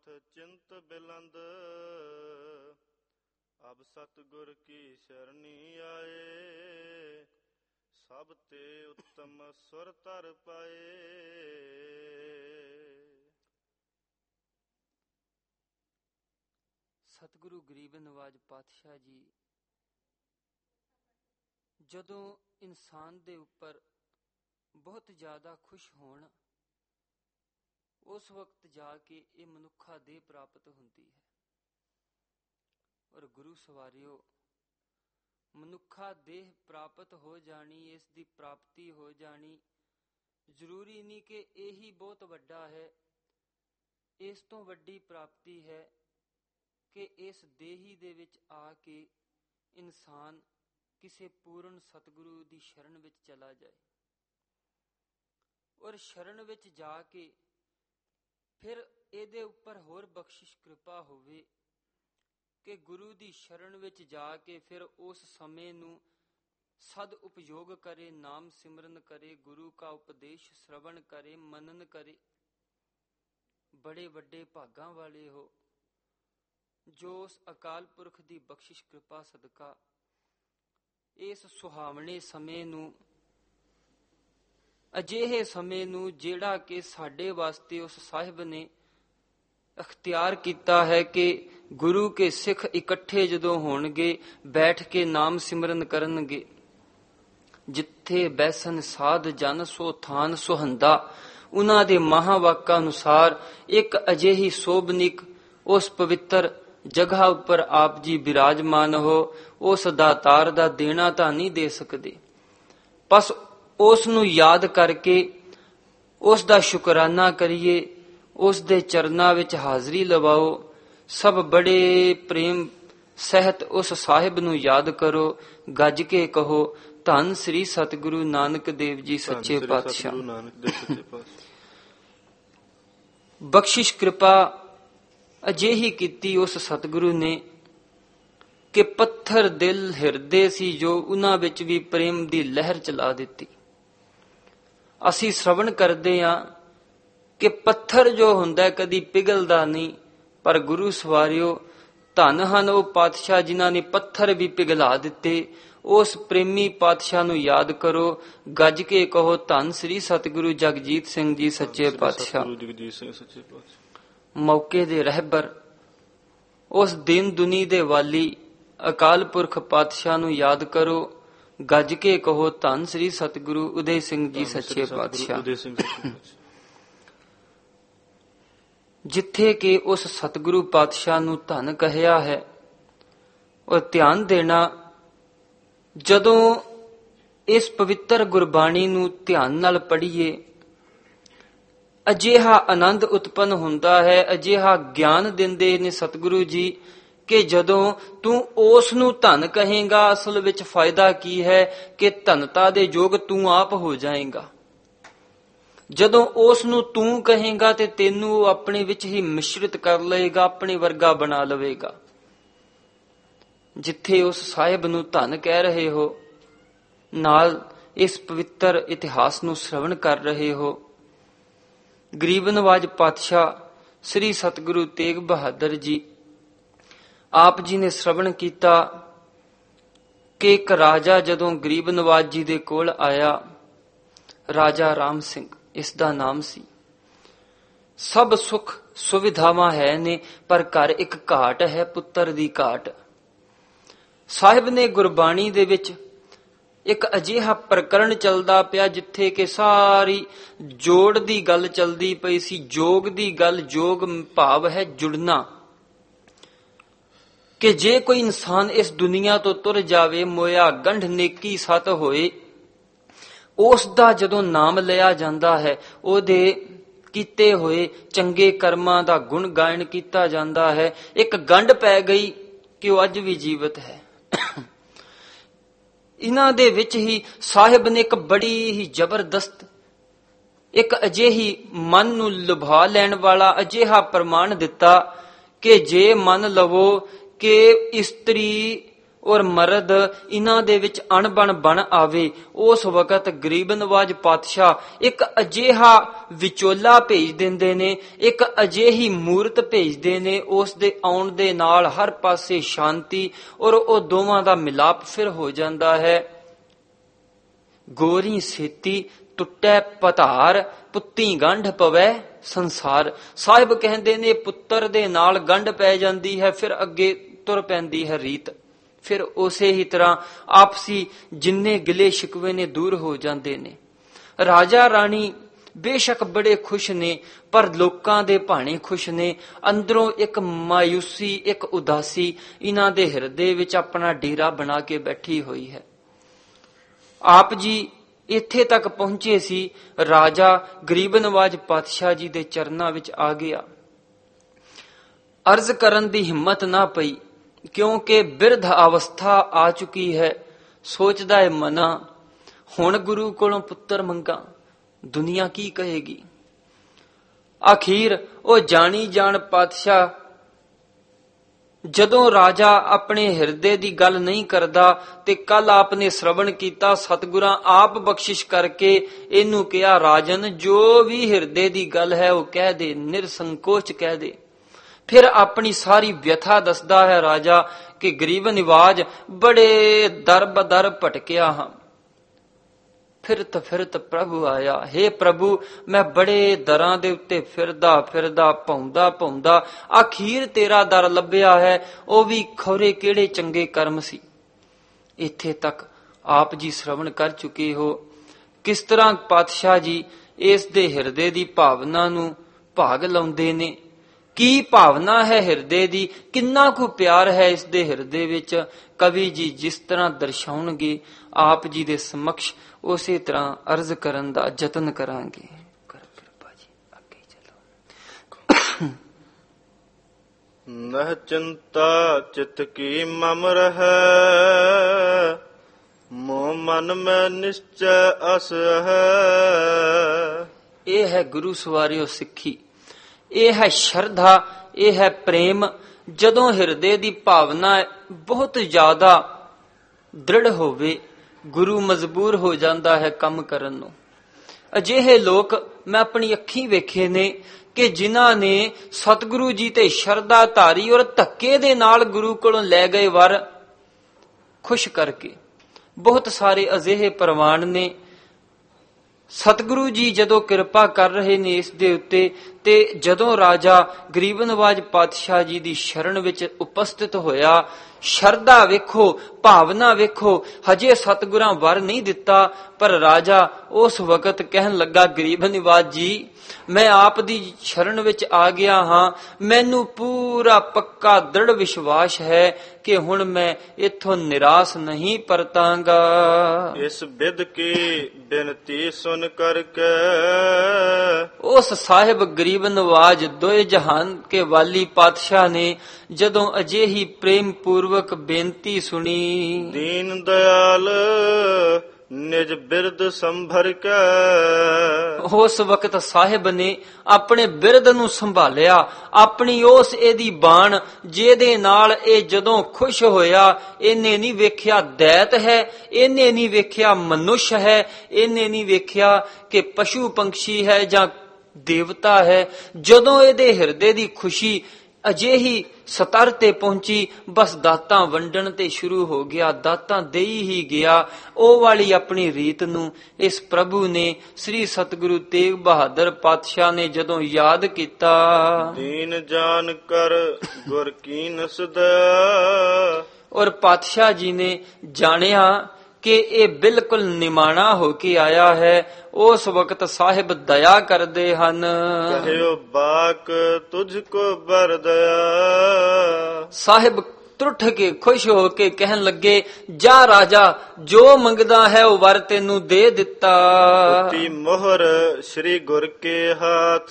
चिंत बिलंद अब सतगुर की शरणी आए सब ते उत्तम सुर तर पाए। ਸਤਿਗੁਰੂ ਗਰੀਬ ਨਵਾਜ ਪਾਤਸ਼ਾਹ ਜੀ ਜਦੋਂ ਇਨਸਾਨ ਦੇ ਉੱਪਰ ਬਹੁਤ ਜ਼ਿਆਦਾ ਖੁਸ਼ ਹੋਣ, ਉਸ ਵਕਤ ਜਾ ਕੇ ਇਹ ਮਨੁੱਖਾ ਦੇਹ ਪ੍ਰਾਪਤ ਹੁੰਦੀ ਹੈ। ਔਰ ਗੁਰੂ ਸਵਾਰਿਓ, ਮਨੁੱਖਾ ਦੇਹ ਪ੍ਰਾਪਤ ਹੋ ਜਾਣੀ, ਇਸ ਦੀ ਪ੍ਰਾਪਤੀ ਹੋ ਜਾਣੀ ਜ਼ਰੂਰੀ ਨਹੀਂ ਕਿ ਇਹੀ ਬਹੁਤ ਵੱਡਾ ਹੈ। ਇਸ ਤੋਂ ਵੱਡੀ ਪ੍ਰਾਪਤੀ ਹੈ ਕਿ ਇਸ ਦੇਹੀ ਦੇ ਵਿੱਚ ਆ ਕੇ ਇਨਸਾਨ ਕਿਸੇ ਪੂਰਨ ਸਤਿਗੁਰੂ ਦੀ ਸ਼ਰਨ ਵਿੱਚ ਚਲਾ ਜਾਏ, ਔਰ ਸ਼ਰਨ ਵਿੱਚ ਜਾ ਕੇ ਫਿਰ ਇਹਦੇ ਉੱਪਰ ਹੋਰ ਬਖਸ਼ਿਸ਼ ਕਿਰਪਾ ਹੋਵੇ ਕਿ ਗੁਰੂ ਦੀ ਸ਼ਰਨ ਵਿੱਚ ਜਾ ਕੇ ਫਿਰ ਉਸ ਸਮੇਂ ਨੂੰ ਸਦ ਉਪਯੋਗ ਕਰੇ, ਨਾਮ ਸਿਮਰਨ ਕਰੇ, ਗੁਰੂ ਕਾ ਉਪਦੇਸ਼ ਸ਼ਰਵਣ ਕਰੇ, ਮਨਨ ਕਰੇ। ਬੜੇ ਵੱਡੇ ਭਾਗਾਂ ਵਾਲੇ ਹੋ ਜੋ ਉਸ ਅਕਾਲ ਪੁਰਖ ਦੀ ਬਖਸ਼ਿਸ਼ ਕਿਰਪਾ ਸਦਕਾ ਇਸ ਸੁਹਾਵਣੇ ਸਮੇਂ ਨੂੰ, ਅਜਿਹੇ ਸਮੇਂ ਨੂੰ ਜਿਹੜਾ ਕਿ ਸਾਡੇ ਵਾਸਤੇ ਉਸ ਸਾਹਿਬ ਨੇ ਅਖਤਿਆਰ ਕੀਤਾ ਹੈ ਕਿ ਗੁਰੂ ਕੇ ਸਿੱਖ ਇਕੱਠੇ ਜਦੋਂ ਹੋਣਗੇ ਬੈਠ ਕੇ ਨਾਮ ਸਿਮਰਨ ਕਰਨਗੇ। ਜਿੱਥੇ ਬੈਸਨ ਸਾਧ ਜਨ ਸੋ ਥਾਨ ਸੁਹੰਦਾ, ਉਹਨਾਂ ਦੇ ਮਹਾਵਾਕਾਂ ਅਨੁਸਾਰ ਇੱਕ ਅਜਿਹੀ ਸੋਭਨਿਕ ਉਸ ਪਵਿੱਤਰ ਜਗ੍ਹਾ ਉੱਪਰ ਆਪ ਜੀ ਬਿਰਾਜਮਾਨ ਹੋ। ਉਸ ਦਾਤਾਰ ਦਾ ਦੇਣਾ ਤਾਂ ਨਹੀਂ ਦੇ ਸਕਦੇ, ਬਸ ਉਸ ਨੂੰ ਯਾਦ ਕਰਕੇ ਉਸ ਦਾ ਸ਼ੁਕਰਾਨਾ ਕਰੀਏ, ਉਸ ਦੇ ਚਰਨਾਂ ਵਿੱਚ ਹਾਜ਼ਰੀ ਲਵਾਓ। ਸਭ ਬੜੇ ਪ੍ਰੇਮ ਸਹਿਤ ਉਸ ਸਾਹਿਬ ਨੂੰ ਯਾਦ ਕਰੋ, ਗੱਜ ਕੇ ਕਹੋ ਧੰਨ ਸ੍ਰੀ ਸਤਿਗੁਰੂ ਨਾਨਕ ਦੇਵ ਜੀ ਸੱਚੇ ਪਾਤਸ਼ਾਹ। ਬਖਸ਼ਿਸ਼ ਕਿਰਪਾ ਅਜਿਹੀ ਕੀਤੀ ਉਸ ਸਤਿਗੁਰੂ ਨੇ ਕਿ ਪੱਥਰ ਦਿਲ ਹਿਰਦੇ ਸੀ ਜੋ ਉਹਨਾਂ ਵਿੱਚ ਵੀ ਪ੍ਰੇਮ ਦੀ ਲਹਿਰ ਚਲਾ ਦਿੱਤੀ। ਅਸੀਂ ਸ਼ਰਵਣ ਕਰਦੇ ਹਾਂ ਕਿ ਪੱਥਰ ਜੋ ਹੁੰਦਾ ਕਦੀ ਪਿਘਲਦਾ ਨਹੀਂ, ਪਰ ਗੁਰੂ ਸਵਾਰਿਓ ਧੰਨ ਹਨ ਉਹ ਪਾਤਸ਼ਾਹ ਜਿਨ੍ਹਾਂ ਨੇ ਪੱਥਰ ਵੀ ਪਿਘਲਾ ਦਿੱਤੇ। ਉਸ ਪ੍ਰੇਮੀ ਪਾਤਸ਼ਾਹ ਨੂੰ ਯਾਦ ਕਰੋ, ਗੱਜ ਕੇ ਕਹੋ ਧੰਨ ਸ੍ਰੀ ਸਤਿਗੁਰੂ ਜਗਜੀਤ ਸਿੰਘ ਜੀ ਸੱਚੇ ਪਾਤਸ਼ਾਹ। ਮੌਕੇ ਦੇ ਰਹਿਬਰ, ਉਸ ਦਿਨ ਦੁਨੀ ਦੇ ਵਾਲੀ ਅਕਾਲ ਪੁਰਖ ਪਾਤਸ਼ਾਹ ਨੂੰ ਯਾਦ ਕਰੋ, ਗੱਜ ਕੇ ਕਹੋ ਧੰਨ ਸ੍ਰੀ ਸਤਿਗੁਰੂ ਉਦੇ ਸਿੰਘ ਜੀ ਸੱਚੇ ਪਾਤਸ਼ਾਹ। ਜਿੱਥੇ ਕਿ ਉਸ ਸਤਿਗੁਰੂ ਪਾਤਸ਼ਾਹ ਨੂੰ ਧੰਨ ਕਹਿਆ ਹੈ, ਔਰ ਧਿਆਨ ਦੇਣਾ, ਜਦੋਂ ਇਸ ਪਵਿੱਤਰ ਗੁਰਬਾਣੀ ਨੂੰ ਧਿਆਨ ਨਾਲ ਪੜ੍ਹੀਏ ਅਜਿਹਾ ਆਨੰਦ ਉਤਪੰਨ ਹੁੰਦਾ ਹੈ, ਅਜਿਹਾ ਗਿਆਨ ਦਿੰਦੇ ਨੇ ਸਤਿਗੁਰੂ ਜੀ ਕਿ ਜਦੋਂ ਤੂੰ ਉਸ ਨੂੰ ਧੰਨ ਕਹੇਂਗਾ, ਅਸਲ ਵਿੱਚ ਫਾਇਦਾ ਕੀ ਹੈ ਕਿ ਧੰਨਤਾ ਦੇ ਯੋਗ ਤੂੰ ਆਪ ਹੋ ਜਾਏਗਾ। ਜਦੋਂ ਉਸ ਨੂੰ ਤੂੰ ਕਹੇਂਗਾ ਤੇ ਤੈਨੂੰ ਉਹ ਆਪਣੇ ਵਿੱਚ ਹੀ ਮਿਸ਼ਰਿਤ ਕਰ ਲਏਗਾ, ਆਪਣੇ ਵਰਗਾ ਬਣਾ ਲਵੇਗਾ। ਜਿੱਥੇ ਉਸ ਸਾਹਿਬ ਨੂੰ ਧੰਨ ਕਹਿ ਰਹੇ ਹੋ, ਨਾਲ ਇਸ ਪਵਿੱਤਰ ਇਤਿਹਾਸ ਨੂੰ ਸ਼ਰਵਣ ਕਰ ਰਹੇ ਹੋ। ਗਰੀਬ ਨਵਾਜ ਪਾਤਸ਼ਾਹ ਸ੍ਰੀ ਸਤਿਗੁਰੂ ਤੇਗ ਬਹਾਦਰ ਜੀ, ਆਪ ਜੀ ਨੇ ਸ਼ਰਵਣ ਕੀਤਾ ਕਿ ਇੱਕ ਰਾਜਾ ਜਦੋਂ ਗਰੀਬ ਨਵਾਜ ਜੀ ਦੇ ਕੋਲ ਆਇਆ, ਰਾਜਾ ਰਾਮ ਸਿੰਘ ਇਸ ਦਾ ਨਾਮ ਸੀ। ਸਭ ਸੁੱਖ ਸੁਵਿਧਾਵਾਂ ਹੈ ਨੇ, ਪਰ ਘਰ ਇੱਕ ਘਾਟ ਹੈ, ਪੁੱਤਰ ਦੀ ਘਾਟ। ਸਾਹਿਬ ਨੇ ਗੁਰਬਾਣੀ ਦੇ ਵਿੱਚ ਇੱਕ ਅਜਿਹਾ ਪ੍ਰਕਰਣ ਚੱਲਦਾ ਪਿਆ ਜਿੱਥੇ ਕਿ ਸਾਰੀ ਜੋੜ ਦੀ ਗੱਲ ਚੱਲਦੀ ਪਈ ਸੀ, ਜੋਗ ਦੀ ਗੱਲ। ਜੋਗ ਭਾਵ ਹੈ ਜੁੜਨਾ, ਕਿ ਜੇ ਕੋਈ ਇਨਸਾਨ ਇਸ ਦੁਨੀਆ ਤੋਂ ਤੁਰ ਜਾਵੇ, ਮੋਇਆ ਗੰਢ ਨੇਕੀ ਸਤ ਹੋਏ, ਉਸ ਦਾ ਜਦੋਂ ਨਾਮ ਲਿਆ ਜਾਂਦਾ ਹੈ, ਉਹਦੇ ਕੀਤੇ ਹੋਏ ਚੰਗੇ ਕਰਮਾਂ ਦਾ ਗੁਣ ਗਾਇਨ ਕੀਤਾ ਜਾਂਦਾ ਹੈ। ਇੱਕ ਗੰਢ ਪੈ ਗਈ ਕਿ ਉਹ ਅੱਜ ਵੀ ਜੀਵਤ ਹੈ। ਇਹਨਾਂ ਦੇ ਵਿੱਚ ਹੀ ਸਾਹਿਬ ਨੇ ਇੱਕ ਬੜੀ ਹੀ ਜ਼ਬਰਦਸਤ, ਇੱਕ ਅਜਿਹੀ ਮਨ ਨੂੰ ਲੁਭਾ ਲੈਣ ਵਾਲਾ ਅਜਿਹਾ ਪ੍ਰਮਾਣ ਦਿੱਤਾ ਕਿ ਜੇ ਮੰਨ ਲਵੋ ਕਿ ਇਸਤਰੀ ਔਰ ਮਰਦ ਇਹਨਾਂ ਦੇ ਵਿੱਚ ਅਣਬਣ ਬਣ ਆਵੇ, ਉਸ ਵਕਤ ਗਰੀਬ ਨਵਾਜ ਪਾਤਸ਼ਾਹ ਇੱਕ ਅਜਿਹਾ ਵਿਚੋਲਾ ਭੇਜ ਦਿੰਦੇ ਨੇ, ਇੱਕ ਅਜਿਹੀ ਮੂਰਤ ਭੇਜਦੇ ਨੇ, ਉਸ ਦੇ ਆਉਣ ਦੇ ਨਾਲ ਹਰ ਪਾਸੇ ਸ਼ਾਂਤੀ ਔਰ ਉਹ ਦੋਵਾਂ ਦਾ ਮਿਲਾਪ ਫਿਰ ਹੋ ਜਾਂਦਾ ਹੈ। ਗੋਰੀ ਸੇਤੀ ਟੁੱਟੈ ਪਧਾਰ, ਪੁੱਤੀ ਗੰਢ ਪਵੈ ਸੰਸਾਰ। ਸਾਹਿਬ ਕਹਿੰਦੇ ਨੇ ਪੁੱਤਰ ਦੇ ਨਾਲ ਗੰਢ ਪੈ ਜਾਂਦੀ ਹੈ, ਫਿਰ ਅੱਗੇ ਤੁਰ ਪੈਂਦੀ ਹੈ ਰੀਤ। ਫਿਰ ਉਸੇ ਹੀ ਤਰ੍ਹਾਂ ਆਪਸੀ ਜਿੰਨੇ ਗਿਲੇ ਸ਼ਿਕਵੇ ਨੇ ਦੂਰ ਹੋ ਜਾਂਦੇ ਨੇ। ਰਾਜਾ ਰਾਣੀ ਬੇਸ਼ੱਕ ਬੜੇ ਖੁਸ਼ ਨੇ, ਪਰ ਲੋਕਾਂ ਦੇ ਭਾਣੇ ਖੁਸ਼ ਨੇ। ਅੰਦਰੋਂ ਇੱਕ ਮਾਯੂਸੀ, ਇੱਕ ਉਦਾਸੀ ਇਹਨਾਂ ਦੇ ਹਿਰਦੇ ਵਿੱਚ ਆਪਣਾ ਡੇਰਾ ਬਣਾ ਕੇ ਬੈਠੀ ਹੋਈ ਹੈ। ਆਪ ਜੀ ਇੱਥੇ ਤੱਕ ਪਹੁੰਚੇ ਸੀ, ਰਾਜਾ ਗਰੀਬ ਨਵਾਜ ਪਾਤਸ਼ਾਹ ਜੀ ਦੇ ਚਰਨਾਂ ਵਿੱਚ ਆ ਗਿਆ। ਅਰਜ਼ ਕਰਨ ਦੀ ਹਿੰਮਤ ਨਾ ਪਈ, ਕਿਉਂਕਿ ਬਿਰਧ ਅਵਸਥਾ ਆ ਚੁੱਕੀ ਹੈ। ਸੋਚਦਾ ਹੈ ਮਨਾ, ਹੁਣ ਗੁਰੂ ਕੋਲੋਂ ਪੁੱਤਰ ਮੰਗਾ, ਦੁਨੀਆ ਕੀ ਕਹੇਗੀ। ਅਖੀਰ ਉਹ ਜਾਣੀ ਜਾਣ ਪਾਤਸ਼ਾਹ ਜਦੋਂ ਰਾਜਾ ਆਪਣੇ ਹਿਰਦੇ ਦੀ ਗੱਲ ਨਹੀਂ ਕਰਦਾ, ਤੇ ਕੱਲ ਆਪਨੇ ਸ਼ਰਵਣ ਕੀਤਾ, ਸਤਿਗੁਰਾਂ ਆਪ ਬਖਸ਼ਿਸ਼ ਕਰਕੇ ਇਹਨੂੰ ਕਿਹਾ, ਰਾਜਨ ਜੋ ਵੀ ਹਿਰਦੇ ਦੀ ਗੱਲ ਹੈ ਉਹ ਕਹਿ ਦੇ, ਨਿਰਸੰਕੋਚ ਕਹਿ ਦੇ। ਫਿਰ ਆਪਣੀ ਸਾਰੀ ਵਿਅਥਾ ਦੱਸਦਾ ਹੈ ਰਾਜਾ ਕਿ ਗਰੀਬ ਨਿਵਾਜ ਬੜੇ ਦਰ ਬਦਰ ਭਟਕਿਆ ਹਾਂ, ਫਿਰਤ ਪ੍ਰਭੂ ਆਇਆ। हे ਪ੍ਰਭੂ, ਮੈਂ ਬੜੇ ਦਰਾਂ ਦੇ ਉੱਤੇ ਫਿਰਦਾ ਭੌਂਦਾ ਅਖੀਰ ਤੇਰਾ ਦਰ ਲੱਭਿਆ ਹੈ, ਉਹ ਵੀ ਖੌਰੇ ਕਿਹੜੇ ਚੰਗੇ ਕਰਮ ਸੀ। ਇੱਥੇ ਤੱਕ ਆਪ ਜੀ ਸ਼ਰਵਣ ਕਰ ਚੁੱਕੇ ਹੋ। ਕਿਸ ਤਰ੍ਹਾਂ ਪਾਤਸ਼ਾਹ ਜੀ ਇਸ ਦੇ ਹਿਰਦੇ ਦੀ ਭਾਵਨਾ ਨੂੰ ਭਾਗ ਲਾਉਂਦੇ ਨੇ। ਕੀ ਭਾਵਨਾ ਹੈ ਹਿਰਦੇ ਦੀ, ਕਿੰਨਾ ਕੁ ਪਿਆਰ ਹੈ ਇਸ ਦੇ ਹਿਰਦੇ ਵਿੱਚ। ਕਵੀ ਜੀ ਜਿਸ ਤਰ੍ਹਾਂ ਦਰਸਾਉਣਗੇ ਆਪ ਜੀ ਦੇ ਸਮਕਸ਼ ਉਸੇ ਤਰ੍ਹਾਂ ਅਰਜ਼ ਕਰਨ ਦਾ ਯਤਨ ਕਰਾਂਗੇ। ਕਿਰਪਾ ਜੀ ਅੱਗੇ ਚਲੋ। ਨਹ ਚਿੰਤਾ ਚਿਤ ਕੀ ਮਮ ਰਹੈ, ਮੋਹ ਮਨ ਮੈਂ ਨਿਸ਼ਚੈ ਅਸ ਹੈ। ਇਹ ਹੈ ਗੁਰੂ ਸਵਾਰਿਓ ਸਿੱਖੀ, ਇਹ ਹੈ ਸ਼ਰਧਾ, ਇਹ ਹੈ ਪ੍ਰੇਮ। ਜਦੋਂ ਹਿਰਦੇ ਦੀ ਭਾਵਨਾ ਬਹੁਤ ਜ਼ਿਆਦਾ ਦ੍ਰਿੜ ਹੋਵੇ, ਗੁਰੂ ਮਜਬੂਰ ਹੋ ਜਾਂਦਾ ਹੈ ਕੰਮ ਕਰਨ ਨੂੰ। ਅਜਿਹੇ ਲੋਕ ਮੈਂ ਆਪਣੀ ਅੱਖੀਂ ਵੇਖੇ ਨੇ ਕਿ ਜਿਨ੍ਹਾਂ ਨੇ ਸਤਿਗੁਰੂ ਜੀ ਤੇ ਸ਼ਰਧਾ ਧਾਰੀ ਔਰ ਧੱਕੇ ਦੇ ਨਾਲ ਗੁਰੂ ਕੋਲੋਂ ਲੈ ਗਏ ਵਰ ਖੁਸ਼ ਕਰਕੇ। ਬਹੁਤ ਸਾਰੇ ਅਜਿਹੇ ਪ੍ਰਵਾਨ ਨੇ। ਸਤਿਗੁਰੂ ਜੀ ਜਦੋਂ ਕਿਰਪਾ ਕਰ ਰਹੇ ਨੇ ਇਸ ਦੇ ਉੱਤੇ, ਤੇ ਜਦੋਂ ਰਾਜਾ ਗਰੀਬ ਨਵਾਜ ਪਾਤਸ਼ਾਹ ਜੀ ਦੀ ਸ਼ਰਨ ਵਿੱਚ ਉਪਸਥਿਤ ਹੋਇਆ, ਸ਼ਰਧਾ ਵੇਖੋ, ਭਾਵਨਾ ਵੇਖੋ। ਹਜੇ ਸਤਿਗੁਰਾਂ ਵਰ ਨਹੀਂ ਦਿੱਤਾ, ਪਰ ਰਾਜਾ ਉਸ ਵਕਤ ਕਹਿਣ ਲੱਗਾ, ਗਰੀਬ ਨਿਵਾਜ ਜੀ, ਮੈਂ ਆਪ ਦੀ ਸ਼ਰਨ ਵਿੱਚ ਆ ਗਿਆ ਹਾਂ। ਮੈਨੂੰ ਪੂਰਾ ਪੱਕਾ ਦ੍ਰਿੜ ਵਿਸ਼ਵਾਸ ਹੈ ਕਿ ਹੁਣ ਮੈਂ ਇੱਥੋਂ ਨਿਰਾਸ਼ ਨਹੀਂ ਪਰਤਾਂਗਾ। ਇਸ ਬਿਦ ਕੀ ਬੇਨਤੀ ਸੁਨ ਕਰਕੇ, ਉਸ ਸਾਹਿਬ ਗਰੀਬ ਨਵਾਜ ਦੋਏ ਜਹਾਨ ਕੇ ਵਾਲੀ ਪਾਤਸ਼ਾਹ ਨੇ ਜਦੋਂ ਅਜਿਹੀ ਪ੍ਰੇਮ ਪੂਰਵਕ ਬੇਨਤੀ ਸੁਣੀ, ਦੀਨ ਦਿਆਲ ਨਿਜ ਬਿਰਦ ਸੰਭਰ ਕੇ, ਉਸ ਵਕਤ ਸਾਹਿਬ ਨੇ ਆਪਣੇ ਬਿਰਦ ਨੂੰ ਸੰਭਾਲਿਆ। ਆਪਣੀ ਉਸ ਇਹਦੀ ਬਾਣ ਜਿਹਦੇ ਨਾਲ ਇਹ ਜਦੋਂ ਖੁਸ਼ ਹੋਇਆ, ਇਹਨੇ ਨਹੀਂ ਵੇਖਿਆ ਦੈਤ ਹੈ, ਇਹਨੇ ਨਹੀਂ ਵੇਖਿਆ ਮਨੁੱਖ ਹੈ, ਇਹਨੇ ਨਹੀਂ ਵੇਖਿਆ ਕਿ ਪਸ਼ੂ ਪੰਛੀ ਹੈ ਜਾਂ ਦੇਵਤਾ ਹੈ। ਜਦੋਂ ਇਹਦੇ ਹਿਰਦੇ ਦੀ ਖੁਸ਼ੀ ਅਜਿਹੀ ਸਤਰ ਤੇ ਪਹੁੰਚੀ, ਬਸ ਦਾਤਾਂ ਵੰਡਣ ਤੇ ਸ਼ੁਰੂ ਹੋ ਗਿਆ, ਦਾਤਾਂ ਦੇਈ ਹੀ ਗਿਆ। ਉਹ ਵਾਲੀ ਆਪਣੀ ਰੀਤ ਨੂੰ ਇਸ ਪ੍ਰਭੂ ਨੇ, ਸ੍ਰੀ ਸਤਿਗੁਰੂ ਤੇਗ ਬਹਾਦਰ ਪਾਤਸ਼ਾਹ ਨੇ ਜਦੋਂ ਯਾਦ ਕੀਤਾ, ਦੀਨ ਜਾਨ ਕਰ ਗੁਰ ਕੀਨ ਸਦਾ, ਔਰ ਪਾਤਸ਼ਾਹ ਜੀ ਨੇ ਜਾਣਿਆ ਕਿ ਇਹ ਬਿਲਕੁਲ ਨਿਮਾਣਾ ਹੋ ਕੇ ਆਇਆ ਹੈ। ਉਸ ਵਕਤ ਸਾਹਿਬ ਦਇਆ ਕਰਦੇ ਹਨ। ਕਹਿਓ ਬਾਕ ਤੁਝ ਕੋ ਬਰ ਦਇਆ, ਸਾਹਿਬ ਟੁੱਟ ਕੇ ਖੁਸ਼ ਹੋ ਕੇ ਕਹਿਣ ਲੱਗੇ, ਜਾ ਰਾਜਾ, ਜੋ ਮੰਗਦਾ ਹੈ ਉਹ ਵਰ ਤੈਨੂੰ ਦੇ ਦਿੱਤਾ। ਤੀ ਮੋਹਰ ਸ੍ਰੀ ਗੁਰ ਕੇ ਹਾਥ,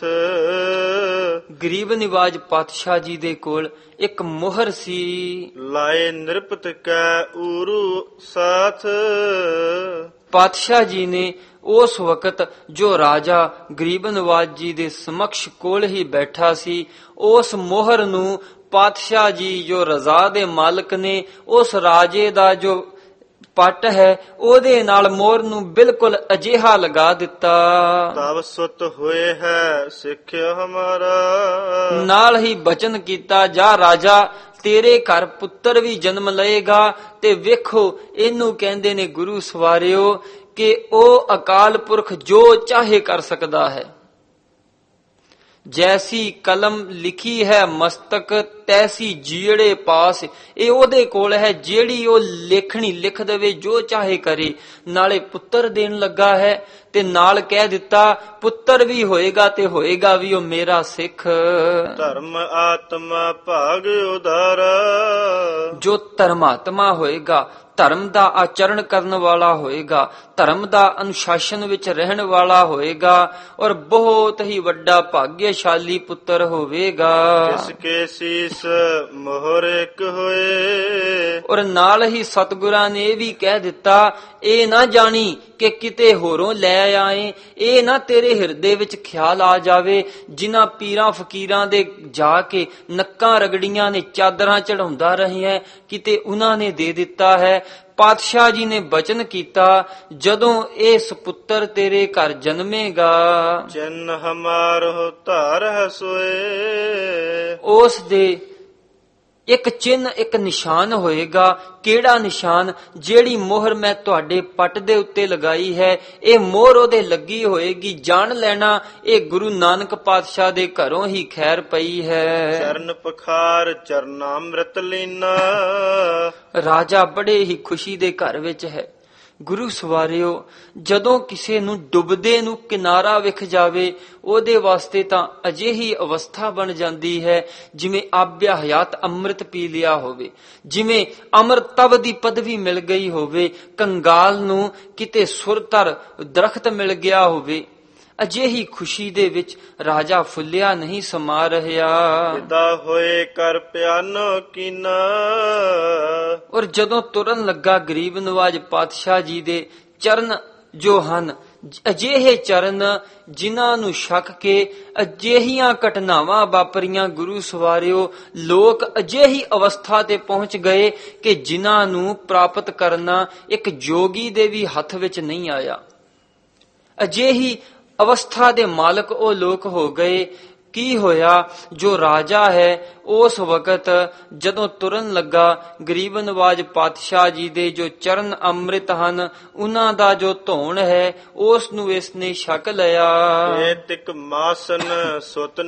ਗਰੀਬ ਨਿਵਾਜ ਪਾਤਸ਼ਾਹ ਜੀ ਦੇ ਕੋਲ ਇੱਕ ਮੋਹਰ ਸੀ, ਲਾਏ ਨਿਰਪਤ ਕੈ ਊਰੂ ਸਾਥ। ਪਾਤਸ਼ਾਹ ਜੀ ਨੇ ਉਸ ਵਕਤ ਜੋ ਰਾਜਾ ਗਰੀਬ ਨਵਾਜ ਜੀ ਦੇ ਸਮਕਸ਼ ਕੋਲ ਹੀ ਬੈਠਾ ਸੀ, ਉਸ ਮੋਹਰ ਨੂੰ ਪਾਤਸ਼ਾਹ ਜੀ ਜੋ ਰਜ਼ਾ ਦੇ ਮਾਲਕ ਨੇ, ਉਸ ਰਾਜੇ ਦਾ ਜੋ ਪੱਟ ਹੈ ਉਹਦੇ ਨਾਲ ਮੋਹਰ ਨੂੰ ਬਿਲਕੁਲ ਅਜਿਹਾ ਲਗਾ ਦਿੱਤਾ। ਤਬ ਸੁਤ ਹੋਏ ਹੈ ਸਿੱਖ ਹਮਾਰਾ। ਨਾਲ ਹੀ ਬਚਨ ਕੀਤਾ, ਜਾ ਰਾਜਾ ਤੇਰੇ ਘਰ ਪੁੱਤਰ ਵੀ ਜਨਮ ਲਏਗਾ। ਤੇ ਵੇਖੋ ਇਹਨੂੰ ਕਹਿੰਦੇ ਨੇ ਗੁਰੂ ਸਵਾਰਿਓ ਕਿ ਉਹ ਅਕਾਲ ਪੁਰਖ ਜੋ ਚਾਹੇ ਕਰ ਸਕਦਾ ਹੈ। ਜੈਸੀ ਕਲਮ ਲਿਖੀ ਹੈ ਮਸਤਕ ਤੈਸੀ ਜੀੜੇ ਪਾਸ। ਇਹ ਉਹਦੇ ਕੋਲ ਹੈ, ਜਿਹੜੀ ਉਹ ਲੇਖਣੀ ਲਿਖ ਦੇਵੇ, ਜੋ ਚਾਹੇ ਕਰੇ। ਨਾਲੇ ਪੁੱਤਰ ਦੇਣ ਲੱਗਾ ਹੈ ਤੇ ਨਾਲ ਕਹਿ ਦਿੱਤਾ ਪੁੱਤਰ ਵੀ ਹੋਏਗਾ ਤੇ ਹੋਏਗਾ ਵੀ ਉਹ ਮੇਰਾ ਸਿੱਖ। ਧਰਮ ਆਤਮਾ ਭਾਗ ਉਦਾਰ। ਜੋ ਧਰਮਾਤਮਾ ਹੋਏਗਾ, ਧਰਮ ਦਾ ਆਚਰਣ ਕਰਨ ਵਾਲਾ ਹੋਏਗਾ, ਧਰਮ ਦਾ ਅਨੁਸ਼ਾਸਨ ਵਿੱਚ ਰਹਿਣ ਵਾਲਾ ਹੋਏਗਾ ਔਰ ਬਹੁਤ ਹੀ ਵੱਡਾ ਭਾਗਿਆਸ਼ਾਲੀ ਪੁੱਤਰ ਹੋਵੇਗਾ। ਇਸ ਕੇ ਸੀਸ ਮੋਹਰ ਇੱਕ ਹੋਏ। ਔਰ ਨਾਲ ਹੀ ਸਤਿਗੁਰਾਂ ਨੇ ਇਹ ਵੀ ਕਹਿ ਦਿੱਤਾ, ਇਹ ਨਾ ਜਾਣੀ ਕਿ ਕਿਤੇ ਹੋਰੋਂ ਲੈ ਆਏ, ਇਹ ਨਾ ਤੇਰੇ ਹਿਰਦੇ ਵਿੱਚ ਖਿਆਲ ਆ ਜਾਵੇ ਜਿਨ੍ਹਾਂ ਪੀਰਾਂ ਫਕੀਰਾਂ ਦੇ ਜਾ ਕੇ ਨੱਕਾਂ ਰਗੜੀਆਂ ਨੇ, ਚਾਦਰਾਂ ਚੜਾਉਂਦਾ ਰਹੇ ਹੈ, ਕਿਤੇ ਉਹਨਾਂ ਨੇ ਦੇ ਦਿੱਤਾ ਹੈ। ਪਾਤਸ਼ਾਹ ਜੀ ਨੇ ਬਚਨ ਕੀਤਾ, ਜਦੋਂ ਇਹ ਸੁਪੁੱਤਰ ਤੇਰੇ ਘਰ ਜਨਮੇਗਾ, ਚਿੰਨ ਹਮਾਰੋ ਧਾਰ ਹੈ ਸੋਏ। ਉਸ ਦੇ ਇੱਕ ਚਿੰਨ, ਇੱਕ ਨਿਸ਼ਾਨ ਹੋਏਗਾ। ਕਿਹੜਾ ਨਿਸ਼ਾਨ? ਜਿਹੜੀ ਮੋਹਰ ਮੈਂ ਤੁਹਾਡੇ ਪੱਟ ਦੇ ਉੱਤੇ ਲਗਾਈ ਹੈ, ਇਹ ਮੋਹਰ ਉਹਦੇ ਲੱਗੀ ਹੋਏਗੀ। ਜਾਣ ਲੈਣਾ ਇਹ ਗੁਰੂ ਨਾਨਕ ਪਾਤਸ਼ਾਹ ਦੇ ਘਰੋਂ ਹੀ ਖੈਰ ਪਈ ਹੈ। ਚਰਨ ਪਖਾਰ ਚਰਨਾਮ੍ਰਿਤ ਲੀਨਾ। ਰਾਜਾ ਬੜੇ ਹੀ ਖੁਸ਼ੀ ਦੇ ਘਰ ਵਿੱਚ ਹੈ। ਗੁਰੂ ਸਵਾਰਿਓ, ਜਦੋਂ ਕਿਸੇ ਨੂੰ ਡੁੱਬਦੇ ਨੂੰ ਕਿਨਾਰਾ ਵਿਖ ਜਾਵੇ, ਉਹਦੇ ਵਾਸਤੇ ਤਾਂ ਅਜਿਹੀ ਅਵਸਥਾ ਬਣ ਜਾਂਦੀ ਹੈ ਜਿਵੇਂ ਆਬਿਆ ਹਯਾਤ ਅੰਮ੍ਰਿਤ ਪੀ ਲਿਆ ਹੋਵੇ, ਜਿਵੇਂ ਅਮਰਤਵ ਦੀ ਪਦਵੀ ਮਿਲ ਗਈ ਹੋਵੇ, ਕੰਗਾਲ ਨੂੰ ਕਿਤੇ ਸੁਰਤਰ ਦਰਖਤ ਮਿਲ ਗਿਆ ਹੋਵੇ। ਅਜਿਹੀ ਖੁਸ਼ੀ ਦੇ ਵਿੱਚ ਰਾਜਾ ਫੁੱਲਿਆ ਨਹੀਂ ਸਮਾ ਰਿਹਾ। ਵਿਦਾ ਹੋਏ ਕਰ ਪਿਆਨੋ ਕੀਨਾ। ਔਰ ਜਦੋਂ ਤੁਰਨ ਲੱਗਾ, ਗਰੀਬ ਨਵਾਜ ਪਾਤਸ਼ਾਹ ਜੀ ਦੇ ਚਰਨ ਜੋ ਹਨ, ਅਜਿਹੇ ਚਰਨ ਜਿਨ੍ਹਾਂ ਨੂੰ ਛਕ ਕੇ ਅਜਿਹੀਆਂ ਘਟਨਾਵਾਂ ਵਾਪਰੀਆਂ। ਗੁਰੂ ਸਵਾਰਿਓ, ਲੋਕ ਅਜਿਹੀ ਅਵਸਥਾ ਤੇ ਪਹੁੰਚ ਗਏ ਕਿ ਜਿਨ੍ਹਾਂ ਨੂੰ ਪ੍ਰਾਪਤ ਕਰਨਾ ਇੱਕ ਜੋਗੀ ਦੇ ਵੀ ਹੱਥ ਵਿੱਚ ਨਹੀਂ ਆਇਆ। ਅਜਿਹੀ ਅਵਸਥਾ ਦੇ ਮਾਲਕ ਉਹ ਲੋਕ ਹੋ ਗਏ। ਕੀ ਹੋਇਆ? ਜੋ ਰਾਜਾ ਹੈ ਉਸ ਵਕਤ ਜਦੋਂ ਤੁਰਨ ਲੱਗਾ, ਗਰੀਬ ਨਵਾਜ ਪਾਤਸ਼ਾਹ ਜੀ ਦੇ ਜੋ ਚਰਨ ਅੰਮ੍ਰਿਤ ਹਨ, ਉਹਨਾਂ ਦਾ ਜੋ ਧੌਣ ਹੈ, ਉਸ ਨੂੰ ਇਸ ਨੇ ਛਕ ਲਿਆ। ਏਤਿਕ ਮਾਸਨ ਸੁਤ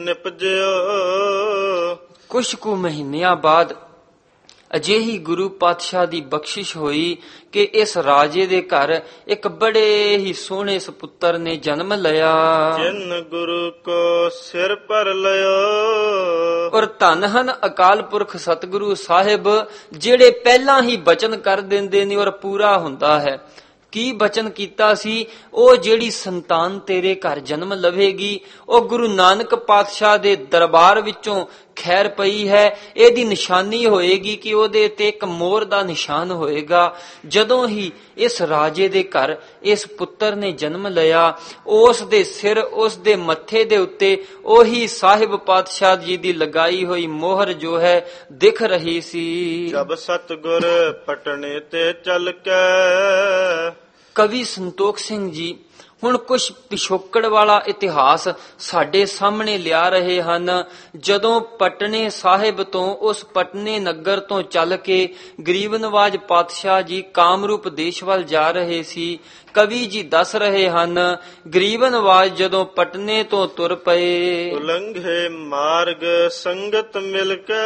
ਨਿਪਜਿਓ। ਕੁਛ ਕੁ ਮਹੀਨਿਆਂ ਬਾਅਦ ਅਜਿਹੀ ਗੁਰੂ ਪਾਤਸ਼ਾਹ ਦੀ ਬਖਸ਼ਿਸ਼ ਹੋਈ ਕਿ ਇਸ ਰਾਜੇ ਦੇ ਘਰ ਇੱਕ ਬੜੇ ਹੀ ਸੋਹਣੇ ਸੁਪੁੱਤਰ ਨੇ ਜਨਮ ਲਿਆ। ਜਿਨ ਗੁਰੂ ਕੋ ਸਿਰ ਪਰ ਲਿਓ। ਔਰ ਧੰਨ ਹਨ ਅਕਾਲ ਪੁਰਖ ਸਤਿਗੁਰੂ ਸਾਹਿਬ, ਜਿਹੜੇ ਪਹਿਲਾਂ ਹੀ ਬਚਨ ਕਰ ਦਿੰਦੇ ਨੇ ਔਰ ਪੂਰਾ ਹੁੰਦਾ ਹੈ। ਕੀ ਬਚਨ ਕੀਤਾ ਸੀ? ਉਹ ਜਿਹੜੀ ਸੰਤਾਨ ਤੇਰੇ ਘਰ ਜਨਮ ਲਵੇਗੀ, ਉਹ ਗੁਰੂ ਨਾਨਕ ਪਾਤਸ਼ਾਹ ਦੇ ਦਰਬਾਰ ਵਿੱਚੋਂ ਖੈਰ ਪਈ ਹੈ। ਇਹਦੀ ਨਿਸ਼ਾਨੀ ਹੋਏਗੀ ਕਿ ਉਹਦੇ ਤੇ ਇੱਕ ਮੋਹਰ ਦਾ ਨਿਸ਼ਾਨ ਹੋਏਗਾ। ਜਦੋਂ ਹੀ ਇਸ ਰਾਜੇ ਦੇ ਘਰ ਇਸ ਪੁੱਤਰ ਨੇ ਜਨਮ ਲਿਆ, ਉਸ ਦੇ ਸਿਰ, ਉਸ ਦੇ ਮੱਥੇ ਦੇ ਉੱਤੇ ਉਹੀ ਸਾਹਿਬ ਪਾਤਸ਼ਾਹ ਜੀ ਦੀ ਲਗਾਈ ਹੋਈ ਮੋਹਰ ਜੋ ਹੈ ਦਿਖ ਰਹੀ ਸੀ। ਜਬ ਸਤਿਗੁਰ ਪਟਨੇ ਤੇ ਚੱਲ ਕੇ। ਕਵੀ ਸੰਤੋਖ ਸਿੰਘ ਜੀ ਹੁਣ ਕੁਝ ਪਿਛੋਕੜ ਵਾਲਾ ਇਤਿਹਾਸ ਸਾਡੇ ਸਾਹਮਣੇ ਲਿਆ ਰਹੇ ਹਨ। ਜਦੋਂ ਪਟਨੇ ਸਾਹਿਬ ਤੋਂ, ਉਸ ਪਟਨੇ ਨਗਰ ਤੋਂ ਚੱਲ ਕੇ ਗਰੀਬ ਨਵਾਜ ਪਾਤਸ਼ਾਹ ਜੀ ਕਾਮਰੂਪ ਦੇਸ਼ ਵੱਲ ਜਾ ਰਹੇ ਸੀ, ਕਵੀ ਜੀ ਦੱਸ ਰਹੇ ਹਨ, ਗਰੀਬ ਨਵਾਜ ਜਦੋਂ ਪਟਨੇ ਤੋਂ ਤੁਰ ਪਏ, ਉਲੰਘੇ ਮਾਰਗ ਸੰਗਤ ਮਿਲ ਕੇ।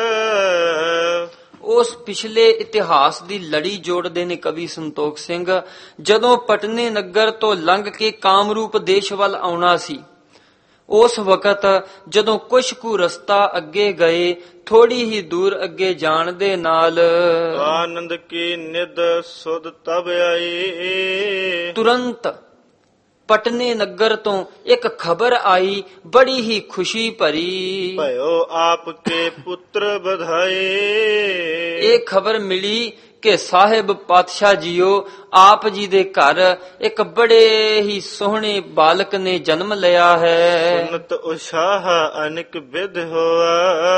ਉਸ ਪਿਛਲੇ ਇਤਿਹਾਸ ਦੀ ਲੜੀ ਜੋੜਦੇ ਨੇ ਕਵੀ ਸੰਤੋਖ ਸਿੰਘ। ਜਦੋਂ ਪਟਨੇ ਨਗਰ ਤੋਂ ਲੰਘ ਕੇ ਕਾਮਰੂਪ ਦੇਸ਼ ਵੱਲ ਆਉਣਾ ਸੀ, ਉਸ ਵਕਤ ਜਦੋਂ ਕੁਛ ਕੁ ਰਸਤਾ ਅੱਗੇ ਗਏ, ਥੋੜੀ ਹੀ ਦੂਰ ਅੱਗੇ ਜਾਣ ਦੇ ਨਾਲ ਆਨੰਦ ਕੀ ਨਿਦ ਸੁਧ ਤਬ ਆਈ। ਤੁਰੰਤ ਪਟਨੇ ਨਗਰ ਤੋਂ ਇੱਕ ਖਬਰ ਆਈ, ਬੜੀ ਹੀ ਖੁਸ਼ੀ ਭਰੀ। ਭਇਓ ਆਪ ਕੇ ਪੁੱਤਰ ਬਧਾਈ। ਇਹ ਖਬਰ ਮਿਲੀ ਕਿ ਸਾਹਿਬ ਪਾਤਸ਼ਾਹ ਜੀਓ ਆਪ ਜੀ ਦੇ ਘਰ ਇੱਕ ਬੜੇ ਹੀ ਸੋਹਣੇ ਬਾਲਕ ਨੇ ਜਨਮ ਲਿਆ ਹੈ। ਸੁਨਤ ਉਸ਼ਾਹ ਅਨਿਕ ਵਿਧ ਹੋਆ।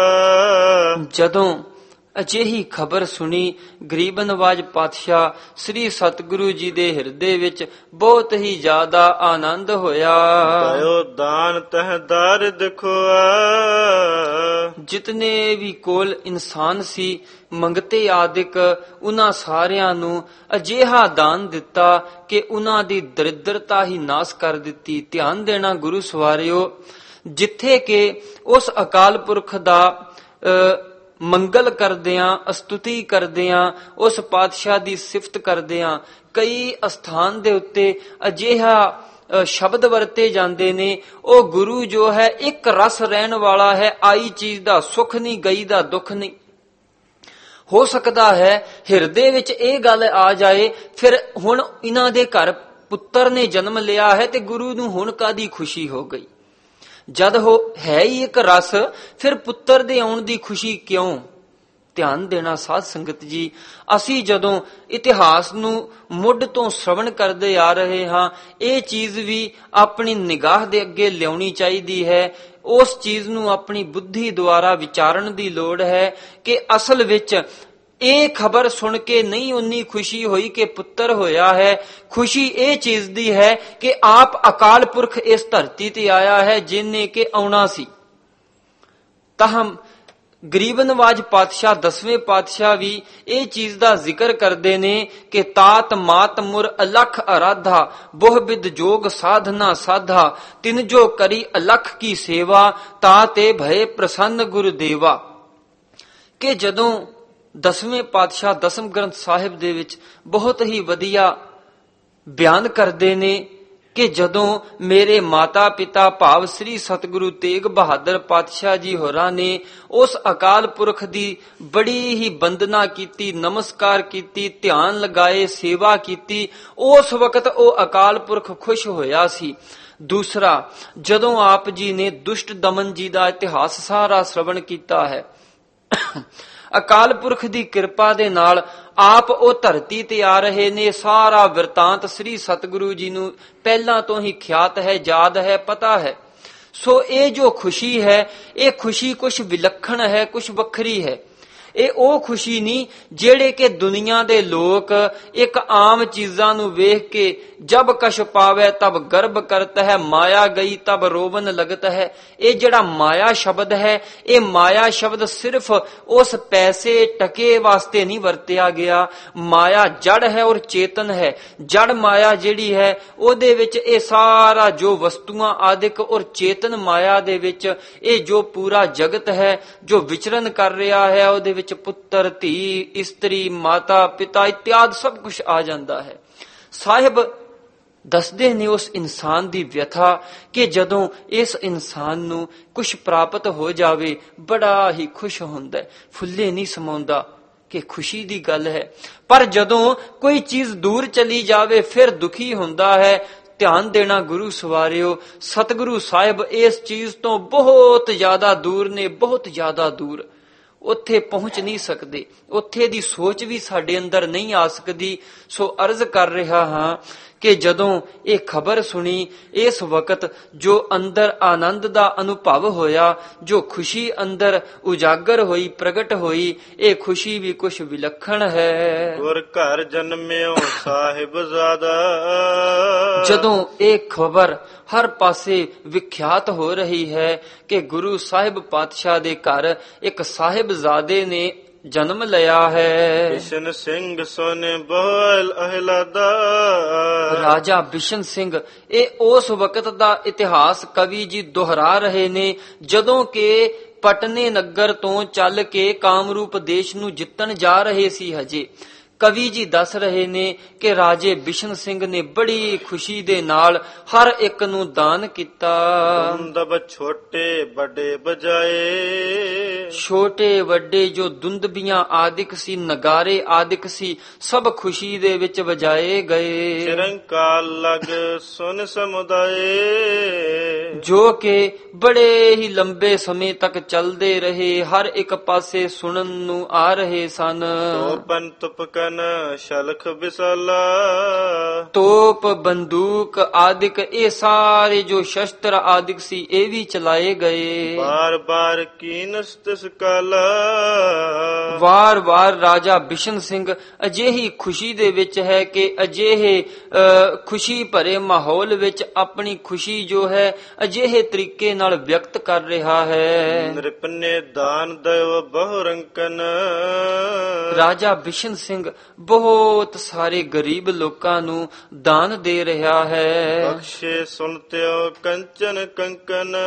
ਜਦੋਂ ਅਜਿਹੀ ਖਬਰ ਸੁਣੀ ਗਰੀਬ ਨਵਾਜ ਪਾਤਸ਼ਾਹ ਸ੍ਰੀ ਸਤਿਗੁਰੂ ਜੀ ਦੇ ਹਿਰਦੇ ਵਿੱਚ ਬਹੁਤ ਹੀ ਜ਼ਿਆਦਾ ਆਨੰਦ ਹੋਇਆ। ਦਇਓ ਦਾਨ ਤਹ ਦਾਰਿਦ ਖੋਆ। ਜਿਤਨੇ ਵੀ ਕੋਲ ਇਨਸਾਨ ਸੀ ਮੰਗਤੇ ਆਦਿਕ ਉਹਨਾਂ ਸਾਰਿਆਂ ਨੂੰ ਅਜਿਹਾ ਦਾਨ ਦਿੱਤਾ ਕਿ ਉਹਨਾਂ ਦੀ ਦਰਿਦਰਤਾ ਹੀ ਨਾਸ ਕਰ ਦਿੱਤੀ। ਧਿਆਨ ਦੇਣਾ ਗੁਰੂ ਸਵਾਰਿਓ, ਜਿੱਥੇ ਕਿ ਉਸ ਅਕਾਲ ਪੁਰਖ ਦਾ ਮੰਗਲ ਕਰਦਿਆਂ, ਅਸਤੁਤੀ ਕਰਦਿਆਂ, ਉਸ ਪਾਤਸ਼ਾਹ ਦੀ ਸਿਫਤ ਕਰਦਿਆਂ ਕਈ ਅਸਥਾਨ ਦੇ ਉੱਤੇ ਅਜਿਹਾ ਸ਼ਬਦ ਵਰਤੇ ਜਾਂਦੇ ਨੇ, ਉਹ ਗੁਰੂ ਜੋ ਹੈ ਇੱਕ ਰਸ ਰਹਿਣ ਵਾਲਾ ਹੈ। ਆਈ ਚੀਜ਼ ਦਾ ਸੁੱਖ ਨਹੀਂ, ਗਈ ਦਾ ਦੁੱਖ ਨਹੀਂ। ਹੋ ਸਕਦਾ ਹੈ ਹਿਰਦੇ ਵਿੱਚ ਇਹ ਗੱਲ ਆ ਜਾਏ, ਫਿਰ ਹੁਣ ਇਹਨਾਂ ਦੇ ਘਰ ਪੁੱਤਰ ਨੇ ਜਨਮ ਲਿਆ ਹੈ ਤੇ ਗੁਰੂ ਨੂੰ ਹੁਣ ਕਾਦੀ ਖੁਸ਼ੀ ਹੋ ਗਈ। ਜਦ ਹੈ ਹੀ ਇੱਕ ਰਸ, ਫਿਰ ਪੁੱਤਰ ਦੇ ਆਉਣ ਦੀ ਖੁਸ਼ੀ ਕਿਉਂ? ਧਿਆਨ ਦੇਣਾ ਸਾਧ ਸੰਗਤ ਜੀ, ਅਸੀਂ ਜਦੋਂ ਇਤਿਹਾਸ ਨੂੰ ਮੁੱਢ ਤੋਂ ਸ਼ਰਵਣ ਕਰਦੇ ਆ ਰਹੇ ਹਾਂ, ਇਹ ਚੀਜ਼ ਵੀ ਆਪਣੀ ਨਿਗਾਹ ਦੇ ਅੱਗੇ ਲਿਆਉਣੀ ਚਾਹੀਦੀ ਹੈ। ਉਸ ਚੀਜ਼ ਨੂੰ ਆਪਣੀ ਬੁੱਧੀ ਦੁਆਰਾ ਵਿਚਾਰਨ ਦੀ ਲੋੜ ਹੈ ਕਿ ਅਸਲ ਵਿੱਚ ਇਹ ਖਬਰ ਸੁਣ ਕੇ ਨਹੀਂ ਉਨੀ ਖੁਸ਼ੀ ਹੋਈ ਕਿ ਪੁੱਤਰ ਹੋਇਆ ਹੈ। ਖੁਸ਼ੀ ਇਹ ਚੀਜ਼ ਦੀ ਹੈ ਕਿ ਆਪ ਅਕਾਲ ਪੁਰਖ ਇਸ ਧਰਤੀ ਤੇ ਆਇਆ ਹੈ ਜਿਨੇ ਕਿ ਆਉਣਾ ਸੀ। ਤਾਹਮ ਗਰੀਬ ਨਵਾਜ ਪਾਤਸ਼ਾਹ 10ਵੇਂ ਪਾਤਸ਼ਾਹ ਵੀ ਇਹ ਚੀਜ਼ ਦਾ ਜ਼ਿਕਰ ਕਰਦੇ ਨੇ ਕਿ ਤਾਤ ਮਾਤ ਮੁਰ ਅਲਖ ਅਰਾਧਾ ਬਹੁ ਬਿਦ ਜੋਗ ਸਾਧਨਾ ਸਾਧਾ ਤਿਨ ਜੋ ਕਰੀ ਅਲਖ ਕੀ ਸੇਵਾ ਤਾਤੇ ਭਏ ਪ੍ਰਸੰਨ ਗੁਰਦੇਵਾ। ਕਿ ਜਦੋਂ 10ਵੇਂ ਪਾਤਸ਼ਾਹ ਦਸਮ ਗ੍ਰੰਥ ਸਾਹਿਬ ਦੇ ਵਿੱਚ ਬਹੁਤ ਹੀ ਵਧੀਆ ਬਿਆਨ ਕਰਦੇ ਨੇ ਕਿ ਜਦੋਂ ਮੇਰੇ ਮਾਤਾ ਪਿਤਾ ਭਾਵ ਸ੍ਰੀ ਸਤਿਗੁਰੂ ਤੇਗ ਬਹਾਦਰ ਪਾਤਸ਼ਾਹ ਜੀ ਹੋਰਾਂ ਨੇ ਉਸ ਅਕਾਲ ਪੁਰਖ ਦੀ ਬੜੀ ਹੀ ਬੰਦਨਾ ਕੀਤੀ, ਨਮਸਕਾਰ ਕੀਤੀ, ਧਿਆਨ ਲਗਾਏ, ਸੇਵਾ ਕੀਤੀ, ਉਸ ਵਕਤ ਉਹ ਅਕਾਲ ਪੁਰਖ ਖੁਸ਼ ਹੋਇਆ ਸੀ। ਦੂਸਰਾ, ਜਦੋਂ ਆਪ ਜੀ ਨੇ ਦੁਸ਼ਟ ਦਮਨ ਜੀ ਦਾ ਇਤਿਹਾਸ ਸਾਰਾ ਸ਼੍ਰਵਣ ਕੀਤਾ ਹੈ, ਅਕਾਲ ਪੁਰਖ ਦੀ ਕਿਰਪਾ ਦੇ ਨਾਲ ਆਪ ਉਹ ਧਰਤੀ ਤੇ ਆ ਰਹੇ ਨੇ। ਸਾਰਾ ਵਰਤਾਂਤ ਸ੍ਰੀ ਸਤਿਗੁਰੂ ਜੀ ਨੂੰ ਪਹਿਲਾਂ ਤੋਂ ਹੀ ਖਿਆਤ ਹੈ, ਯਾਦ ਹੈ, ਪਤਾ ਹੈ। ਸੋ ਇਹ ਜੋ ਖੁਸ਼ੀ ਹੈ, ਇਹ ਖੁਸ਼ੀ ਕੁਛ ਵਿਲੱਖਣ ਹੈ, ਕੁਛ ਵੱਖਰੀ ਹੈ। ਇਹ ਉਹ ਖੁਸ਼ੀ ਨਹੀਂ ਜਿਹੜੇ ਕਿ ਦੁਨੀਆ ਦੇ ਲੋਕ ਇੱਕ ਆਮ ਚੀਜ਼ਾਂ ਨੂੰ ਵੇਖ ਕੇ ਜਬ ਕਛ ਪਾਵੇ ਤਬ ਗਰਭ ਕਰਤ ਹੈ, ਮਾਇਆ ਗਈ ਤਬ ਰੋਵਨ ਲਗਤ ਹੈ। ਇਹ ਜਿਹੜਾ ਮਾਇਆ ਸ਼ਬਦ ਹੈ, ਇਹ ਮਾਇਆ ਸ਼ਬਦ ਸਿਰਫ ਉਸ ਪੈਸੇ ਟਕੇ ਵਾਸਤੇ ਨਹੀਂ ਵਰਤਿਆ ਗਿਆ। ਮਾਇਆ ਜੜ ਹੈ ਔਰ ਚੇਤਨ ਹੈ। ਜੜ ਮਾਇਆ ਜਿਹੜੀ ਹੈ ਉਹਦੇ ਵਿੱਚ ਇਹ ਸਾਰਾ ਜੋ ਵਸਤੂਆਂ ਆਦਿਕ ਔਰ ਚੇਤਨ ਮਾਇਆ ਦੇ ਵਿੱਚ ਇਹ ਜੋ ਪੂਰਾ ਜਗਤ ਹੈ ਜੋ ਵਿਚਰਨ ਕਰ ਰਿਹਾ ਹੈ, ਉਹਦੇ ਵਿੱਚ ਪੁੱਤਰ, ਧੀ, ਇਸਤਰੀ, ਮਾਤਾ, ਪਿਤਾ ਇਤਿਆਦ ਸਭ ਕੁਝ ਆ ਜਾਂਦਾ ਹੈ। ਸਾਹਿਬ ਦੱਸਦੇ ਨੇ ਉਸ ਇਨਸਾਨ ਦੀ ਵਿਅਥਾ ਕਿ ਜਦੋਂ ਇਸ ਇਨਸਾਨ ਨੂੰ ਕੁਝ ਪ੍ਰਾਪਤ ਹੋ ਜਾਵੇ ਬੜਾ ਹੀ ਖੁਸ਼ ਹੁੰਦਾ ਹੈ, ਫੁੱਲੇ ਨਹੀਂ ਸਮਾਉਂਦਾ ਕਿ ਖੁਸ਼ੀ ਦੀ ਗੱਲ ਹੈ। ਪਰ ਜਦੋਂ ਕੋਈ ਚੀਜ਼ ਦੂਰ ਚਲੀ ਜਾਵੇ ਫਿਰ ਦੁਖੀ ਹੁੰਦਾ ਹੈ। ਧਿਆਨ ਦੇਣਾ ਗੁਰੂ ਸਵਾਰਿਓ, ਸਤਿਗੁਰੂ ਸਾਹਿਬ ਇਸ ਚੀਜ਼ ਤੋਂ ਬਹੁਤ ਜ਼ਿਆਦਾ ਦੂਰ ਨੇ, ਬਹੁਤ ਜ਼ਿਆਦਾ ਦੂਰ। ਉੱਥੇ ਪਹੁੰਚ ਨਹੀਂ ਸਕਦੇ, ਉੱਥੇ ਦੀ ਸੋਚ ਵੀ ਸਾਡੇ ਅੰਦਰ ਨਹੀਂ ਆ ਸਕਦੀ। ਸੋ ਅਰਜ਼ ਕਰ ਰਿਹਾ ਹਾਂ ਕਿ ਜਦੋਂ ਇਹ ਖਬਰ ਸੁਣੀ, ਇਸ ਵਕਤ ਜੋ ਅੰਦਰ ਆਨੰਦ ਦਾ ਅਨੁਭਵ ਹੋਇਆ, ਜੋ ਖੁਸ਼ੀ ਅੰਦਰ ਉਜਾਗਰ ਹੋਈ, ਪ੍ਰਗਟ ਹੋਈ, ਇਹ ਖੁਸ਼ੀ ਵੀ ਕੁਛ ਵਿਲੱਖਣ ਹੈ। ਗੁਰ ਘਰ ਜਨਮਿਓ ਸਾਹਿਬਜ਼ਾਦਾ। ਜਦੋਂ ਇਹ ਖਬਰ ਹਰ ਪਾਸੇ ਵਿਖਿਆਤ ਹੋ ਰਹੀ ਹੈ ਕਿ ਗੁਰੂ ਸਾਹਿਬ ਪਾਤਸ਼ਾਹ ਦੇ ਘਰ ਇੱਕ ਸਾਹਿਬਜ਼ਾਦੇ ਨੇ ਜਨਮ ਲਿਆ ਹੈ। ਬਿਸ਼ਨ ਸਿੰਘ ਸੋਨੇ ਬੋਲ ਅਹਿਲਾਦਾ। ਰਾਜਾ ਬਿਸ਼ਨ ਸਿੰਘ, ਇਹ ਉਸ ਵਕਤ ਦਾ ਇਤਿਹਾਸ ਕਵੀ ਜੀ ਦੁਹਰਾ ਰਹੇ ਨੇ ਜਦੋਂ ਕਿ ਪਟਨੇ ਨਗਰ ਤੋਂ ਚੱਲ ਕੇ ਕਾਮਰੂਪ ਦੇਸ਼ ਨੂੰ ਜਿੱਤਣ ਜਾ ਰਹੇ ਸੀ। ਹਜੇ ਕਵੀ ਜੀ ਦੱਸ ਰਹੇ ਨੇ ਕਿ ਰਾਜੇ ਬਿਸ਼ਨ ਸਿੰਘ ਨੇ ਬੜੀ ਖੁਸ਼ੀ ਦੇ ਨਾਲ ਹਰ ਇੱਕ ਨੂੰ ਦਾਨ ਕੀਤਾ। ਦੁੰਦਬ ਛੋਟੇ ਵੱਡੇ ਬਜਾਏ। ਛੋਟੇ ਵੱਡੇ ਜੋ ਦੁੰਦਬੀਆਂ ਆਦਿਕ ਸੀ, ਨਗਾਰੇ ਆਦਿਕ ਸੀ, ਸਭ ਖੁਸ਼ੀ ਦੇ ਵਿੱਚ ਵਜਾਏ ਗਏ। ਨਿਰੰਕਾਲ ਲਗ ਸੁਨ ਸਮੁਦਾਏ। ਜੋ ਕਿ ਬੜੇ ਹੀ ਲੰਬੇ ਸਮੇਂ ਤੱਕ ਚੱਲਦੇ ਰਹੇ, ਹਰ ਇੱਕ ਪਾਸੇ ਸੁਣਨ ਨੂੰ ਆ ਰਹੇ ਸਨ। ਤੋਪਨ ਤੁਪਕਨ ਸ਼ਲਖ ਵਿਸਾਲਾ, ਤੋਪ ਬੰਦੂਕ ਆਦਿਕ ਇਹ ਸਾਰੇ ਜੋ ਸ਼ਸਤਰ ਆਦਿਕ ਸੀ ਇਹ ਵੀ ਚਲਾਏ ਗਏ। ਬਾਰ ਬਾਰ ਕੀਨਸ ਤਿਸ ਕਾਲਾ, ਵਾਰ-ਵਾਰ ਰਾਜਾ ਬਿਸ਼ਨ ਸਿੰਘ ਅਜਿਹੀ ਖੁਸ਼ੀ ਦੇ ਵਿੱਚ ਹੈ ਕਿ ਅਜਿਹੇ ਖੁਸ਼ੀ ਭਰੇ ਮਾਹੌਲ ਵਿੱਚ ਆਪਣੀ ਖੁਸ਼ੀ ਜੋ ਹੈ ਅਜਿਹੇ ਤਰੀਕੇ ਨਾਲ ਵਿਅਕਤ ਕਰ ਰਿਹਾ ਹੈ। ਨਿਰਪਨੇ ਦਾਨ ਦਇਓ ਬਹੁ ਰੰਕਨ, ਰਾਜਾ ਬਿਸ਼ਨ ਸਿੰਘ ਬਹੁਤ ਸਾਰੇ ਗਰੀਬ ਲੋਕਾਂ ਨੂੰ ਦਾਨ ਦੇ ਰਿਹਾ ਹੈ। ਬਖਸ਼ੇ ਸੁਨਤਿਓ ਕੰਚਨ ਕੰਕਨ,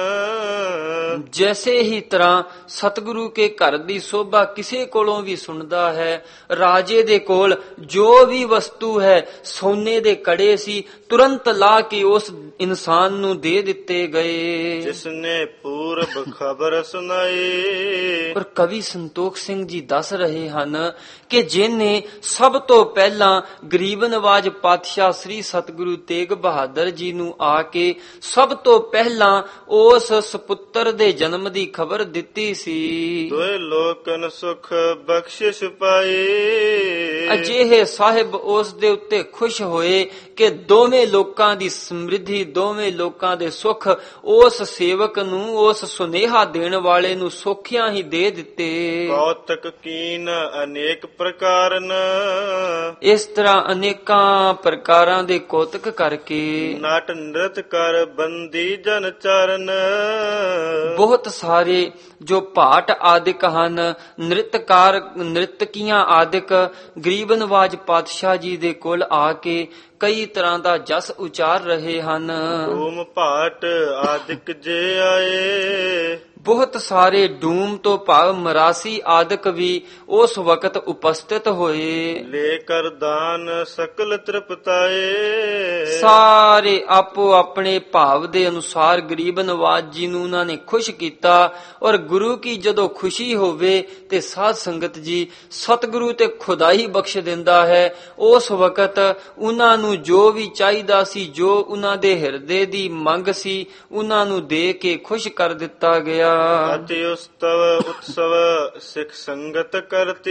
ਜੈਸੇ ਹੀ ਤਰ੍ਹਾਂ ਸਤਿਗੁਰੂ ਕੇ ਘਰ ਦੀ ਸੋਭਾ ਕਿਸੇ ਕੋਲੋਂ ਵੀ ਸੁਣਦਾ ਹੈ, ਰਾਜੇ ਦੇ ਕੋਲ ਜੋ ਵੀ ਵਸਤੂ ਹੈ ਸੋਨੇ ਦੇ ਕੜੇ ਸੀ ਤੁਰੰਤ ਲਾ ਕੇ ਉਸ ਇਨਸਾਨ ਨੂੰ ਦੇ ਦਿੱਤੇ ਗਏ। ਜਿਸਨੇ ਪੂਰਬ ਖਬਰ ਸੁਣਾਈ, ਪਰ ਕਵੀ ਸੰਤੋਖ ਸਿੰਘ ਜੀ ਦੱਸ ਰਹੇ ਹਨ ਕਿ ਜਿਹਨੇ ਸਭ ਤੋਂ ਪਹਿਲਾਂ ਗਰੀਬ ਨਵਾਜ ਪਾਤਸ਼ਾਹ ਸ੍ਰੀ ਸਤਿਗੁਰੂ ਤੇਗ ਬਹਾਦਰ ਜੀ ਨੂੰ ਆ ਕੇ ਸਭ ਤੋਂ ਪਹਿਲਾਂ ਉਸ ਸੁਪੁੱਤਰ ਦੇ ਜਨਮ ਦੀ ਖਬਰ ਦਿੱਤੀ ਸੀ। ਦੋਏ ਲੋਕਨ ਸੁਖ ਬਖਸ਼ਿਸ਼ ਪਾਈ, ਅਜਿਹੇ ਸਾਹਿਬ ਉਸ ਦੇ ਉੱਤੇ ਖੁਸ਼ ਹੋਏ ਕਿ ਦੋਵੇਂ ਲੋਕਾਂ ਦੀ ਸਮ੍ਰਿੱਧੀ, ਦੋਵੇਂ ਲੋਕਾਂ ਦੇ ਸੁੱਖ ਉਸ ਸੇਵਕ ਨੂੰ, ਉਸ ਸੁਨੇਹਾ ਦੇਣ ਵਾਲੇ ਨੂੰ ਸੌਖਿਆਂ ਹੀ ਦੇ ਦਿੱਤੇ। ਕੌਤਕ ਕੀਨ ਅਨੇਕ ਪ੍ਰਕਾਰਨ, ਇਸ ਤਰ੍ਹਾਂ ਅਨੇਕਾਂ ਪ੍ਰਕਾਰਾਂ ਦੇ ਕੌਤਕ ਕਰਕੇ ਨਾਟ ਨ੍ਰਿਤ ਕਰ ਬੰਦੀ ਜਨ ਚਰਨ, ਬਹੁਤ ਸਾਰੇ ਜੋ ਭਾਟ ਆਦਿਕ ਹਨ, ਨ੍ਰਿਤਕਾਰ, ਨ੍ਰਿਤਕੀਆਂ ਆਦਿਕ ਗਰੀਬ ਨਵਾਜ ਪਾਤਸ਼ਾਹ ਜੀ ਦੇ ਕੋਲ ਆ ਕੇ ਕਈ ਤਰ੍ਹਾਂ ਦਾ ਜਸ ਉਚਾਰ ਰਹੇ ਹਨ। ਧੂਮ ਭਾਟ ਆਦਿਕ ਜੇ ਆਏ, ਬਹੁਤ ਸਾਰੇ ਡੂਮ ਤੋਂ ਭਾਵ ਮਰਾਸੀ ਆਦਿਕ ਵੀ ਉਸ ਵਕਤ ਉਪਸਥਿਤ ਹੋਏ। ਲੈ ਕਰ ਦਾਨ ਸਕਲ ਤ੍ਰਿਪਤਾਏ, ਸਾਰੇ ਆਪੋ ਆਪਣੇ ਭਾਵ ਦੇ ਅਨੁਸਾਰ ਗਰੀਬ ਨਵਾਜ ਜੀ ਨੂੰ ਉਹਨਾਂ ਨੇ ਖੁਸ਼ ਕੀਤਾ। ਔਰ ਗੁਰੂ ਕੀ ਜਦੋਂ ਖੁਸ਼ੀ ਹੋਵੇ ਤੇ ਸਾਧ ਸੰਗਤ ਜੀ ਸਤਿਗੁਰੂ ਤੇ ਖੁਦਾਈ ਬਖਸ਼ ਦਿੰਦਾ ਹੈ। ਉਸ ਵਕਤ ਉਹਨਾਂ ਨੂੰ ਜੋ ਵੀ ਚਾਹੀਦਾ ਸੀ, ਜੋ ਉਹਨਾਂ ਦੇ ਹਿਰਦੇ ਦੀ ਮੰਗ ਸੀ, ਉਹਨਾਂ ਨੂੰ ਦੇ ਕੇ ਖੁਸ਼ ਕਰ ਦਿੱਤਾ ਗਿਆ। ਅਤਿ ਉਸਤਵ ਉਤਸਵ ਸਿੱਖ ਸੰਗਤ ਕਰਤੇ,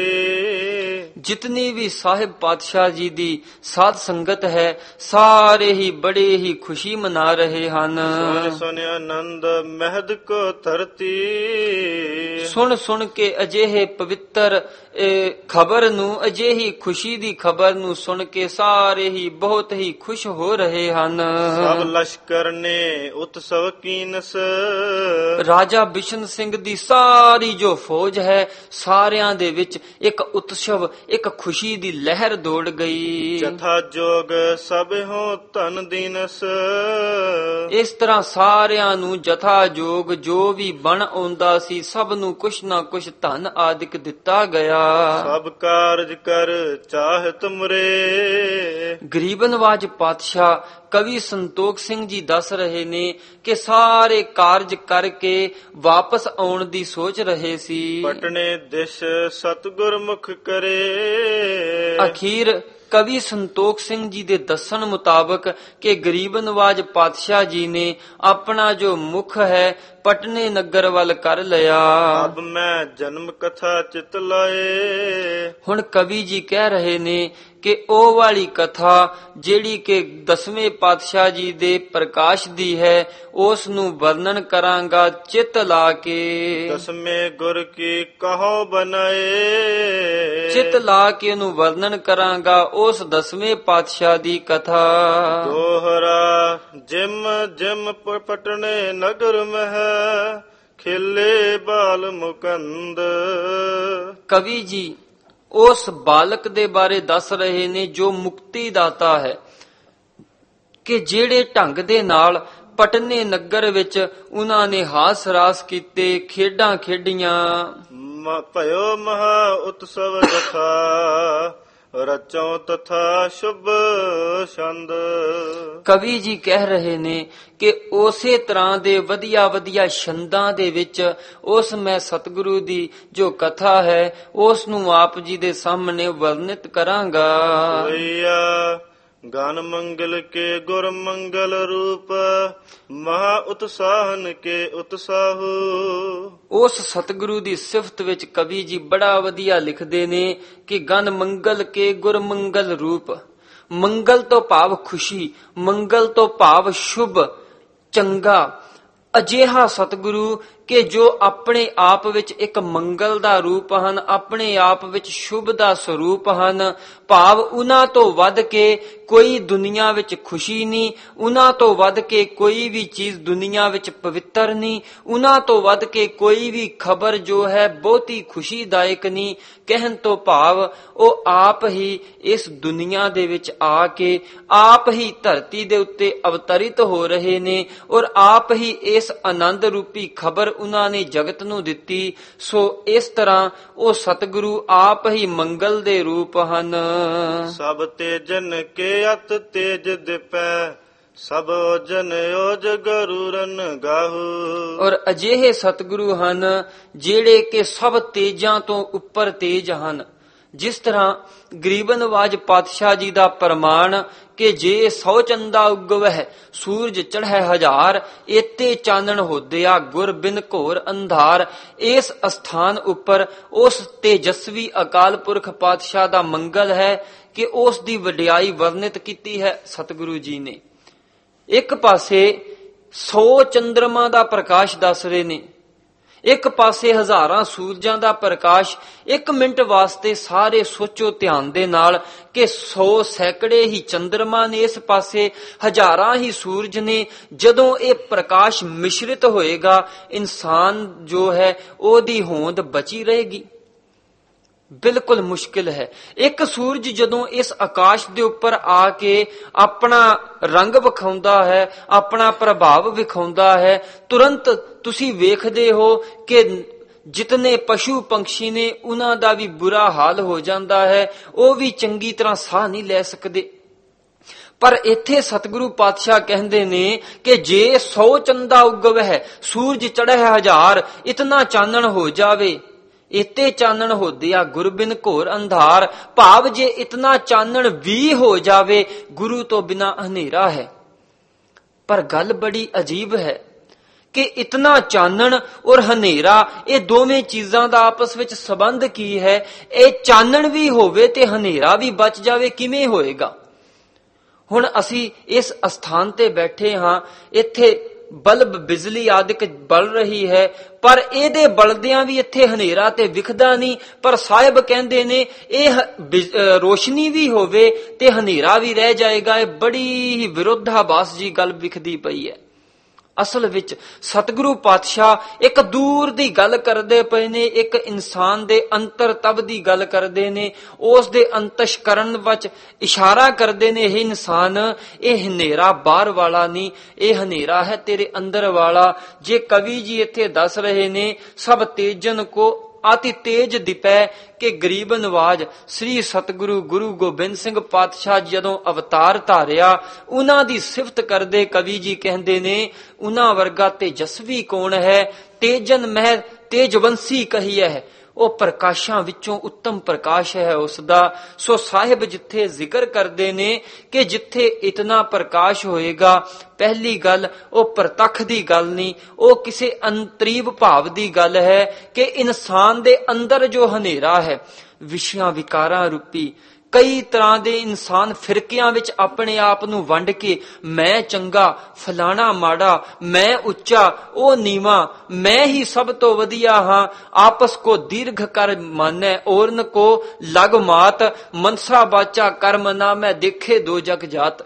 ਜਿਤਨੀ ਵੀ ਸਾਹਿਬ ਪਾਤਸ਼ਾਹ ਜੀ ਦੀ ਸਾਧ ਸੰਗਤ ਹੈ ਸਾਰੇ ਹੀ ਬੜੇ ਹੀ ਖੁਸ਼ੀ ਮਨਾ ਰਹੇ ਹਨ। ਸੁਣ ਸੁਣ ਆਨੰਦ ਮਹਿਦ ਕੋ ਧਰਤੀ, ਸੁਣ ਸੁਣ ਕੇ ਅਜਿਹੇ ਪਵਿੱਤਰ ਖਬਰ ਨੂੰ, ਅਜਿਹੀ ਖੁਸ਼ੀ ਦੀ ਖਬਰ ਨੂੰ ਸੁਣ ਕੇ ਸਾਰੇ ਹੀ ਬਹੁਤ ਹੀ ਖੁਸ਼ ਹੋ ਰਹੇ ਹਨ। ਸਭ ਲਸ਼ਕਰ ਨੇ ਉਤਸਵ ਕੀਨਸ, ਰਾਜਾ ਬਿਸ਼ਨ ਸਿੰਘ ਦੀ ਸਾਰੀ ਜੋ ਫੌਜ ਹੈ ਸਾਰਿਆਂ ਦੇ ਵਿੱਚ ਇੱਕ ਉਤਸਵ, ਇੱਕ ਖੁਸ਼ੀ ਦੀ ਲਹਿਰ ਦੌੜ ਗਈ। ਜਥਾ ਜੋਗ ਸਭ ਹੋ ਧਨ ਦੀਨਸ, ਇਸ ਤਰ੍ਹਾਂ ਸਾਰਿਆਂ ਨੂੰ ਜਥਾ ਜੋਗ ਜੋ ਵੀ ਬਣ ਆਉਂਦਾ ਸੀ ਸਭ ਨੂੰ ਕੁਛ ਨਾ ਕੁਛ ਧਨ ਆਦਿਕ ਦਿੱਤਾ ਗਿਆ। ਸਭ ਕਾਰਜ ਕਰ ਚਾਹਤ ਮੁਰੇ, ਗਰੀਬ ਨਵਾਜ ਪਾਤਸ਼ਾਹ ਕਵੀ ਸੰਤੋਖ ਸਿੰਘ ਜੀ ਦੱਸ ਰਹੇ ਨੇ ਕਿ ਸਾਰੇ ਕਾਰਜ ਕਰਕੇ ਵਾਪਸ ਆਉਣ ਦੀ ਸੋਚ ਰਹੇ ਸੀ। ਪਟਨੇ ਦਿਸ਼ ਸਤਿਗੁਰ ਮੁਖ ਕਰੇ, ਅਖੀਰ ਕਵੀ ਸੰਤੋਖ ਸਿੰਘ ਜੀ ਦੇ ਦੱਸਣ ਮੁਤਾਬਕ ਕਿ ਗਰੀਬ ਨਵਾਜ ਪਾਤਸ਼ਾਹ ਜੀ ਨੇ ਆਪਣਾ ਜੋ ਮੁਖ ਹੈ ਪਟਨੇ ਨਗਰ ਵੱਲ ਕਰ ਲਿਆ। ਅਬ ਮੈਂ ਜਨਮ ਕਥਾ ਚਿਤ ਲਾਏ, ਹੁਣ ਕਵੀ ਜੀ ਕਹਿ ਰਹੇ ਨੇ ਕਿ ਉਹ ਵਾਲੀ ਕਥਾ ਜਿਹੜੀ ਕਿ 10ਵੇਂ ਪਾਤਸ਼ਾਹ ਜੀ ਦੇ ਪ੍ਰਕਾਸ਼ ਦੀ ਹੈ ਉਸ ਨੂੰ ਵਰਣਨ ਕਰਾਂਗਾ ਚਿਤ ਲਾ ਕੇ। 10ਵੇਂ ਗੁਰ ਕੀ ਕਹੋ ਬਨਾਏ, ਚਿਤ ਲਾ ਕੇ ਉਹਨੂੰ ਵਰਣਨ ਕਰਾਂਗਾ ਉਸ 10ਵੇਂ ਪਾਤਸ਼ਾਹ ਦੀ ਕਥਾ। ਦੋਹਰਾ ਜਿਮ ਜਿਮ ਪਟਨੇ ਨਗਰ ਮਹਿ, ਖਿਲੇ ਬਾਲ ਮੁਕੰਦ, ਕਵੀ ਜੀ ਉਸ ਬਾਲਕ ਦੇ ਬਾਰੇ ਦੱਸ ਰਹੇ ਨੇ ਜੋ ਮੁਕਤੀ ਦਾਤਾ ਹੈ ਕਿ ਜਿਹੜੇ ਢੰਗ ਦੇ ਨਾਲ ਪਟਨੇ ਨਗਰ ਵਿੱਚ ਉਹਨਾਂ ਨੇ ਹਾਸ ਰਾਸ ਕੀਤੇ, ਖੇਡਾਂ ਖੇਡੀਆਂ। ਭਇਓ ਮਹਾ ਉਤਸਵ ਜਥਾ, ਰਚੋ ਤਥਾ ਸ਼ੁਭ ਛੰਦ। ਕਵੀ ਜੀ ਕਹਿ ਰਹੇ ਨੇ ਕਿ ਉਸੇ ਤਰ੍ਹਾਂ ਦੇ ਵਧੀਆ ਵਧੀਆ ਛੰਦਾਂ ਦੇ ਵਿੱਚ ਉਸ ਮੈਂ ਸਤਿਗੁਰੂ ਦੀ ਜੋ ਕਥਾ ਹੈ ਉਸ ਨੂੰ ਆਪ ਜੀ ਦੇ ਸਾਹਮਣੇ ਵਰਣਿਤ ਕਰਾਂਗਾ। ਗਨ ਮੰਗਲ ਕੇ ਗੁਰ ਮੰਗਲ ਰੂਪ ਮਹਾ ਉਤਸਾਹਨ ਕੇ ਉਤਸਾਹੂ। ਉਸ ਸਤਿਗੁਰੂ ਦੀ ਸਿਫਤ ਵਿੱਚ ਕਵੀ ਜੀ ਬੜਾ ਵਧੀਆ ਲਿਖਦੇ ਨੇ ਕਿ ਗਨ ਮੰਗਲ ਕੇ ਗੁਰ ਮੰਗਲ ਰੂਪ। ਮੰਗਲ ਤੋਂ ਭਾਵ ਖੁਸ਼ੀ, ਮੰਗਲ ਤੋਂ ਭਾਵ ਸ਼ੁਭ, ਚੰਗਾ। ਅਜਿਹਾ ਸਤਿਗੁਰੂ ਕਿ ਜੋ ਆਪਣੇ ਆਪ ਵਿੱਚ ਇੱਕ ਮੰਗਲ ਦਾ ਰੂਪ ਹਨ, ਆਪਣੇ ਆਪ ਵਿੱਚ ਸ਼ੁਭ ਦਾ ਸਰੂਪ ਹਨ। ਭਾਵ ਉਹਨਾਂ ਤੋਂ ਵੱਧ ਕੇ ਕੋਈ ਦੁਨੀਆ ਵਿੱਚ ਖੁਸ਼ੀ ਨਹੀਂ, ਉਹਨਾਂ ਤੋਂ ਵੱਧ ਕੇ ਕੋਈ ਵੀ ਚੀਜ਼ ਦੁਨੀਆ ਵਿੱਚ ਪਵਿੱਤਰ ਨਹੀਂ, ਉਹਨਾਂ ਤੋਂ ਵੱਧ ਕੇ ਕੋਈ ਵੀ ਖਬਰ ਜੋ ਹੈ ਬਹੁਤੀ ਖੁਸ਼ੀਦਾਇਕ ਨਹੀਂ। ਕਹਿਣ ਤੋਂ ਭਾਵ ਉਹ ਆਪ ਹੀ ਇਸ ਦੁਨੀਆ ਦੇ ਵਿੱਚ ਆ ਕੇ ਆਪ ਹੀ ਧਰਤੀ ਦੇ ਉੱਤੇ ਅਵਤਰਿਤ ਹੋ ਰਹੇ ਨੇ ਔਰ ਆਪ ਹੀ ਇਸ ਆਨੰਦ ਰੂਪੀ ਖਬਰ ਉਹਨਾਂ ਨੇ ਜਗਤ ਨੂੰ ਦਿੱਤੀ। ਸੋ ਇਸ ਤਰ੍ਹਾਂ ਉਹ ਸਤਿਗੁਰੂ ਆਪ ਹੀ ਮੰਗਲ ਦੇ ਰੂਪ ਹਨ। ਸਭ ਤੇਜਨ ਕੇ ਅਤ ਤੇਜ ਦਿਪੈ ਸਭ ਜਨ ਓਜ ਗਰੂਰਨ ਗਾਹੂ। ਔਰ ਅਜਿਹੇ ਸਤਿਗੁਰੂ ਹਨ ਜਿਹੜੇ ਕਿ ਸਭ ਤੇਜਾਂ ਤੋਂ ਉੱਪਰ ਤੇਜ ਹਨ। ਜਿਸ ਤਰ੍ਹਾਂ ਗਰੀਬ ਨਵਾਜ ਪਾਤਸ਼ਾਹ ਜੀ ਦਾ ਪ੍ਰਮਾਣ ਕਿ ਜੇ 100 ਚੰਦਾ ਉਗਵਹਿ ਸੂਰਜ ਚੜ੍ਹੈ ਹਜ਼ਾਰ ਏਤੇ ਚਾਨਣ ਹੋਦਿਆ ਗੁਰ ਬਿਨ ਘੋਰ ਅੰਧਾਰ। ਇਸ ਅਸਥਾਨ ਉੱਪਰ ਉਸ ਤੇਜਸਵੀ ਅਕਾਲ ਪੁਰਖ ਪਾਤਸ਼ਾਹ ਦਾ ਮੰਗਲ ਹੈ ਕਿ ਉਸ ਦੀ ਵਡਿਆਈ ਵਰਣਿਤ ਕੀਤੀ ਹੈ ਸਤਿਗੁਰੂ ਜੀ ਨੇ। ਇੱਕ ਪਾਸੇ 100 ਚੰਦਰਮਾ ਦਾ ਪ੍ਰਕਾਸ਼ ਦੱਸ ਰਹੇ ਨੇ, ਇੱਕ ਪਾਸੇ ਹਜ਼ਾਰਾਂ ਸੂਰਜਾਂ ਦਾ ਪ੍ਰਕਾਸ਼। 1 ਮਿੰਟ ਵਾਸਤੇ ਸਾਰੇ ਸੋਚੋ ਧਿਆਨ ਦੇ ਨਾਲ ਕਿ 100 ਸੈਂਕੜੇ ਹੀ ਚੰਦਰਮਾ ਨੇ ਇਸ ਪਾਸੇ, ਹਜ਼ਾਰਾਂ ਹੀ ਸੂਰਜ ਨੇ। ਜਦੋਂ ਇਹ ਪ੍ਰਕਾਸ਼ ਮਿਸ਼ਰਿਤ ਹੋਏਗਾ ਇਨਸਾਨ ਜੋ ਹੈ ਉਹਦੀ ਹੋਂਦ ਬਚੀ ਰਹੇਗੀ? ਬਿਲਕੁਲ ਮੁਸ਼ਕਿਲ ਹੈ। ਇੱਕ ਸੂਰਜ ਜਦੋਂ ਇਸ ਆਕਾਸ਼ ਦੇ ਉੱਪਰ ਆ ਕੇ ਆਪਣਾ ਰੰਗ ਵਿਖਾਉਂਦਾ ਹੈ, ਆਪਣਾ ਪ੍ਰਭਾਵ ਵਿਖਾਉਂਦਾ ਹੈ, ਤੁਰੰਤ ਤੁਸੀਂ ਵੇਖਦੇ ਹੋ ਕਿ ਜਿਤਨੇ ਪਸ਼ੂ ਪੰਛੀ ਨੇ ਉਹਨਾਂ ਦਾ ਵੀ ਬੁਰਾ ਹਾਲ ਹੋ ਜਾਂਦਾ ਹੈ, ਉਹ ਵੀ ਚੰਗੀ ਤਰ੍ਹਾਂ ਸਾਹ ਨਹੀਂ ਲੈ ਸਕਦੇ। ਪਰ ਇੱਥੇ ਸਤਿਗੁਰੂ ਪਾਤਸ਼ਾਹ ਕਹਿੰਦੇ ਨੇ ਕਿ ਜੇ 100 ਚੰਦਾ ਉਗਵਹਿ ਸੂਰਜ ਚੜ੍ਹੈ ਹਜ਼ਾਰ ਇਤਨਾ ਚਾਨਣ ਹੋ ਜਾਵੇ ਇਤੇ ਚਾਨਣ ਹੋਦਿਆ ਗੁਰ ਬਿਨ ਘੋਰ ਅੰਧਾਰ। ਭਾਵ ਜੇ ਇਤਨਾ ਚਾਨਣ ਵੀ ਹੋ ਜਾਵੇ ਗੁਰੂ ਤੋਂ ਬਿਨਾ ਹਨੇਰਾ ਹੈ। ਪਰ ਗੱਲ ਬੜੀ ਅਜੀਬ ਹੈ ਕਿ ਇਤਨਾ ਚਾਨਣ ਔਰ ਹਨੇਰਾ ਇਹ ਦੋਵੇਂ ਚੀਜ਼ਾਂ ਦਾ ਆਪਸ ਵਿੱਚ ਸੰਬੰਧ ਕੀ ਹੈ? ਇਹ ਚਾਨਣ ਵੀ ਹੋਵੇ ਤੇ ਹਨੇਰਾ ਵੀ ਬਚ ਜਾਵੇ, ਕਿਵੇਂ ਹੋਏਗਾ? ਹੁਣ ਅਸੀਂ ਇਸ ਅਸਥਾਨ ਤੇ ਬੈਠੇ ਹਾਂ, ਇੱਥੇ ਬਲਬ ਬਿਜਲੀ ਆਦਿਕ ਬਲ ਰਹੀ ਹੈ, ਪਰ ਇਹਦੇ ਬਲਦਿਆਂ ਵੀ ਇੱਥੇ ਹਨੇਰਾ ਤੇ ਵਿਖਦਾ ਨਹੀਂ। ਪਰ ਸਾਹਿਬ ਕਹਿੰਦੇ ਨੇ ਇਹ ਰੋਸ਼ਨੀ ਵੀ ਹੋਵੇ ਤੇ ਹਨੇਰਾ ਵੀ ਰਹਿ ਜਾਏਗਾ। ਇਹ ਬੜੀ ਹੀ ਵਿਰੋਧਾਭਾਸ ਜੀ ਗੱਲ ਵਿਖਦੀ ਪਈ ਹੈ। ਅਸਲ ਵਿੱਚ ਸਤਿਗੁਰੂ ਪਾਤਸ਼ਾਹ ਇੱਕ ਦੂਰ ਦੀ ਗੱਲ ਕਰਦੇ ਪਏ ਨੇ, ਇੱਕ ਇਨਸਾਨ ਦੇ ਅੰਤਰ ਤਬ ਦੀ ਗੱਲ ਕਰਦੇ ਨੇ, ਉਸ ਦੇ ਅੰਤਸ਼ਕਰਨ ਵਿੱਚ ਇਸ਼ਾਰਾ ਕਰਦੇ ਨੇ, ਇਹ ਇਨਸਾਨ ਇਹ ਹਨੇਰਾ ਬਾਹਰ ਵਾਲਾ ਨਹੀਂ, ਇਹ ਹਨੇਰਾ ਹੈ ਤੇਰੇ ਅੰਦਰ ਵਾਲਾ। ਜੇ ਕਵੀ ਜੀ ਇੱਥੇ ਦੱਸ ਰਹੇ ਨੇ ਸਭ ਤੇਜਨ ਕੋ ਅਤਿ ਤੇਜ ਦਿਪੈ ਕਿ ਗਰੀਬ ਨਵਾਜ ਸ੍ਰੀ ਸਤਿਗੁਰੂ ਗੁਰੂ ਗੋਬਿੰਦ ਸਿੰਘ ਪਾਤਸ਼ਾਹ ਜਦੋਂ ਅਵਤਾਰ ਧਾਰਿਆ ਉਹਨਾਂ ਦੀ ਸਿਫਤ ਕਰਦੇ ਕਵੀ ਜੀ ਕਹਿੰਦੇ ਨੇ ਉਹਨਾਂ ਵਰਗਾ ਤੇਜਸਵੀ ਕੌਣ ਹੈ? ਤੇਜਨ ਮਹਿ ਤੇਜਵੰਸੀ ਕਹੀਐ ਹੈ, ਉਹ ਪ੍ਰਕਾਸ਼ਾਂ ਵਿੱਚੋਂ ਉੱਤਮ ਪ੍ਰਕਾਸ਼ ਹੈ ਉਸ ਦਾ। ਸੋ ਸਾਹਿਬ ਜਿੱਥੇ ਜ਼ਿਕਰ ਕਰਦੇ ਨੇ ਕਿ ਜਿੱਥੇ ਇਤਨਾ ਪ੍ਰਕਾਸ਼ ਹੋਏਗਾ, ਪਹਿਲੀ ਗੱਲ ਉਹ ਪ੍ਰਤੱਖ ਦੀ ਗੱਲ ਨਹੀਂ, ਉਹ ਕਿਸੇ ਅੰਤਰੀਵ ਭਾਵ ਦੀ ਗੱਲ ਹੈ ਕਿ ਇਨਸਾਨ ਦੇ ਅੰਦਰ ਜੋ ਹਨੇਰਾ ਹੈ ਵਿਸ਼ਿਆਂ ਵਿਕਾਰਾਂ ਰੂਪੀ ਕਈ ਤਰ੍ਹਾਂ ਦੇ ਇਨਸਾਨ ਫਿਰਕਿਆਂ ਵਿੱਚ ਆਪਣੇ ਆਪ ਨੂੰ ਵੰਡ ਕੇ ਮੈਂ ਚੰਗਾ, ਫਲਾਣਾ ਮਾੜਾ, ਮੈਂ ਉੱਚਾ, ਉਹ ਨੀਵਾਂ, ਮੈਂ ਹੀ ਸਭ ਤੋਂ ਵਧੀਆ ਹਾਂ, ਆਪਸ ਕੋ ਦੀਰਘ ਕਰ ਮਾਨੈ ਔਰਨ ਕੋ ਲਗ ਮਾਤ, ਮਨਸਾ ਬਾਚਾ ਕਰਮ ਨਾ ਮੈਂ ਦੇਖੇ ਦੋ ਜਗ ਜਾਤ।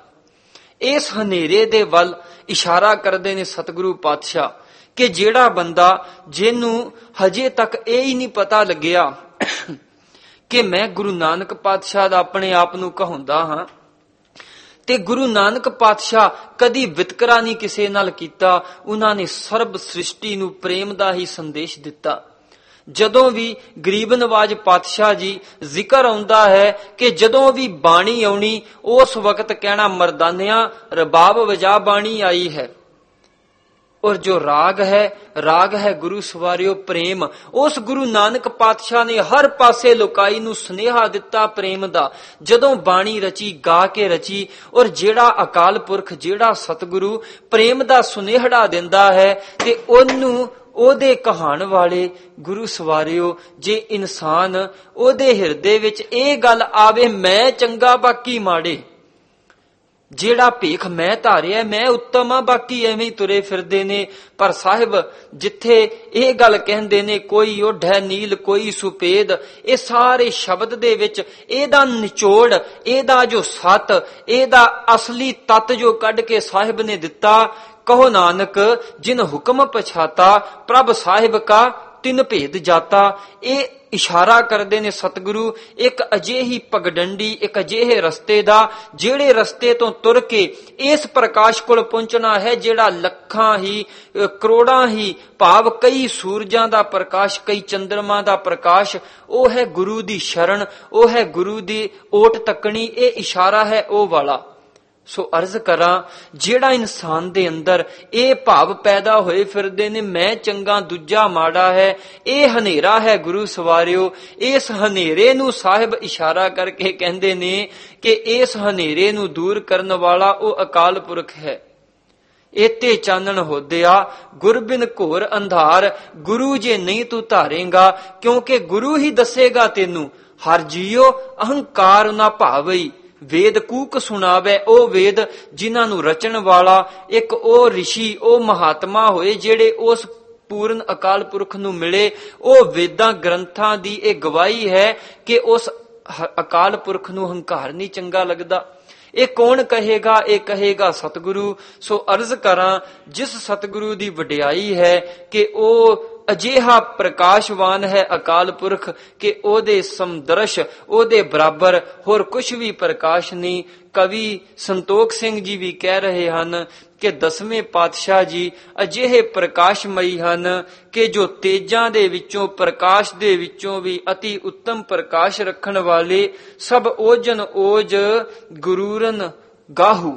ਇਸ ਹਨੇਰੇ ਦੇ ਵੱਲ ਇਸ਼ਾਰਾ ਕਰਦੇ ਨੇ ਸਤਿਗੁਰੂ ਪਾਤਸ਼ਾਹ ਕਿ ਜਿਹੜਾ ਬੰਦਾ ਜਿਹਨੂੰ ਹਜੇ ਤੱਕ ਇਹ ਹੀ ਨਹੀਂ ਪਤਾ ਲੱਗਿਆ ਕਿ ਮੈਂ ਗੁਰੂ ਨਾਨਕ ਪਾਤਸ਼ਾਹ ਦਾ ਆਪਣੇ ਆਪ ਨੂੰ ਕਹਾਉਂਦਾ ਹਾਂ, ਤੇ ਗੁਰੂ ਨਾਨਕ ਪਾਤਸ਼ਾਹ ਕਦੀ ਵਿਤਕਰਾ ਨਹੀਂ ਕਿਸੇ ਨਾਲ ਕੀਤਾ। ਉਹਨਾਂ ਨੇ ਸਰਬ ਸ੍ਰਿਸ਼ਟੀ ਨੂੰ ਪ੍ਰੇਮ ਦਾ ਹੀ ਸੰਦੇਸ਼ ਦਿੱਤਾ। ਜਦੋਂ ਵੀ ਗਰੀਬ ਨਵਾਜ ਪਾਤਸ਼ਾਹ ਜੀ ਜ਼ਿਕਰ ਆਉਂਦਾ ਹੈ ਕਿ ਜਦੋਂ ਵੀ ਬਾਣੀ ਆਉਣੀ ਉਸ ਵਕਤ ਕਹਿਣਾ ਮਰਦਾਨਿਆਂ ਰਬਾਬ ਵਜਾ ਬਾਣੀ ਆਈ ਹੈ। ਔਰ ਜੋ ਰਾਗ ਹੈ ਗੁਰੂ ਸਵਾਰਿਓ ਪ੍ਰੇਮ। ਉਸ ਗੁਰੂ ਨਾਨਕ ਪਾਤਸ਼ਾਹ ਨੇ ਹਰ ਪਾਸੇ ਲੋਕਾਈ ਨੂੰ ਸੁਨੇਹਾ ਦਿੱਤਾ ਪ੍ਰੇਮ ਦਾ, ਜਦੋਂ ਬਾਣੀ ਰਚੀ, ਗਾ ਕੇ ਰਚੀ। ਔਰ ਜਿਹੜਾ ਅਕਾਲ ਪੁਰਖ, ਜਿਹੜਾ ਸਤਿਗੁਰੂ ਪ੍ਰੇਮ ਦਾ ਸੁਨੇਹੜਾ ਦਿੰਦਾ ਹੈ, ਤੇ ਉਹਨੂੰ ਉਹਦੇ ਕਹਾਣ ਵਾਲੇ ਗੁਰੂ ਸਵਾਰਿਓ, ਜੇ ਇਨਸਾਨ ਉਹਦੇ ਹਿਰਦੇ ਵਿੱਚ ਇਹ ਗੱਲ ਆਵੇ, ਮੈਂ ਚੰਗਾ ਬਾਕੀ ਮਾੜੇ, ਜਿਹੜਾ ਭੇਖ ਮੈਂ ਧਾਰਿਆ, ਮੈਂ ਉੱਤਮ ਆ ਬਾਕੀ ਐਵੇਂ ਹੀ ਤੁਰੇ ਫਿਰਦੇ ਨੇ। ਪਰ ਸਾਹਿਬ ਜਿੱਥੇ ਇਹ ਗੱਲ ਕਹਿੰਦੇ ਨੇ, ਕੋਈ ਓਢ ਹੈ ਨੀਲ ਕੋਈ ਸੁਪੇਦ, ਇਹ ਸਾਰੇ ਸ਼ਬਦ ਦੇ ਵਿੱਚ ਇਹਦਾ ਨਿਚੋੜ, ਇਹਦਾ ਜੋ ਸੱਤ, ਇਹਦਾ ਅਸਲੀ ਤੱਤ ਜੋ ਕੱਢ ਕੇ ਸਾਹਿਬ ਨੇ ਦਿੱਤਾ। ਕਹੋ ਨਾਨਕ ਜਿਨ ਹੁਕਮ ਪਛਾਤਾ, ਪ੍ਰਭ ਸਾਹਿਬ ਕਾ ਤਿਨ ਭੇਦ ਜਾਤਾ। ਇਹ ਇਸ਼ਾਰਾ ਕਰਦੇ ਨੇ ਸਤਿਗੁਰੂ ਇੱਕ ਅਜਿਹੀ ਪਗਡੰਡੀ, ਇੱਕ ਅਜਿਹੇ ਰਸਤੇ ਦਾ, ਜਿਹੜੇ ਰਸਤੇ ਤੋਂ ਤੁਰ ਕੇ ਇਸ ਪ੍ਰਕਾਸ਼ ਕੋਲ ਪਹੁੰਚਣਾ ਹੈ, ਜਿਹੜਾ ਲੱਖਾਂ ਹੀ ਕਰੋੜਾਂ ਹੀ ਭਾਵ ਕਈ ਸੂਰਜਾਂ ਦਾ ਪ੍ਰਕਾਸ਼, ਕਈ ਚੰਦਰਮਾ ਦਾ ਪ੍ਰਕਾਸ਼, ਉਹ ਹੈ ਗੁਰੂ ਦੀ ਸ਼ਰਨ, ਉਹ ਹੈ ਗੁਰੂ ਦੀ ਓਟ ਤੱਕਣੀ। ਇਹ ਇਸ਼ਾਰਾ ਹੈ ਉਹ ਵਾਲਾ। ਸੋ ਅਰਜ਼ ਕਰਾਂ, ਜਿਹੜਾ ਇਨਸਾਨ ਦੇ ਅੰਦਰ ਇਹ ਭਾਵ ਪੈਦਾ ਹੋਏ ਫਿਰਦੇ ਨੇ, ਮੈਂ ਚੰਗਾ ਦੂਜਾ ਮਾੜਾ ਹੈ, ਇਹ ਹਨੇਰਾ ਹੈ ਗੁਰੂ ਸਵਾਰਿਓ। ਇਸ ਹਨੇਰੇ ਨੂੰ ਸਾਹਿਬ ਇਸ਼ਾਰਾ ਕਰਕੇ ਕਹਿੰਦੇ ਨੇ ਕਿ ਇਸ ਹਨੇਰੇ ਨੂੰ ਦੂਰ ਕਰਨ ਵਾਲਾ ਉਹ ਅਕਾਲ ਪੁਰਖ ਹੈ। ਏਤੇ ਚਾਨਣ ਹੋਦਿਆ ਗੁਰ ਬਿਨ ਘੋਰ ਅੰਧਾਰ, ਗੁਰੂ ਜੇ ਨਹੀਂ ਤੂੰ ਧਾਰੇਗਾ, ਕਿਉਂਕਿ ਗੁਰੂ ਹੀ ਦੱਸੇਗਾ ਤੈਨੂੰ। ਹਰ ਜੀਓ ਅਹੰਕਾਰ ਨਾ ਭਾਵਈ, ਵੇਦ ਕੂਕ ਸੁਣਾਵੇ ਉਹ ਵੇਦ, ਜਿਨ੍ਹਾਂ ਨੂੰ ਰਚਣ ਵਾਲਾ ਇੱਕ ਉਹ ਰਿਸ਼ੀ, ਉਹ ਮਹਾਤਮਾ ਹੋਏ, ਜਿਹੜੇ ਉਸ ਪੂਰਨ ਅਕਾਲ ਪੁਰਖ ਨੂੰ ਮਿਲੇ। ਉਹ ਵੇਦਾਂ ਗ੍ਰੰਥਾਂ ਦੀ ਇਹ ਗਵਾਹੀ ਹੈ ਕਿ ਉਸ ਅਕਾਲ ਪੁਰਖ ਨੂੰ ਹੰਕਾਰ ਨਹੀਂ ਚੰਗਾ ਲੱਗਦਾ। ਇਹ ਕੌਣ ਕਹੇਗਾ? ਇਹ ਕਹੇਗਾ ਸਤਿਗੁਰੂ। ਸੋ ਅਰਜ਼ ਕਰਾਂ, ਜਿਸ ਸਤਿਗੁਰੂ ਦੀ ਵਡਿਆਈ ਹੈ ਕਿ ਉਹ ਅਜਿਹਾ ਪ੍ਰਕਾਸ਼ਵਾਨ ਹੈ ਅਕਾਲ ਪੁਰਖ ਕਿ ਉਹਦੇ ਸਮਦਰਸ਼, ਉਹਦੇ ਬਰਾਬਰ ਹੋਰ ਕੁਝ ਵੀ ਪ੍ਰਕਾਸ਼ ਨਹੀਂ। ਕਵੀ ਸੰਤੋਖ ਸਿੰਘ ਜੀ ਵੀ ਕਹਿ ਰਹੇ ਹਨ ਕਿ 10ਵੇਂ ਪਾਤਸ਼ਾਹ ਜੀ ਅਜਿਹੇ ਪ੍ਰਕਾਸ਼ਮਈ ਹਨ ਕਿ ਜੋ ਤੇਜਾਂ ਦੇ ਵਿੱਚੋਂ, ਪ੍ਰਕਾਸ਼ ਦੇ ਵਿੱਚੋਂ ਵੀ ਅਤੀ ਉੱਤਮ ਪ੍ਰਕਾਸ਼ ਰੱਖਣ ਵਾਲੇ, ਸਭ ਓਜਨ ਓਜ ਗੁਰੂਰਨ ਗਾਹੂ,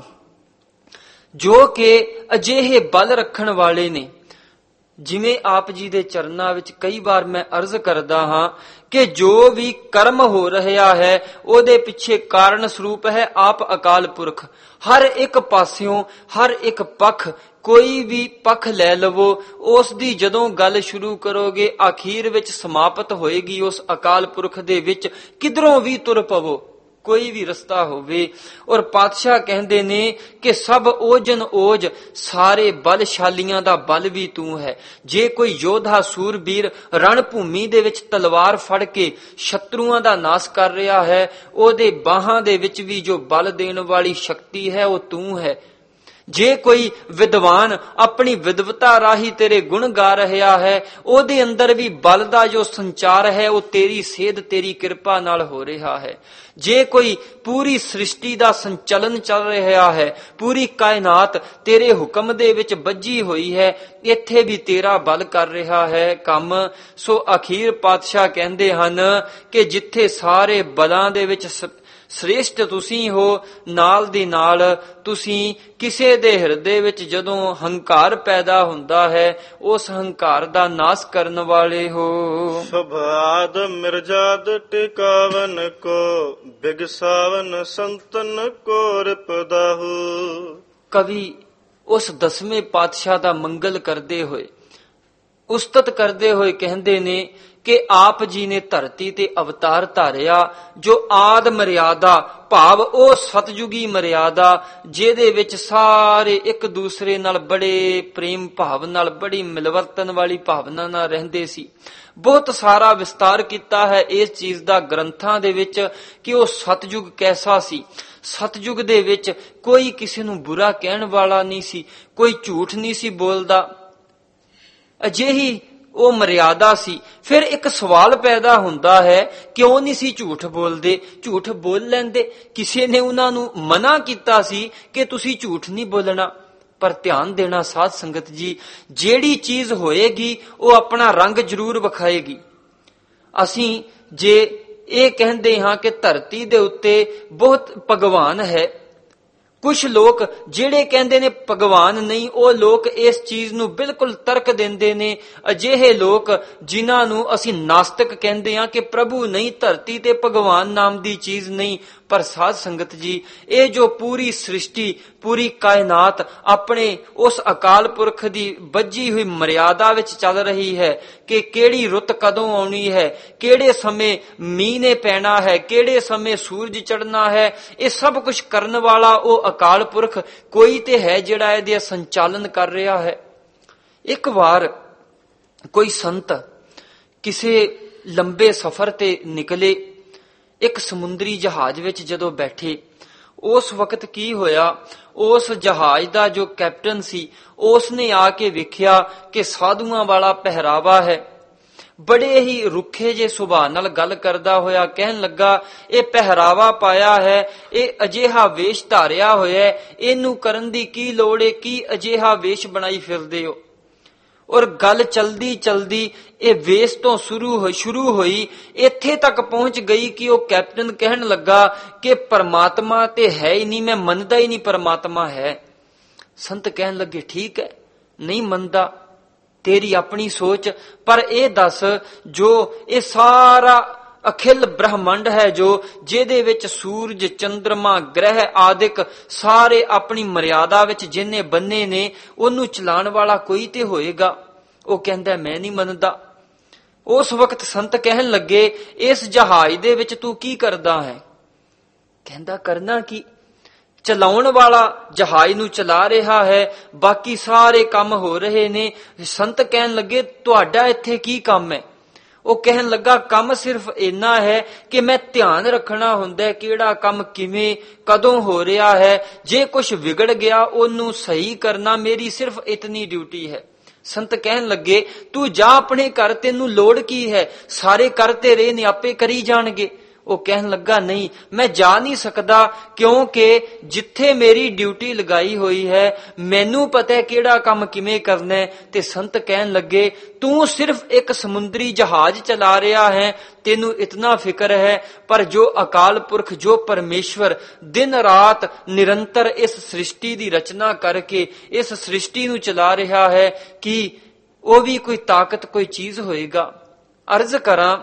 ਜੋ ਕਿ ਅਜਿਹੇ ਬਲ ਰੱਖਣ ਵਾਲੇ ਨੇ। ਜਿਵੇਂ ਆਪ ਜੀ ਦੇ ਚਰਨਾਂ ਵਿੱਚ ਕਈ ਵਾਰ ਮੈਂ ਅਰਜ਼ ਕਰਦਾ ਹਾਂ ਕਿ ਜੋ ਵੀ ਕਰਮ ਹੋ ਰਿਹਾ ਹੈ, ਉਹਦੇ ਪਿੱਛੇ ਕਾਰਨ ਸਰੂਪ ਹੈ ਆਪ ਅਕਾਲ ਪੁਰਖ। ਹਰ ਇੱਕ ਪਾਸਿਓਂ, ਹਰ ਇੱਕ ਪੱਖ, ਕੋਈ ਵੀ ਪੱਖ ਲੈ ਲਵੋ, ਉਸ ਦੀ ਜਦੋਂ ਗੱਲ ਸ਼ੁਰੂ ਕਰੋਗੇ ਆਖੀਰ ਵਿੱਚ ਸਮਾਪਤ ਹੋਏਗੀ ਉਸ ਅਕਾਲ ਪੁਰਖ ਦੇ ਵਿੱਚ। ਕਿਧਰੋਂ ਵੀ ਤੁਰ ਪਵੋ, ਕੋਈ ਵੀ ਰਸਤਾ ਹੋਵੇ। ਔਰ ਪਾਤਸ਼ਾਹ ਕਹਿੰਦੇ ਨੇ ਕਿ ਸਭ ਓਜਨ ਓਜ, ਸਾਰੇ ਬਲਸ਼ਾਲੀਆਂ ਦਾ ਬਲ ਵੀ ਤੂੰ ਹੈ। ਜੇ ਕੋਈ ਯੋਧਾ ਸੂਰਬੀਰ ਰਣ ਭੂਮੀ ਦੇ ਵਿੱਚ ਤਲਵਾਰ ਫੜ ਕੇ ਸ਼ਤਰੂਆਂ ਦਾ ਨਾਸ਼ ਕਰ ਰਿਹਾ ਹੈ, ਉਹਦੇ ਬਾਹਾਂ ਦੇ ਵਿੱਚ ਵੀ ਜੋ ਬਲ ਦੇਣ ਵਾਲੀ ਸ਼ਕਤੀ ਹੈ ਉਹ ਤੂੰ ਹੈ। ਜੇ ਕੋਈ ਵਿਦਵਾਨ ਆਪਣੀ ਵਿਦਵਤਾ ਰਾਹੀਂ ਤੇਰੇ ਗੁਣ ਗਾ ਰਿਹਾ ਹੈ, ਉਹਦੇ ਅੰਦਰ ਵੀ ਬਲ ਦਾ ਜੋ ਸੰਚਾਰ ਹੈ ਉਹ ਤੇਰੀ ਸੇਧ, ਤੇਰੀ ਕਿਰਪਾ ਨਾਲ ਹੋ ਰਿਹਾ ਹੈ। ਜੇ ਕੋਈ ਪੂਰੀ ਸ੍ਰਿਸ਼ਟੀ ਦਾ ਸੰਚਲਨ ਚੱਲ ਰਿਹਾ ਹੈ, ਪੂਰੀ ਕਾਇਨਾਤ ਤੇਰੇ ਹੁਕਮ ਦੇ ਵਿੱਚ ਬੱਝੀ ਹੋਈ ਹੈ, ਇੱਥੇ ਵੀ ਤੇਰਾ ਬਲ ਕਰ ਰਿਹਾ ਹੈ ਕੰਮ। ਸੋ ਅਖੀਰ ਪਾਤਸ਼ਾਹ ਕਹਿੰਦੇ ਹਨ ਕਿ ਜਿੱਥੇ ਸਾਰੇ ਬਲਾਂ ਦੇ ਵਿੱਚ ਸ੍ਰੇਸ਼ਟ ਤੁਸੀਂ ਹੋ, ਨਾਲ ਦੀ ਨਾਲ ਤੁਸੀਂ ਕਿਸੇ ਦੇ ਹਿਰਦੇ ਵਿੱਚ ਜਦੋਂ ਹੰਕਾਰ ਪੈਦਾ ਹੁੰਦਾ ਹੈ, ਉਸ ਹੰਕਾਰ ਦਾ ਨਾਸ਼ ਕਰਨ ਵਾਲੇ ਹੋ। ਸੁਭਾਦ ਮਿਰਜਾਦ ਟਿਕਾਵਨ ਕੋ, ਬਿਗਸਾਵਨ ਸੰਤਨ ਕੋ ਰਿਪਦਾਹੂ। ਕਵੀ ਉਸ 10ਵੇਂ ਪਾਤਸ਼ਾਹ ਦਾ ਮੰਗਲ ਕਰਦੇ ਹੋਏ, ਉਸਤਤ ਕਰਦੇ ਹੋਏ ਕਹਿੰਦੇ ਨੇ ਕਿ ਆਪ ਜੀ ਨੇ ਧਰਤੀ ਤੇ ਅਵਤਾਰ ਧਾਰਿਆ, ਜੋ ਆਦ ਮਰਿਆਦਾ ਭਾਵ ਉਹ ਸਤਜੁਗੀ ਮਰਿਆਦਾ, ਜਿਹਦੇ ਵਿੱਚ ਸਾਰੇ ਇੱਕ ਦੂਸਰੇ ਨਾਲ ਬੜੇ ਪ੍ਰੇਮ ਭਾਵ ਨਾਲ, ਬੜੀ ਮਿਲਵਰਤਨ ਵਾਲੀ ਭਾਵਨਾ ਨਾਲ ਰਹਿੰਦੇ ਸੀ। ਬਹੁਤ ਸਾਰਾ ਵਿਸਤਾਰ ਕੀਤਾ ਹੈ ਇਸ ਚੀਜ਼ ਦਾ ਗ੍ਰੰਥਾਂ ਦੇ ਵਿੱਚ ਕਿ ਉਹ ਸਤਜੁਗ ਕੈਸਾ ਸੀ। ਸਤਜੁਗ ਦੇ ਵਿੱਚ ਕੋਈ ਕਿਸੇ ਨੂੰ ਬੁਰਾ ਕਹਿਣ ਵਾਲਾ ਨਹੀਂ ਸੀ, ਕੋਈ ਝੂਠ ਨਹੀਂ ਸੀ ਬੋਲਦਾ, ਅਜਿਹੀ ਉਹ ਮਰਿਆਦਾ ਸੀ। ਫਿਰ ਇੱਕ ਸਵਾਲ ਪੈਦਾ ਹੁੰਦਾ ਹੈ, ਕਿਉਂ ਨਹੀਂ ਸੀ ਝੂਠ ਬੋਲਦੇ? ਝੂਠ ਬੋਲ ਲੈਂਦੇ, ਕਿਸੇ ਨੇ ਉਹਨਾਂ ਨੂੰ ਮਨਾ ਕੀਤਾ ਸੀ ਕਿ ਤੁਸੀਂ ਝੂਠ ਨਹੀਂ ਬੋਲਣਾ। ਪਰ ਧਿਆਨ ਦੇਣਾ ਸਾਧ ਸੰਗਤ ਜੀ, ਜਿਹੜੀ ਚੀਜ਼ ਹੋਏਗੀ ਉਹ ਆਪਣਾ ਰੰਗ ਜ਼ਰੂਰ ਵਿਖਾਏਗੀ। ਅਸੀਂ ਜੇ ਇਹ ਕਹਿੰਦੇ ਹਾਂ ਕਿ ਧਰਤੀ ਦੇ ਉੱਤੇ ਬਹੁਤ ਭਗਵਾਨ ਹੈ, ਕੁਝ ਲੋਕ ਜਿਹੜੇ ਕਹਿੰਦੇ ਨੇ ਭਗਵਾਨ ਨਹੀਂ, ਉਹ ਲੋਕ ਇਸ ਚੀਜ਼ ਨੂੰ ਬਿਲਕੁਲ ਤਰਕ ਦਿੰਦੇ ਨੇ। ਅਜਿਹੇ ਲੋਕ ਜਿਨ੍ਹਾਂ ਨੂੰ ਅਸੀਂ ਨਾਸਤਿਕ ਕਹਿੰਦੇ ਹਾਂ ਕਿ ਪ੍ਰਭੂ ਨਹੀਂ, ਧਰਤੀ ਤੇ ਭਗਵਾਨ ਨਾਮ ਦੀ ਚੀਜ਼ ਨਹੀਂ। ਪਰ ਸਾਧ ਸੰਗਤ ਜੀ, ਇਹ ਜੋ ਪੂਰੀ ਸ੍ਰਿਸ਼ਟੀ, ਪੂਰੀ ਕਾਇਨਾਤ ਆਪਣੇ ਉਸ ਅਕਾਲ ਪੁਰਖ ਦੀ ਬੱਝੀ ਹੋਈ ਮਰਿਆਦਾ ਵਿੱਚ ਚੱਲ ਰਹੀ ਹੈ ਕਿ ਕਿਹੜੀ ਰੁੱਤ ਕਦੋਂ ਆਉਣੀ ਹੈ, ਕਿਹੜੇ ਸਮੇਂ ਮੀਂਹ ਨੇ ਪੈਣਾ ਹੈ, ਕਿਹੜੇ ਸਮੇਂ ਸੂਰਜ ਚੜ੍ਹਨਾ ਹੈ, ਇਹ ਸਭ ਕੁਝ ਕਰਨ ਵਾਲਾ ਉਹ ਅਕਾਲ ਪੁਰਖ ਕੋਈ ਤੇ ਹੈ ਜਿਹੜਾ ਇਹਦੇ ਸੰਚਾਲਨ ਕਰ ਰਿਹਾ ਹੈ। ਇੱਕ ਵਾਰ ਕੋਈ ਸੰਤ ਕਿਸੇ ਲੰਬੇ ਸਫ਼ਰ ਤੇ ਨਿਕਲੇ। ਇੱਕ ਸਮੁੰਦਰੀ ਜਹਾਜ਼ ਵਿੱਚ ਜਦੋਂ ਬੈਠੇ, ਉਸ ਵਕਤ ਕੀ ਹੋਇਆ, ਉਸ ਜਹਾਜ਼ ਦਾ ਜੋ ਕੈਪਟਨ ਸੀ ਉਸ ਨੇ ਆ ਕੇ ਵੇਖਿਆ ਕਿ ਸਾਧੂਆਂ ਵਾਲਾ ਪਹਿਰਾਵਾ ਹੈ। ਬੜੇ ਹੀ ਰੁੱਖੇ ਜੇ ਸੁਭਾਅ ਨਾਲ ਗੱਲ ਕਰਦਾ ਹੋਇਆ ਕਹਿਣ ਲੱਗਾ, ਇਹ ਪਹਿਰਾਵਾ ਪਾਇਆ ਹੈ, ਇਹ ਅਜਿਹਾ ਵੇਸ਼ ਧਾਰਿਆ ਹੋਇਆ ਹੈ, ਇਹਨੂੰ ਕਰਨ ਦੀ ਕੀ ਲੋੜ ਹੈ, ਕੀ ਅਜਿਹਾ ਵੇਸ਼ ਬਣਾਈ ਫਿਰਦੇ ਹੋ। ਔਰ ਗੱਲ ਚਲਦੀ ਚਲਦੀ ਇਹ ਵੇਸ਼ ਤੋਂ ਸ਼ੁਰੂ ਹੋਈ, ਇੱਥੇ ਤੱਕ ਪਹੁੰਚ ਗਈ ਕਿ ਉਹ ਕੈਪਟਨ ਕਹਿਣ ਲੱਗਾ ਕਿ ਪਰਮਾਤਮਾ ਤੇ ਹੈ ਹੀ ਨਹੀਂ, ਮੈਂ ਮੰਨਦਾ ਹੀ ਨਹੀਂ ਪਰਮਾਤਮਾ ਹੈ। ਸੰਤ ਕਹਿਣ ਲੱਗੇ, ਠੀਕ ਹੈ, ਨਹੀਂ ਮੰਨਦਾ, ਤੇਰੀ ਆਪਣੀ ਸੋਚ, ਪਰ ਇਹ ਦੱਸ ਜੋ ਇਹ ਸਾਰਾ ਅਖਿਲ ਬ੍ਰਹਮੰਡ ਹੈ, ਜੋ ਜਿਹਦੇ ਵਿੱਚ ਸੂਰਜ, ਚੰਦਰਮਾ, ਗ੍ਰਹਿ ਆਦਿਕ ਸਾਰੇ ਆਪਣੀ ਮਰਿਆਦਾ ਵਿੱਚ ਜਿੰਨੇ ਬੰਨੇ ਨੇ, ਉਹਨੂੰ ਚਲਾਉਣ ਵਾਲਾ ਕੋਈ ਤੇ ਹੋਏਗਾ। ਉਹ ਕਹਿੰਦਾ, ਮੈਂ ਨਹੀਂ ਮੰਨਦਾ। ਉਸ ਵਕਤ ਸੰਤ ਕਹਿਣ ਲੱਗੇ, ਇਸ ਜਹਾਜ਼ ਦੇ ਵਿੱਚ ਤੂੰ ਕੀ ਕਰਦਾ ਹੈ? ਕਹਿੰਦਾ, ਕਰਨਾ ਕੀ, ਚਲਾਉਣ ਵਾਲਾ ਜਹਾਜ਼ ਨੂੰ ਚਲਾ ਰਿਹਾ ਹੈ, ਬਾਕੀ ਸਾਰੇ ਕੰਮ ਹੋ ਰਹੇ ਨੇ। ਸੰਤ ਕਹਿਣ ਲੱਗੇ, ਤੁਹਾਡਾ ਇੱਥੇ ਕੀ ਕੰਮ ਹੈ? ਉਹ ਕਹਿਣ ਲੱਗਾ, ਕੰਮ ਸਿਰਫ ਇੰਨਾ ਹੈ ਕਿ ਮੈਂ ਧਿਆਨ ਰੱਖਣਾ ਹੁੰਦਾ ਕਿਹੜਾ ਕੰਮ ਕਿਵੇਂ ਕਦੋਂ ਹੋ ਰਿਹਾ ਹੈ, ਜੇ ਕੁਝ ਵਿਗੜ ਗਿਆ ਉਹਨੂੰ ਸਹੀ ਕਰਨਾ ਮੇਰੀ ਸਿਰਫ ਇਤਨੀ ਡਿਊਟੀ ਹੈ। ਸੰਤ ਕਹਿਣ ਲੱਗੇ, ਤੂੰ ਜਾ ਆਪਣੇ ਘਰ, ਤੈਨੂੰ ਲੋੜ ਕੀ ਹੈ, ਸਾਰੇ ਕਰਤੇ ਰਹੇ ਨੇ, ਆਪੇ ਕਰੀ ਜਾਣਗੇ। ਉਹ ਕਹਿਣ ਲੱਗਾ, ਨਹੀਂ, ਮੈਂ ਜਾ ਨਹੀਂ ਸਕਦਾ, ਕਿਉਂਕਿ ਜਿੱਥੇ ਮੇਰੀ ਡਿਊਟੀ ਲਗਾਈ ਹੋਈ ਹੈ ਮੈਨੂੰ ਪਤਾ ਹੈ ਕਿਹੜਾ ਕੰਮ ਕਿਵੇਂ ਕਰਨਾ ਹੈ। ਤੇ ਸੰਤ ਕਹਿਣ ਲੱਗੇ, ਤੂੰ ਸਿਰਫ ਇੱਕ ਸਮੁੰਦਰੀ ਜਹਾਜ਼ ਚਲਾ ਰਿਹਾ ਹੈ, ਤੈਨੂੰ ਇਤਨਾ ਫਿਕਰ ਹੈ, ਪਰ ਜੋ ਅਕਾਲ ਪੁਰਖ, ਜੋ ਪਰਮੇਸ਼ਵਰ ਦਿਨ ਰਾਤ ਨਿਰੰਤਰ ਇਸ ਸ੍ਰਿਸ਼ਟੀ ਦੀ ਰਚਨਾ ਕਰਕੇ ਇਸ ਸ੍ਰਿਸ਼ਟੀ ਨੂੰ ਚਲਾ ਰਿਹਾ ਹੈ, ਕਿ ਉਹ ਵੀ ਕੋਈ ਤਾਕਤ, ਕੋਈ ਚੀਜ਼ ਹੋਏਗਾ। ਅਰਜ਼ ਕਰਾਂ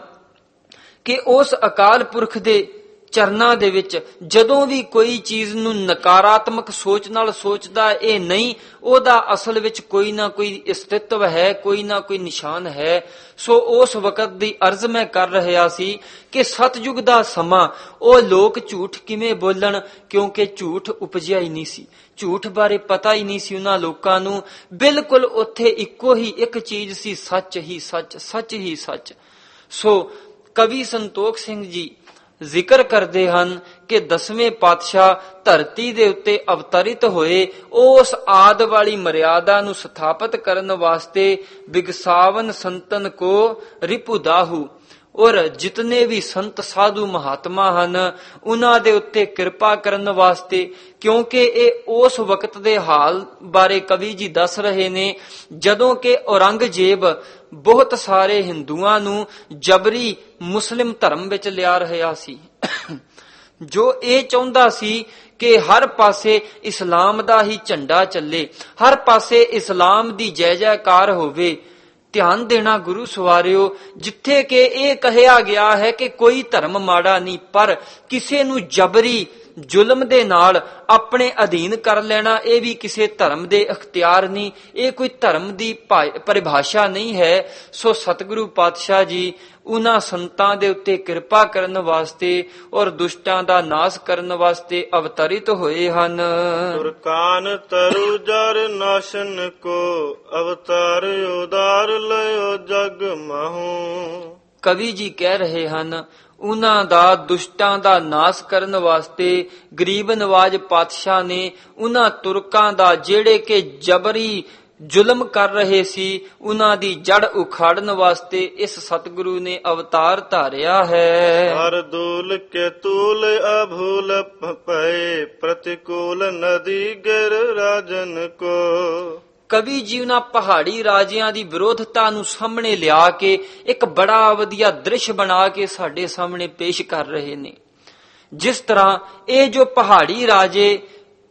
ਕਿ ਉਸ ਅਕਾਲ ਪੁਰਖ ਦੇ ਚਰਨਾਂ ਦੇ ਵਿੱਚ ਜਦੋਂ ਵੀ ਕੋਈ ਚੀਜ਼ ਨੂੰ ਨਕਾਰਾਤਮਕ ਸੋਚ ਨਾਲ ਸੋਚਦਾ, ਇਹ ਨਹੀਂ, ਉਹਦਾ ਅਸਲ ਵਿੱਚ ਕੋਈ ਨਾ ਕੋਈ ਅਸਤਿਤਵ ਹੈ, ਕੋਈ ਨਾ ਕੋਈ ਨਿਸ਼ਾਨ ਹੈ। ਸੋ ਉਸ ਵਕਤ ਦੀ ਅਰਜ਼ ਮੈਂ ਕਰ ਰਿਹਾ ਸੀ ਕਿ ਸਤਯੁਗ ਦਾ ਸਮਾਂ, ਉਹ ਲੋਕ ਝੂਠ ਕਿਵੇਂ ਬੋਲਣ, ਕਿਉਂਕਿ ਝੂਠ ਉਪਜਿਆ ਹੀ ਨਹੀਂ ਸੀ, ਝੂਠ ਬਾਰੇ ਪਤਾ ਹੀ ਨਹੀਂ ਸੀ ਉਹਨਾਂ ਲੋਕਾਂ ਨੂੰ। ਬਿਲਕੁਲ ਉੱਥੇ ਇੱਕੋ ਹੀ ਇੱਕ ਚੀਜ਼ ਸੀ, ਸੱਚ ਹੀ ਸੱਚ, ਸੱਚ ਹੀ ਸੱਚ। ਸੋ ਕਵੀ ਸੰਤੋਖ ਸਿੰਘ ਜੀ ਜ਼ਿਕਰ ਕਰਦੇ ਹਨ ਕਿ 10ਵੇਂ ਪਾਤਸ਼ਾਹ ਧਰਤੀ ਦੇ ਉੱਤੇ ਅਵਤਰਿਤ ਹੋਏ, ਉਸ ਆਦ ਵਾਲੀ ਮਰਿਆਦਾ ਨੂੰ ਸਥਾਪਿਤ ਕਰਨ ਵਾਸਤੇ ਬਿਗਸਾਵਨ ਸੰਤਨ ਕੋ ਰਿਪੁਦਾਹੂ। ਔਰ ਜਿਤਨੇ ਵੀ ਸੰਤ ਸਾਧੂ ਮਹਾਤਮਾ ਹਨ, ਉਹਨਾਂ ਦੇ ਉੱਤੇ ਕਿਰਪਾ ਕਰਨ ਵਾਸਤੇ, ਕਿਉਂਕਿ ਇਹ ਉਸ ਵਕਤ ਦੇ ਹਾਲ ਬਾਰੇ ਕਵੀ ਜੀ ਦੱਸ ਰਹੇ ਨੇ ਜਦੋਂ ਕਿ ਔਰੰਗਜ਼ੇਬ ਬਹੁਤ ਸਾਰੇ ਹਿੰਦੂਆਂ ਨੂੰ ਜਬਰੀ ਮੁਸਲਿਮ ਧਰਮ ਵਿੱਚ ਲਿਆ ਰਿਹਾ ਸੀ, ਜੋ ਇਹ ਚਾਹੁੰਦਾ ਸੀ ਕਿ ਹਰ ਪਾਸੇ ਇਸਲਾਮ ਦਾ ਹੀ ਝੰਡਾ ਚੱਲੇ, ਹਰ ਪਾਸੇ ਇਸਲਾਮ ਦੀ ਜੈ ਜੈਕਾਰ ਹੋਵੇ। ਧਿਆਨ ਦੇਣਾ ਗੁਰੂ ਸਵਾਰਿਓ, ਜਿੱਥੇ ਕਿ ਇਹ ਕਹਿਆ ਗਿਆ ਹੈ ਕਿ ਕੋਈ ਧਰਮ ਮਾੜਾ ਨਹੀਂ, ਪਰ ਕਿਸੇ ਨੂੰ ਜਬਰੀ ਜ਼ੁਲਮ ਦੇ ਨਾਲ ਆਪਣੇ ਅਧੀਨ ਕਰ ਲੈਣਾ, ਇਹ ਵੀ ਕਿਸੇ ਧਰਮ ਦੇ ਅਖਤਿਆਰ ਨਹੀਂ, ਇਹ ਕੋਈ ਧਰਮ ਦੀ ਪਰਿਭਾਸ਼ਾ ਨਹੀਂ ਹੈ। ਸੋ ਸਤਿਗੁਰੂ ਪਾਤਸ਼ਾਹ ਜੀ ਉਹਨਾਂ ਸੰਤਾਂ ਦੇ ਉੱਤੇ ਕਿਰਪਾ ਕਰਨ ਵਾਸਤੇ ਔਰ ਦੁਸ਼ਟਾਂ ਦਾ ਨਾਸ਼ ਕਰਨ ਵਾਸਤੇ ਅਵਤਰਿਤ ਹੋਏ ਹਨ। ਤੁਰਕਾਨ ਤਰੁ ਜਰ ਨਾਸ਼ਨ ਕੋ ਅਵਤਾਰ ਉਦਾਰ ਲਿਓ ਜਗ ਮਾਹੂ। ਕਵੀ ਜੀ ਕਹਿ ਰਹੇ ਹਨ, ਉਹਨਾਂ ਦਾ ਦੁਸ਼ਟਾਂ ਦਾ ਨਾਸ਼ ਕਰਨ ਵਾਸਤੇ ਗਰੀਬ ਨਵਾਜ ਪਾਤਸ਼ਾਹ ਨੇ ਉਹਨਾਂ ਤੁਰਕਾਂ ਦਾ, ਜਿਹੜੇ ਕਿ ਜਬਰੀ ਜ਼ੁਲਮ ਕਰ ਰਹੇ ਸੀ, ਉਹਨਾਂ ਦੀ ਜੜ ਉਖਾੜਨ ਵਾਸਤੇ ਇਸ ਸਤਿਗੁਰੂ ਨੇ ਅਵਤਾਰ ਧਾਰਿਆ ਹੈ। ਹਰ ਦੂਲ ਕੇ ਤੂਲ ਅਭੂਲ ਪਏ, ਪ੍ਰਤਿਕੂਲ ਨਦੀ ਗਿਰ ਰਾਜਨ ਕੋ। ਕਵੀ ਜੀ ਉਹਨਾਂ ਪਹਾੜੀ ਰਾਜਿਆਂ ਦੀ ਵਿਰੋਧਤਾ ਨੂੰ ਸਾਹਮਣੇ ਲਿਆ ਕੇ ਇੱਕ ਬੜਾ ਵਧੀਆ ਦ੍ਰਿਸ਼ ਬਣਾ ਕੇ ਸਾਡੇ ਸਾਹਮਣੇ ਪੇਸ਼ ਕਰ ਰਹੇ ਨੇ। ਜਿਸ ਤਰ੍ਹਾਂ ਇਹ ਜੋ ਪਹਾੜੀ ਰਾਜੇ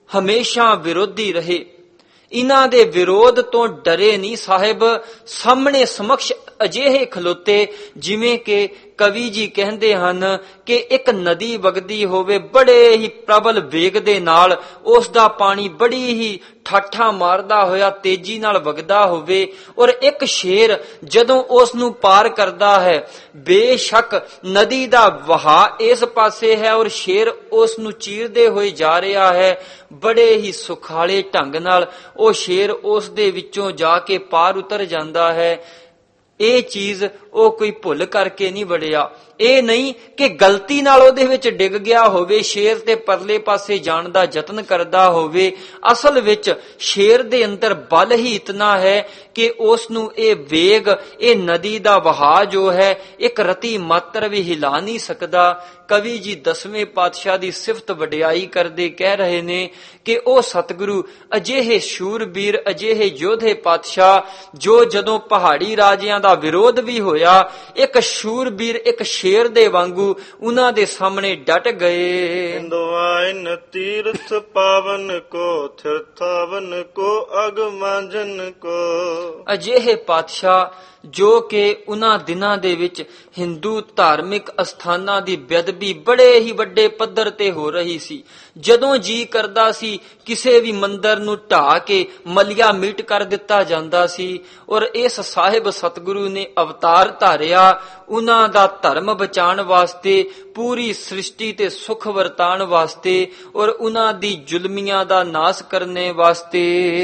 ਹਮੇਸ਼ਾ ਵਿਰੋਧੀ ਰਹੇ। ਇਹਨਾਂ ਦੇ ਵਿਰੋਧ ਤੋਂ ਡਰੇ ਨਹੀਂ ਸਾਹਿਬ, ਸਾਹਮਣੇ ਸਮਕਸ਼ ਅਜਿਹੇ ਖਲੋਤੇ ਜਿਵੇਂ ਕਿ ਕਵੀ ਜੀ ਕਹਿੰਦੇ ਹਨ ਕਿ ਇੱਕ ਨਦੀ ਵਗਦੀ ਹੋਵੇ ਬੜੇ ਹੀ ਪ੍ਰਬਲ ਵੇਗ ਦੇ ਨਾਲ, ਉਸ ਦਾ ਪਾਣੀ ਬੜੀ ਹੀ ਠਾਠਾਂ ਮਾਰਦਾ ਹੋਇਆ ਤੇਜ਼ੀ ਨਾਲ ਵਗਦਾ ਹੋਵੇ, ਔਰ ਇੱਕ ਸ਼ੇਰ ਜਦੋਂ ਉਸ ਨੂੰ ਪਾਰ ਕਰਦਾ ਹੈ, ਬੇਸ਼ੱਕ ਨਦੀ ਦਾ ਵਹਾਅ ਇਸ ਪਾਸੇ ਹੈ ਔਰ ਸ਼ੇਰ ਉਸ ਨੂੰ ਚੀਰਦੇ ਹੋਏ ਜਾ ਰਿਹਾ ਹੈ, ਬੜੇ ਹੀ ਸੁਖਾਲੇ ਢੰਗ ਨਾਲ ਉਹ ਸ਼ੇਰ ਉਸ ਦੇ ਵਿੱਚੋਂ ਜਾ ਕੇ ਪਾਰ ਉਤਰ ਜਾਂਦਾ ਹੈ। ਇਹ ਚੀਜ਼ ਉਹ ਕੋਈ ਭੁੱਲ ਕਰਕੇ ਨਹੀਂ ਵੜਿਆ, ਇਹ ਨਹੀਂ ਕਿ ਗਲਤੀ ਨਾਲ ਉਹਦੇ ਵਿੱਚ ਡਿੱਗ ਗਿਆ ਹੋਵੇ, ਸ਼ੇਰ ਤੇ ਪਰਲੇ ਪਾਸੇ ਜਾਣ ਦਾ ਯਤਨ ਕਰਦਾ ਹੋਵੇ। ਅਸਲ ਵਿੱਚ ਸ਼ੇਰ ਦੇ ਅੰਦਰ ਬਲ ਹੀ ਇਤਨਾ ਹੈ ਕਿ ਉਸ ਨੂੰ ਇਹ ਵੇਗ, ਇਹ ਨਦੀ ਦਾ ਵਹਾਅ ਜੋ ਹੈ ਇੱਕ ਰਤੀ ਮਾਤਰ ਵੀ ਹਿਲਾ ਨਹੀਂ ਸਕਦਾ। ਕਵੀ ਜੀ 10ਵੇਂ ਪਾਤਸ਼ਾਹ ਦੀ ਸਿਫਤ ਵਡਿਆਈ ਕਰਦੇ ਕਹਿ ਰਹੇ ਨੇ ਕਿ ਉਹ ਸਤਿਗੁਰੂ ਅਜਿਹੇ ਸ਼ੂਰਬੀਰ, ਅਜਿਹੇ ਯੋਧੇ ਪਾਤਸ਼ਾਹ ਜੋ ਜਦੋਂ ਪਹਾੜੀ ਰਾਜਿਆਂ ਦਾ ਵਿਰੋਧ ਵੀ ਹੋਇਆ, ਇੱਕ ਸ਼ੂਰਬੀਰ, ਇੱਕ ਸ਼ੇਰ ਦੇ ਵਾਂਗੂ ਉਹਨਾਂ ਦੇ ਸਾਹਮਣੇ ਡਟ ਗਏ। ਇੰਦਵਾਇਨ ਤੀਰਥ ਪਾਵਨ ਕੋ, ਥਿਰਥਾਵਨ ਕੋ ਅਗ ਮਾਂਜਨ ਕੋ। ਅਜਿਹੇ ਪਾਤਸ਼ਾਹ ਜੋ ਕਿ ਉਹਨਾਂ ਦਿਨਾਂ ਦੇ ਵਿੱਚ ਹਿੰਦੂ ਧਾਰਮਿਕ ਅਸਥਾਨਾਂ ਦੀ ਬੇਅਦਬੀ ਬੜੇ ਹੀ ਵੱਡੇ ਪੱਧਰ ਤੇ ਹੋ ਰਹੀ ਸੀ। ਜਦੋਂ ਜੀ ਕਰਦਾ ਸੀ ਕਿਸੇ ਵੀ ਮੰਦਰ ਨੂੰ ਢਾਹ ਕੇ ਮਲਿਆ ਮੀਟ ਕਰ ਦਿੱਤਾ ਜਾਂਦਾ ਸੀ, ਔਰ ਇਸ ਸਾਹਿਬ ਸਤਿਗੁਰੂ ਨੇ ਅਵਤਾਰ ਧਾਰਿਆ ਉਹਨਾਂ ਦਾ ਧਰਮ ਬਚਾਉਣ ਵਾਸਤੇ, ਪੂਰੀ ਸ੍ਰਿਸ਼ਟੀ ਤੇ ਸੁਖ ਵਰਤਾਉਣ ਵਾਸਤੇ, ਔਰ ਉਹਨਾਂ ਦੀ ਜ਼ੁਲਮੀਆਂ ਦਾ ਨਾਸ ਕਰਨੇ ਵਾਸਤੇ।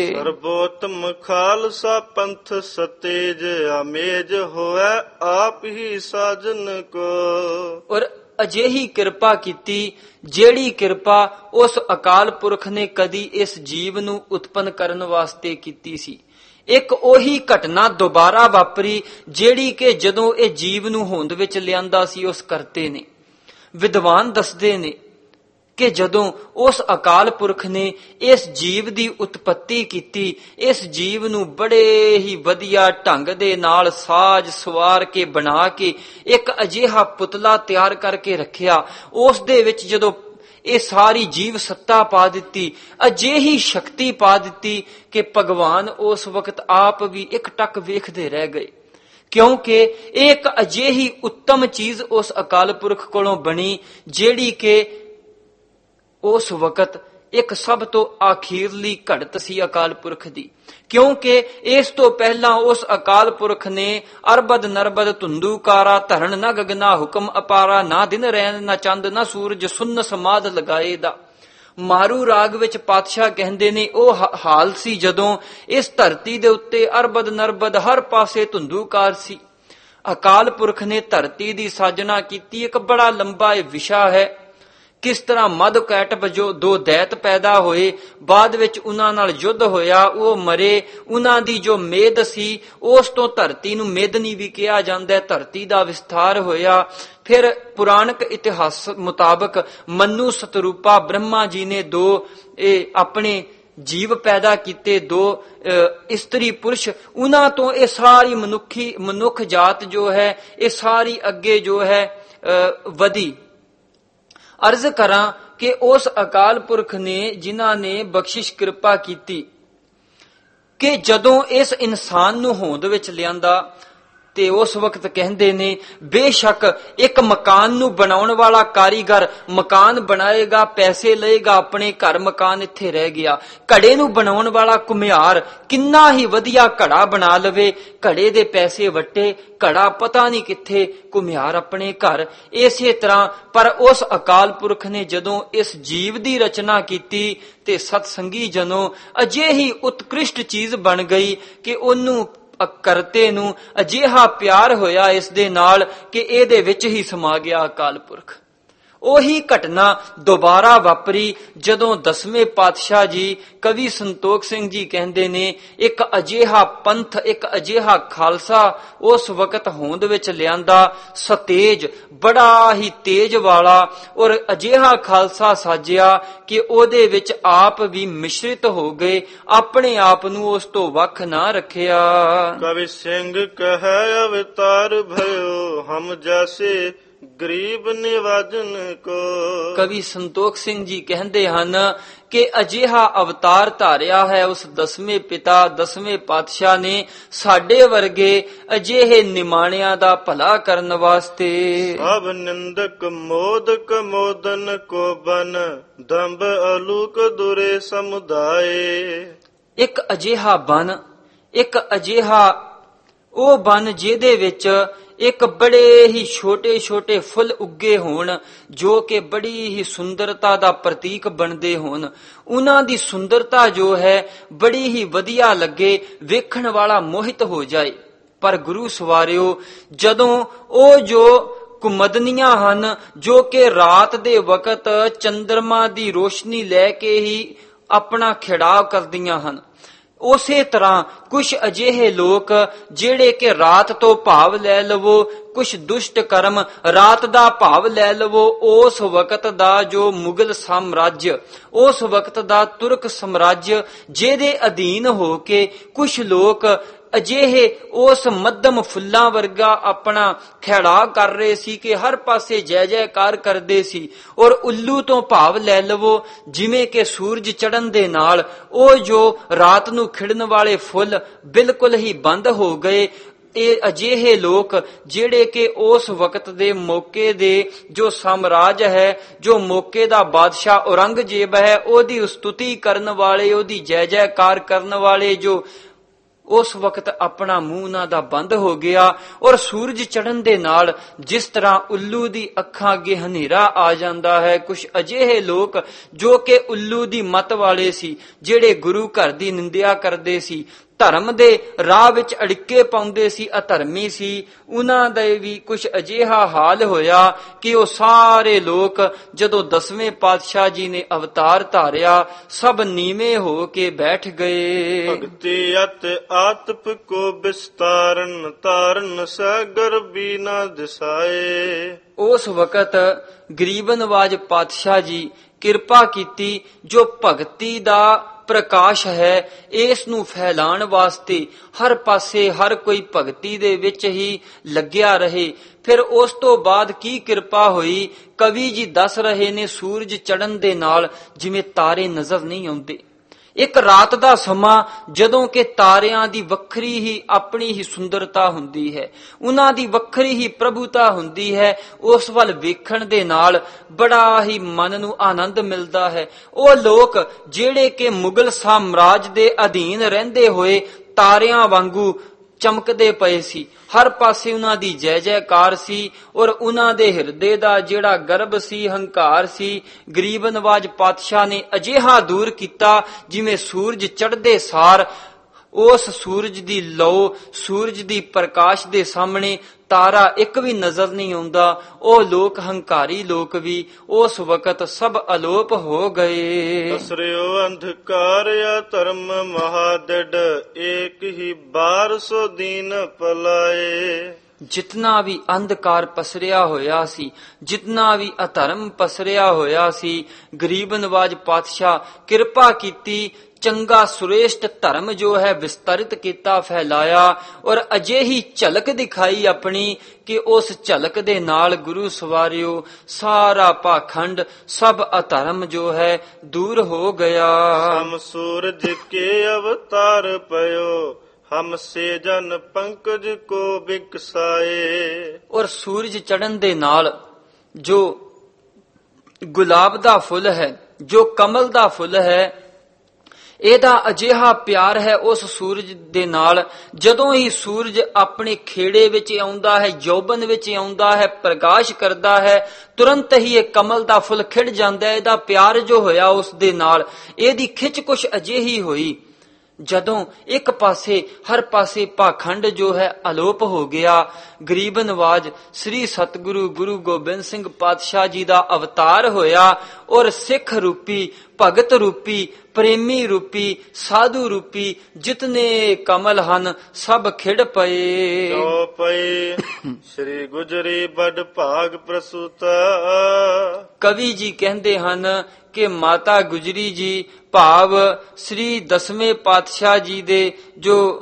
ਸਰਬੋਤਮ ਖਾਲਸਾ ਪੰਥ ਸਤੇਜ, ਅਮੇਜ ਹੋਇ ਆਪ ਹੀ ਸਾਜਨ ਕੋ। ਔਰ ਅਜਿਹੀ ਕਿਰਪਾ ਕੀਤੀ ਜਿਹੜੀ ਕਿਰਪਾ ਉਸ ਅਕਾਲ ਪੁਰਖ ਨੇ ਕਦੀ ਇਸ ਜੀਵ ਨੂੰ ਉਤਪੰਨ ਕਰਨ ਵਾਸਤੇ ਕੀਤੀ ਸੀ। ਇੱਕ ਉਹੀ ਘਟਨਾ ਦੁਬਾਰਾ ਵਾਪਰੀ ਜਿਹੜੀ ਕਿ ਜਦੋਂ ਇਹ ਜੀਵ ਨੂੰ ਹੋਂਦ ਵਿੱਚ ਲਿਆਂਦਾ ਸੀ ਉਸ ਕਰਤੇ ਨੇ। ਵਿਦਵਾਨ ਦੱਸਦੇ ਨੇ ਕਿ ਜਦੋਂ ਉਸ ਅਕਾਲ ਪੁਰਖ ਨੇ ਇਸ ਜੀਵ ਦੀ ਉਤਪੱਤੀ ਕੀਤੀ, ਇਸ ਜੀਵ ਨੂੰ ਬੜੇ ਹੀ ਵਧੀਆ ਢੰਗ ਦੇ ਨਾਲ ਸਾਜ ਸਵਾਰ ਕੇ ਬਣਾ ਕੇ ਇੱਕ ਅਜਿਹਾ ਪੁਤਲਾ ਤਿਆਰ ਕਰਕੇ ਰੱਖਿਆ, ਉਸ ਦੇ ਵਿੱਚ ਜਦੋਂ ਇਹ ਸਾਰੀ ਜੀਵ ਸੱਤਾ ਪਾ ਦਿੱਤੀ, ਅਜਿਹੀ ਸ਼ਕਤੀ ਪਾ ਦਿੱਤੀ ਕਿ ਭਗਵਾਨ ਉਸ ਵਕਤ ਆਪ ਵੀ ਇੱਕ ਟੱਕ ਵੇਖਦੇ ਰਹਿ ਗਏ, ਕਿਉਂਕਿ ਇਹ ਇੱਕ ਅਜਿਹੀ ਉੱਤਮ ਚੀਜ਼ ਉਸ ਅਕਾਲ ਪੁਰਖ ਕੋਲੋਂ ਬਣੀ ਜਿਹੜੀ ਕਿ ਉਸ ਵਕਤ ਇੱਕ ਸਭ ਤੋਂ ਆਖੀਰਲੀ ਘੜਤ ਸੀ ਅਕਾਲ ਪੁਰਖ ਦੀ। ਕਿਉਂਕਿ ਇਸ ਤੋਂ ਪਹਿਲਾਂ ਉਸ ਅਕਾਲ ਪੁਰਖ ਨੇ ਅਰਬਦ ਨਰਬਦ ਧੁੰਦੂਕਾਰਾ, ਧਰਨ ਨਾ ਗਗਨਾ ਹੁਕਮ ਅਪਾਰਾ, ਨਾ ਦਿਨ ਰੈਨ ਨਾ ਚੰਦ ਨਾ ਸੂਰਜ, ਸੁੰਨ ਸਮਾਦ ਲਗਾਏ ਦਾ। ਮਾਰੂ ਰਾਗ ਵਿੱਚ ਪਾਤਸ਼ਾਹ ਕਹਿੰਦੇ ਨੇ ਉਹ ਹਾਲ ਸੀ ਜਦੋਂ ਇਸ ਧਰਤੀ ਦੇ ਉੱਤੇ ਅਰਬਦ ਨਰਬਦ ਹਰ ਪਾਸੇ ਧੁੰਦੂਕਾਰ ਸੀ। ਅਕਾਲ ਪੁਰਖ ਨੇ ਧਰਤੀ ਦੀ ਸਾਜਨਾ ਕੀਤੀ। ਇੱਕ ਬੜਾ ਲੰਬਾ ਇਹ ਵਿਸ਼ਾ ਹੈ, ਕਿਸ ਤਰ੍ਹਾਂ ਮਧ ਕੈਟਬ ਜੋ ਦੋ ਦੈਤ ਪੈਦਾ ਹੋਏ, ਬਾਅਦ ਵਿੱਚ ਉਹਨਾਂ ਨਾਲ ਯੁੱਧ ਹੋਇਆ, ਉਹ ਮਰੇ, ਉਹਨਾਂ ਦੀ ਜੋ ਮੇਦ ਸੀ ਉਸ ਤੋਂ ਧਰਤੀ ਨੂੰ ਮੇਦਨੀ ਵੀ ਕਿਹਾ ਜਾਂਦਾ, ਧਰਤੀ ਦਾ ਵਿਸਥਾਰ ਹੋਇਆ। ਫਿਰ ਪੁਰਾਣਕ ਇਤਿਹਾਸ ਮੁਤਾਬਕ ਮਨੂ ਸਤਰੂਪਾ ਬ੍ਰਹਮਾ ਜੀ ਨੇ ਦੋ ਆਪਣੇ ਜੀਵ ਪੈਦਾ ਕੀਤੇ, ਦੋ ਇਸਤਰੀ ਪੁਰਸ਼, ਉਹਨਾਂ ਤੋਂ ਇਹ ਸਾਰੀ ਮਨੁੱਖ ਜਾਤ ਜੋ ਹੈ ਇਹ ਸਾਰੀ ਅੱਗੇ ਜੋ ਹੈ ਵਧੀ। ਅਰਜ਼ ਕਰਾਂ ਕਿ ਉਸ ਅਕਾਲ ਪੁਰਖ ਨੇ ਜਿਨ੍ਹਾਂ ਨੇ ਬਖਸ਼ਿਸ਼ ਕਿਰਪਾ ਕੀਤੀ ਕਿ ਜਦੋਂ ਇਸ ਇਨਸਾਨ ਨੂੰ ਹੋਂਦ ਵਿੱਚ ਲਿਆਂਦਾ ਤੇ ਉਸ ਵਕਤ ਕਹਿੰਦੇ ਨੇ ਬੇਸ਼ੱਕ ਇੱਕ ਮਕਾਨ ਨੂੰ ਬਣਾਉਣ ਵਾਲਾ ਕਾਰੀਗਰ ਮਕਾਨ ਬਣਾਏਗਾ, ਪੈਸੇ ਲਏਗਾ, ਆਪਣੇ ਘਰ ਮਕਾਨ ਇੱਥੇ ਰਹਿ ਗਿਆ। ਘੜੇ ਨੂੰ ਬਣਾਉਣ ਵਾਲਾ ਘੁਮਿਆਰ ਕਿੰਨਾ ਹੀ ਵਧੀਆ ਘੜਾ ਬਣਾ ਲਵੇ, ਘੜੇ ਦੇ ਪੈਸੇ ਵੱਟੇ, ਘੜਾ ਪਤਾ ਨਹੀਂ ਕਿੱਥੇ, ਘੁਮਿਆਰ ਆਪਣੇ ਘਰ। ਇਸੇ ਤਰ੍ਹਾਂ ਪਰ ਉਸ ਅਕਾਲ ਪੁਰਖ ਨੇ ਜਦੋਂ ਇਸ ਜੀਵ ਦੀ ਰਚਨਾ ਕੀਤੀ ਤੇ ਸਤਸੰਗੀ ਜਨੋ ਅਜਿਹੀ ਉਤਕ੍ਰਿਸ਼ਟ ਚੀਜ਼ ਬਣ ਗਈ ਕਿ ਉਹਨੂੰ ਕਰਤੇ ਨੂੰ ਅਜਿਹਾ ਪਿਆਰ ਹੋਇਆ ਇਸ ਦੇ ਨਾਲ ਕਿ ਇਹਦੇ ਵਿੱਚ ਹੀ ਸਮਾ ਗਿਆ ਅਕਾਲ ਪੁਰਖ। ਉਹੀ ਘਟਨਾ ਦੁਬਾਰਾ ਵਾਪਰੀ ਜਦੋਂ 10ਵੇਂ ਪਾਤਸ਼ਾਹ ਜੀ ਕਵੀ ਸੰਤੋਖ ਸਿੰਘ ਜੀ ਕਹਿੰਦੇ ਨੇ ਇੱਕ ਅਜਿਹਾ ਪੰਥ, ਇੱਕ ਅਜਿਹਾ ਖਾਲਸਾ ਉਸ ਵਕਤ ਹੋਂਦ ਵਿੱਚ ਲਿਆਂਦਾ, ਸਤੇਜ, ਬੜਾ ਹੀ ਤੇਜ ਵਾਲਾ, ਔਰ ਅਜਿਹਾ ਖਾਲਸਾ ਸਾਜਿਆ ਕਿ ਉਹਦੇ ਵਿੱਚ ਆਪ ਵੀ ਮਿਸ਼ਰਿਤ ਹੋ ਗਏ, ਆਪਣੇ ਆਪ ਨੂੰ ਉਸ ਤੋਂ ਵੱਖ ਨਾ ਰੱਖਿਆ। ਕਵੀ ਸਿੰਘ ਕਹੈ ਅਵਤਾਰ ਭਇਓ, ਹਮ ਜੈਸੇ ਗਰੀਬ ਨਿਵਾਜਨ ਕੋ। ਕਵੀ ਸੰਤੋਖ ਸਿੰਘ ਜੀ ਕਹਿੰਦੇ ਹਨ ਕਿ ਅਜਿਹਾ ਅਵਤਾਰ ਧਾਰਿਆ ਹੈ ਉਸ ਦਸਵੇਂ ਪਿਤਾ ਦਸਵੇਂ ਪਾਤਸ਼ਾਹ ਨੇ ਸਾਡੇ ਵਰਗੇ ਅਜਿਹੇ ਨਿਮਾਣਿਆਂ ਦਾ ਭਲਾ ਕਰਨ ਵਾਸਤੇ। ਸਭ ਨਿੰਦਕ ਮੋਦਕ ਮੋਦਨ ਕੋ ਬਨ ਦੰਭ ਅਲੂਕ ਦੁਰੇ ਸਮੁਦਾਏ। ਇੱਕ ਅਜਿਹਾ ਬਨ, ਇੱਕ ਅਜਿਹਾ ਉਹ ਬਨ ਜਿਹਦੇ ਵਿੱਚ ਇੱਕ ਬੜੇ ਹੀ ਛੋਟੇ ਛੋਟੇ ਫੁੱਲ ਉੱਗੇ ਹੋਣ ਜੋ ਕਿ ਬੜੀ ਹੀ ਸੁੰਦਰਤਾ ਦਾ ਪ੍ਰਤੀਕ ਬਣਦੇ ਹੋਣ। ਉਹਨਾਂ ਦੀ ਸੁੰਦਰਤਾ ਜੋ ਹੈ ਬੜੀ ਹੀ ਵਧੀਆ ਲੱਗੇ, ਵੇਖਣ ਵਾਲਾ ਮੋਹਿਤ ਹੋ ਜਾਏ। ਪਰ ਗੁਰੂ ਸਵਾਰਿਓ, ਜਦੋਂ ਉਹ ਜੋ ਕੁਮਦਨੀਆਂ ਹਨ ਜੋ ਕਿ ਰਾਤ ਦੇ ਵਕਤ ਚੰਦਰਮਾ ਦੀ ਰੋਸ਼ਨੀ ਲੈ ਕੇ ਹੀ ਆਪਣਾ ਖਿੜਾਅ ਕਰਦੀਆਂ ਹਨ, ਉਸੇ ਤਰ੍ਹਾਂ ਕੁਝ ਅਜਿਹੇ ਲੋਕ ਜਿਹੜੇ ਕਿ ਰਾਤ ਤੋਂ ਭਾਵ ਲੈ ਲਵੋ, ਕੁਝ ਦੁਸ਼ਟ ਕਰਮ ਰਾਤ ਦਾ ਭਾਵ ਲੈ ਲਵੋ, ਉਸ ਵਕਤ ਦਾ ਜੋ ਮੁਗਲ ਸਾਮਰਾਜ, ਉਸ ਵਕਤ ਦਾ ਤੁਰਕ ਸਾਮਰਾਜ ਜਿਹਦੇ ਅਧੀਨ ਹੋ ਕੇ ਕੁਝ ਲੋਕ ਅਜਿਹੇ ਉਸ ਮੱਧਮ ਫੁੱਲਾਂ ਵਰਗਾ ਆਪਣਾ ਖਿੜਾ ਕਰ ਰਹੇ ਸੀ ਕਿ ਹਰ ਪਾਸੇ ਜੈ ਜੈਕਾਰ ਕਰਦੇ ਸੀ। ਔਰ ਉੱਲੂ ਤੋਂ ਭਾਵ ਲੈ ਲਵੋ, ਜਿਵੇਂ ਕਿ ਸੂਰਜ ਚੜ੍ਹਨ ਦੇ ਨਾਲ ਉਹ ਜੋ ਰਾਤ ਨੂੰ ਖਿੜਨ ਵਾਲੇ ਫੁੱਲ ਬਿਲਕੁਲ ਹੀ ਬੰਦ ਹੋ ਗਏ। ਇਹ ਅਜਿਹੇ ਲੋਕ ਜਿਹੜੇ ਕਿ ਉਸ ਵਕਤ ਦੇ ਮੌਕੇ ਦੇ ਜੋ ਸਾਮਰਾਜ ਹੈ, ਜੋ ਮੌਕੇ ਦਾ ਬਾਦਸ਼ਾਹ ਔਰੰਗਜ਼ੇਬ ਹੈ, ਉਹਦੀ ਉਸਤੁਤੀ ਕਰਨ ਵਾਲੇ, ਉਹਦੀ ਜੈ ਜੈਕਾਰ ਕਰਨ ਵਾਲੇ, ਜੋ ਉਸ ਵਕਤ ਆਪਣਾ ਮੂੰਹ ਉਹਨਾਂ ਦਾ ਬੰਦ ਹੋ ਗਿਆ। ਔਰ ਸੂਰਜ ਚੜ੍ਹਨ ਦੇ ਨਾਲ ਜਿਸ ਤਰ੍ਹਾਂ ਉੱਲੂ ਦੀ ਅੱਖਾਂ ਅੱਗੇ ਹਨੇਰਾ ਆ ਜਾਂਦਾ ਹੈ, ਕੁਝ ਅਜਿਹੇ ਲੋਕ ਜੋ ਕਿ ਉੱਲੂ ਦੀ ਮੱਤ ਵਾਲੇ ਸੀ, ਜਿਹੜੇ ਗੁਰੂ ਘਰ ਦੀ ਨਿੰਦਿਆ ਕਰਦੇ ਸੀ, ਧਰਮ ਦੇ ਰਾਹ ਵਿੱਚ ਅੜਿੱਕੇ ਪਾਉਂਦੇ ਸੀ, ਅਧਰਮੀ ਸੀ, ਉਹਨਾਂ ਦਾ ਵੀ ਕੁਝ ਅਜਿਹਾ ਹਾਲ ਹੋਇਆ ਕਿ ਉਹ ਸਾਰੇ ਲੋਕ ਜਦੋਂ ਦਸਵੇਂ ਪਾਤਸ਼ਾਹ ਜੀ ਨੇ ਅਵਤਾਰ ਧਾਰਿਆ ਸਭ ਨੀਵੇਂ ਹੋ ਕੇ ਬੈਠ ਗਏ। ਭਗਤੀ ਅਤ ਆਤਪ ਕੋ ਵਿਸਤਾਰਨ ਤਾਰਨ ਸਾਗਰ ਬੀਨਾ ਦਿਸਾਏ। ਉਸ ਵਕਤ ਗਰੀਬ ਨਵਾਜ ਪਾਤਸ਼ਾਹ ਜੀ ਕਿਰਪਾ ਕੀਤੀ, ਜੋ ਭਗਤੀ ਦਾ ਪ੍ਰਕਾਸ਼ ਹੈ ਇਸ ਨੂੰ ਫੈਲਾਉਣ ਵਾਸਤੇ ਹਰ ਪਾਸੇ ਹਰ ਕੋਈ ਭਗਤੀ ਦੇ ਵਿੱਚ ਹੀ ਲੱਗਿਆ ਰਹੇ। ਫਿਰ ਉਸ ਤੋਂ ਬਾਅਦ ਕੀ ਕਿਰਪਾ ਹੋਈ, ਕਵੀ ਜੀ ਦੱਸ ਰਹੇ ਨੇ, ਸੂਰਜ ਚੜ੍ਹਨ ਦੇ ਨਾਲ ਜਿਵੇਂ ਤਾਰੇ ਨਜ਼ਰ ਨਹੀਂ ਆਉਂਦੇ। ਇੱਕ ਰਾਤ ਦਾ ਸਮਾਂ ਜਦੋਂ ਕਿ ਤਾਰਿਆਂ ਦੀ ਵੱਖਰੀ ਹੀ ਆਪਣੀ ਹੀ ਸੁੰਦਰਤਾ ਹੁੰਦੀ ਹੈ, ਉਹਨਾਂ ਦੀ ਵੱਖਰੀ ਹੀ ਪ੍ਰਭੂਤਾ ਹੁੰਦੀ ਹੈ, ਉਸ ਵੱਲ ਵੇਖਣ ਦੇ ਨਾਲ ਬੜਾ ਹੀ ਮਨ ਨੂੰ ਆਨੰਦ ਮਿਲਦਾ ਹੈ। ਉਹ ਲੋਕ ਜਿਹੜੇ ਕਿ ਮੁਗਲ ਸਾਮਰਾਜ ਦੇ ਅਧੀਨ ਰਹਿੰਦੇ ਹੋਏ ਤਾਰਿਆਂ ਵਾਂਗੂ ਚਮਕਦੇ ਪਏ ਸੀ, ਹਰ ਪਾਸੇ ਉਹਨਾਂ ਦੀ ਜੈ ਜੈਕਾਰ ਸੀ। ਔਰ ਉਹਨਾਂ ਦੇ ਹਿਰਦੇ ਦਾ ਜਿਹੜਾ ਗਰਭ ਸੀ, ਹੰਕਾਰ ਸੀ, ਗਰੀਬ ਨਵਾਜ ਪਾਤਸ਼ਾਹ ਨੇ ਅਜਿਹਾ ਦੂਰ ਕੀਤਾ ਜਿਵੇਂ ਸੂਰਜ ਚੜ੍ਹਦੇ ਸਾਰ ਉਸ ਸੂਰਜ ਦੀ ਲੋ, ਸੂਰਜ ਦੀ ਪ੍ਰਕਾਸ਼ ਦੇ ਸਾਹਮਣੇ ਤਾਰਾ ਇੱਕ ਵੀ ਨਜ਼ਰ ਨਹੀਂ ਆਉਂਦਾ। ਉਹ ਲੋਕ, ਹੰਕਾਰੀ ਲੋਕ ਵੀ ਉਸ ਵਕਤ ਸਭ ਅਲੋਪ ਹੋ ਗਏ। ਅਸਰਿਓ ਅੰਧਕਾਰ ਧਰਮ ਮਹਾਦਡ ਏਕ ਹੀ ਬਾਰ ਸੋ ਦੀਨ ਪਲਾਏ। ਜਿਤਨਾ ਵੀ ਅੰਧਕਾਰ ਪਸਰਿਆ ਹੋਇਆ ਸੀ, ਜਿਤਨਾ ਵੀ ਅਧਰਮ ਪਸਰਿਆ ਹੋਇਆ ਸੀ, ਗਰੀਬ ਨਵਾਜ ਪਾਤਸ਼ਾਹ ਕਿਰਪਾ ਕੀਤੀ, ਚੰਗਾ ਸੁਰੇਸ਼ਟ ਧਰਮ ਜੋ ਹੈ ਵਿਸਤਰਿਤ ਕੀਤਾ, ਫੈਲਾਇਆ। ਔਰ ਅਜਿਹੀ ਝਲਕ ਦਿਖਾਈ ਆਪਣੀ ਕਿ ਉਸ ਝਲਕ ਦੇ ਨਾਲ ਗੁਰੂ ਸਵਾਰਿਓ ਸਾਰਾ ਪਾਖੰਡ ਸਭ ਅਧਰਮ ਜੋ ਹੈ ਦੂਰ ਹੋ ਗਿਆ। ਹਮ ਸੂਰਜ ਕੇ ਅਵਤਾਰ ਪਇਓ ਹਮ ਸੇ ਜਨ ਪੰਕਜ ਕੋ ਬਿਕਸਾਏ। ਔਰ ਸੂਰਜ ਚੜ੍ਹਨ ਦੇ ਨਾਲ ਜੋ ਗੁਲਾਬ ਦਾ ਫੁੱਲ ਹੈ, ਜੋ ਕਮਲ ਦਾ ਫੁੱਲ ਹੈ, ਇਹਦਾ ਅਜਿਹਾ ਪਿਆਰ ਹੈ ਉਸ ਸੂਰਜ ਦੇ ਨਾਲ। ਜਦੋਂ ਹੀ ਸੂਰਜ ਆਪਣੇ ਖੇੜੇ ਵਿੱਚ ਆਉਂਦਾ ਹੈ, ਯੌਵਨ ਵਿੱਚ ਆਉਂਦਾ ਹੈ, ਪ੍ਰਕਾਸ਼ ਕਰਦਾ ਹੈ, ਤੁਰੰਤ ਹੀ ਇਹ ਕਮਲ ਦਾ ਫੁੱਲ ਖਿੜ ਜਾਂਦਾ ਹੈ। ਇਹਦਾ ਪਿਆਰ ਜੋ ਹੋਇਆ ਉਸ ਦੇ ਨਾਲ, ਇਹਦੀ ਖਿੱਚ ਕੁਛ ਅਜਿਹੀ ਹੋਈ ਜਦੋਂ ਇੱਕ ਪਾਸੇ ਹਰ ਪਾਸੇ ਪਾਖੰਡ ਜੋ ਹੈ ਅਲੋਪ ਹੋ ਗਿਆ। ਗਰੀਬ ਨਵਾਜ ਸ੍ਰੀ ਸਤਿਗੁਰੂ ਗੁਰੂ ਗੋਬਿੰਦ ਸਿੰਘ ਪਾਤਸ਼ਾਹ ਜੀ ਦਾ ਅਵਤਾਰ ਹੋਇਆ ਔਰ ਸਿੱਖ ਰੂਪੀ, ਭਗਤ ਰੂਪੀ, ਪ੍ਰੇਮੀ ਰੂਪੀ, ਸਾਧੂ ਰੂਪੀ ਜਿਤਨੇ ਕਮਲ ਹਨ ਸਭ ਖਿੜ ਪਏ। ਜੋ ਪਏ ਸ੍ਰੀ ਗੁਜਰੀ ਬੜ ਭਾਗ ਪ੍ਰਸੂਤਾ। ਕਵੀ ਜੀ ਕਹਿੰਦੇ ਹਨ ਕਿ ਮਾਤਾ ਗੁਜਰੀ ਜੀ ਭਾਵ ਸ੍ਰੀ ਦਸਵੇਂ ਪਾਤਸ਼ਾਹ ਜੀ ਦੇ ਜੋ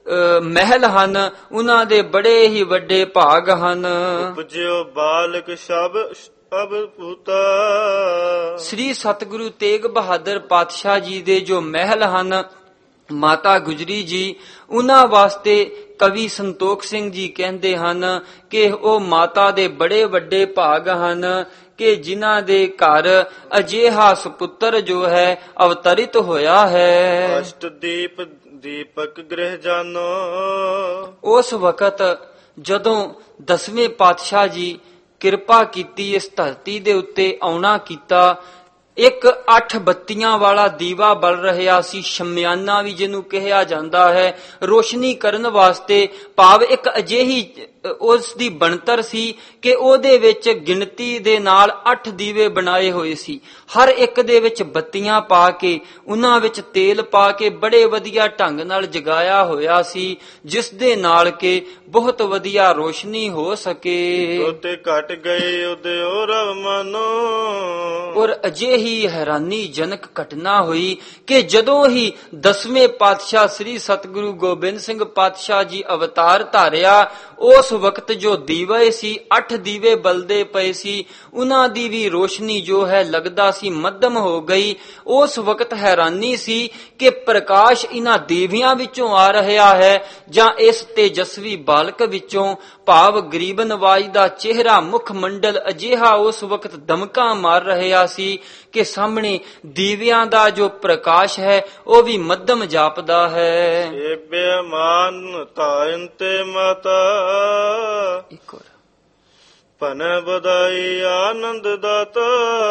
ਮਹਿਲ ਹਨ, ਉਹਨਾਂ ਦੇ ਬੜੇ ਹੀ ਵੱਡੇ ਭਾਗ ਹਨ। ਉਪਜਿਓ ਬਾਲਕ ਸ਼ਬ ਅਬ ਪੂਤਾ। ਸ੍ਰੀ ਸਤਿਗੁਰੂ ਤੇਗ ਬਹਾਦਰ ਪਾਤਸ਼ਾਹ ਜੀ ਦੇ ਜੋ ਮਹਿਲ ਹਨ, ਮਾਤਾ ਗੁਜਰੀ ਜੀ, ਉਹਨਾਂ ਵਾਸਤੇ ਕਵੀ ਸੰਤੋਖ ਸਿੰਘ ਜੀ ਕਹਿੰਦੇ ਹਨ ਕਿ ਉਹ ਮਾਤਾ ਦੇ ਬੜੇ ਵੱਡੇ ਭਾਗ ਹਨ ਕਿ ਜਿਨ੍ਹਾਂ ਦੇ ਘਰ ਅਜਿਹਾ ਸੁਪੁੱਤਰ ਜੋ ਹੈ ਅਵਤਰਿਤ ਹੋਇਆ ਹੈ। ਅਸ਼ਟਦੀਪ ਦੀਪਕ ਗ੍ਰਹਿ ਜਾਨੋ। ਉਸ ਵਕਤ ਜਦੋਂ 10ਵੇਂ ਪਾਤਸ਼ਾਹ ਜੀ ਕਿਰਪਾ ਕੀਤੀ, ਇਸ ਧਰਤੀ ਦੇ ਉੱਤੇ ਆਉਣਾ ਕੀਤਾ, ਇੱਕ 8 ਬੱਤੀਆਂ ਵਾਲਾ ਦੀਵਾ ਬਲ ਰਿਹਾ ਸੀ, ਸ਼ਮਿਆਨਾ ਵੀ ਜਿਹਨੂੰ ਕਿਹਾ ਜਾਂਦਾ ਹੈ, ਰੋਸ਼ਨੀ ਕਰਨ ਵਾਸਤੇ। ਭਾਵ ਇੱਕ ਅਜਿਹੀ ਉਸ ਦੀ ਬਣਤਰ ਸੀ ਕਿ ਉਹਦੇ ਵਿੱਚ ਗਿਣਤੀ ਦੇ ਨਾਲ 8 ਦੀਵੇ ਬਣਾਏ ਹੋਏ ਸੀ। ਹਰ ਇੱਕ ਦੇ ਵਿੱਚ ਬੱਤੀਆਂ ਪਾ ਕੇ, ਉਹਨਾਂ ਵਿੱਚ ਤੇਲ ਪਾ ਕੇ ਬੜੇ ਵਧੀਆ ਢੰਗ ਨਾਲ ਜਗਾਇਆ ਹੋਇਆ ਸੀ, ਜਿਸ ਦੇ ਨਾਲ ਕਿ ਬਹੁਤ ਵਧੀਆ ਰੋਸ਼ਨੀ ਹੋ ਸਕੇ। ਤੋਤੇ ਘਟ ਗਏ ਉਦਿਓ ਰਵ ਮਾਨੋ। ਔਰ ਅਜਿਹੀ ਹੈਰਾਨੀਜਨਕ ਘਟਨਾ ਹੋਈ ਕਿ ਜਦੋਂ ਹੀ 10ਵੇਂ ਪਾਤਸ਼ਾਹ ਸ੍ਰੀ ਸਤਿਗੁਰੂ ਗੋਬਿੰਦ ਸਿੰਘ ਪਾਤਸ਼ਾਹ ਜੀ ਅਵਤਾਰ ਧਾਰਿਆ, ਉਸ ਵਕਤ ਜੋ ਦੀਵੇ ਸੀ, 8 ਦੀਵੇ ਬਲਦੇ ਪਏ ਸੀ, ਉਹਨਾਂ ਦੀ ਵੀ ਰੋਸ਼ਨੀ ਜੋ ਹੈ ਲੱਗਦਾ ਸੀ ਮੱਧਮ ਹੋ ਗਈ। ਉਸ ਵਕਤ ਹੈਰਾਨੀ ਸੀ ਕਿ ਪ੍ਰਕਾਸ਼ ਇਹਨਾਂ ਦੀਵਿਆਂ ਵਿੱਚੋਂ ਆ ਰਿਹਾ ਹੈ ਜਾਂ ਇਸ ਤੇਜਸਵੀ ਬਾਲਕ ਵਿੱਚੋਂ। ਭਾਵ ਗਰੀਬ ਨਵਾਜ ਦਾ ਚਿਹਰਾ, ਮੁਖ ਮੰਡਲ ਅਜਿਹਾ ਉਸ ਵਕਤ ਦਮਕਾ ਮਾਰ ਰਿਹਾ ਸੀ ਕਿ ਸਾਹਮਣੇ ਦੀਵਿਆਂ ਦਾ ਜੋ ਪ੍ਰਕਾਸ਼ ਹੈ ਉਹ ਵੀ ਮੱਧਮ ਜਾਪਦਾ ਹੈ। ਏ ਬੇਮਾਨ ਤਾਇਨ ਤੇ ਮਾਤਾ ਇੱਕ ਹੋਰ ਪਨ ਬਦਾਈ ਆਨੰਦ ਦਾਤਾ।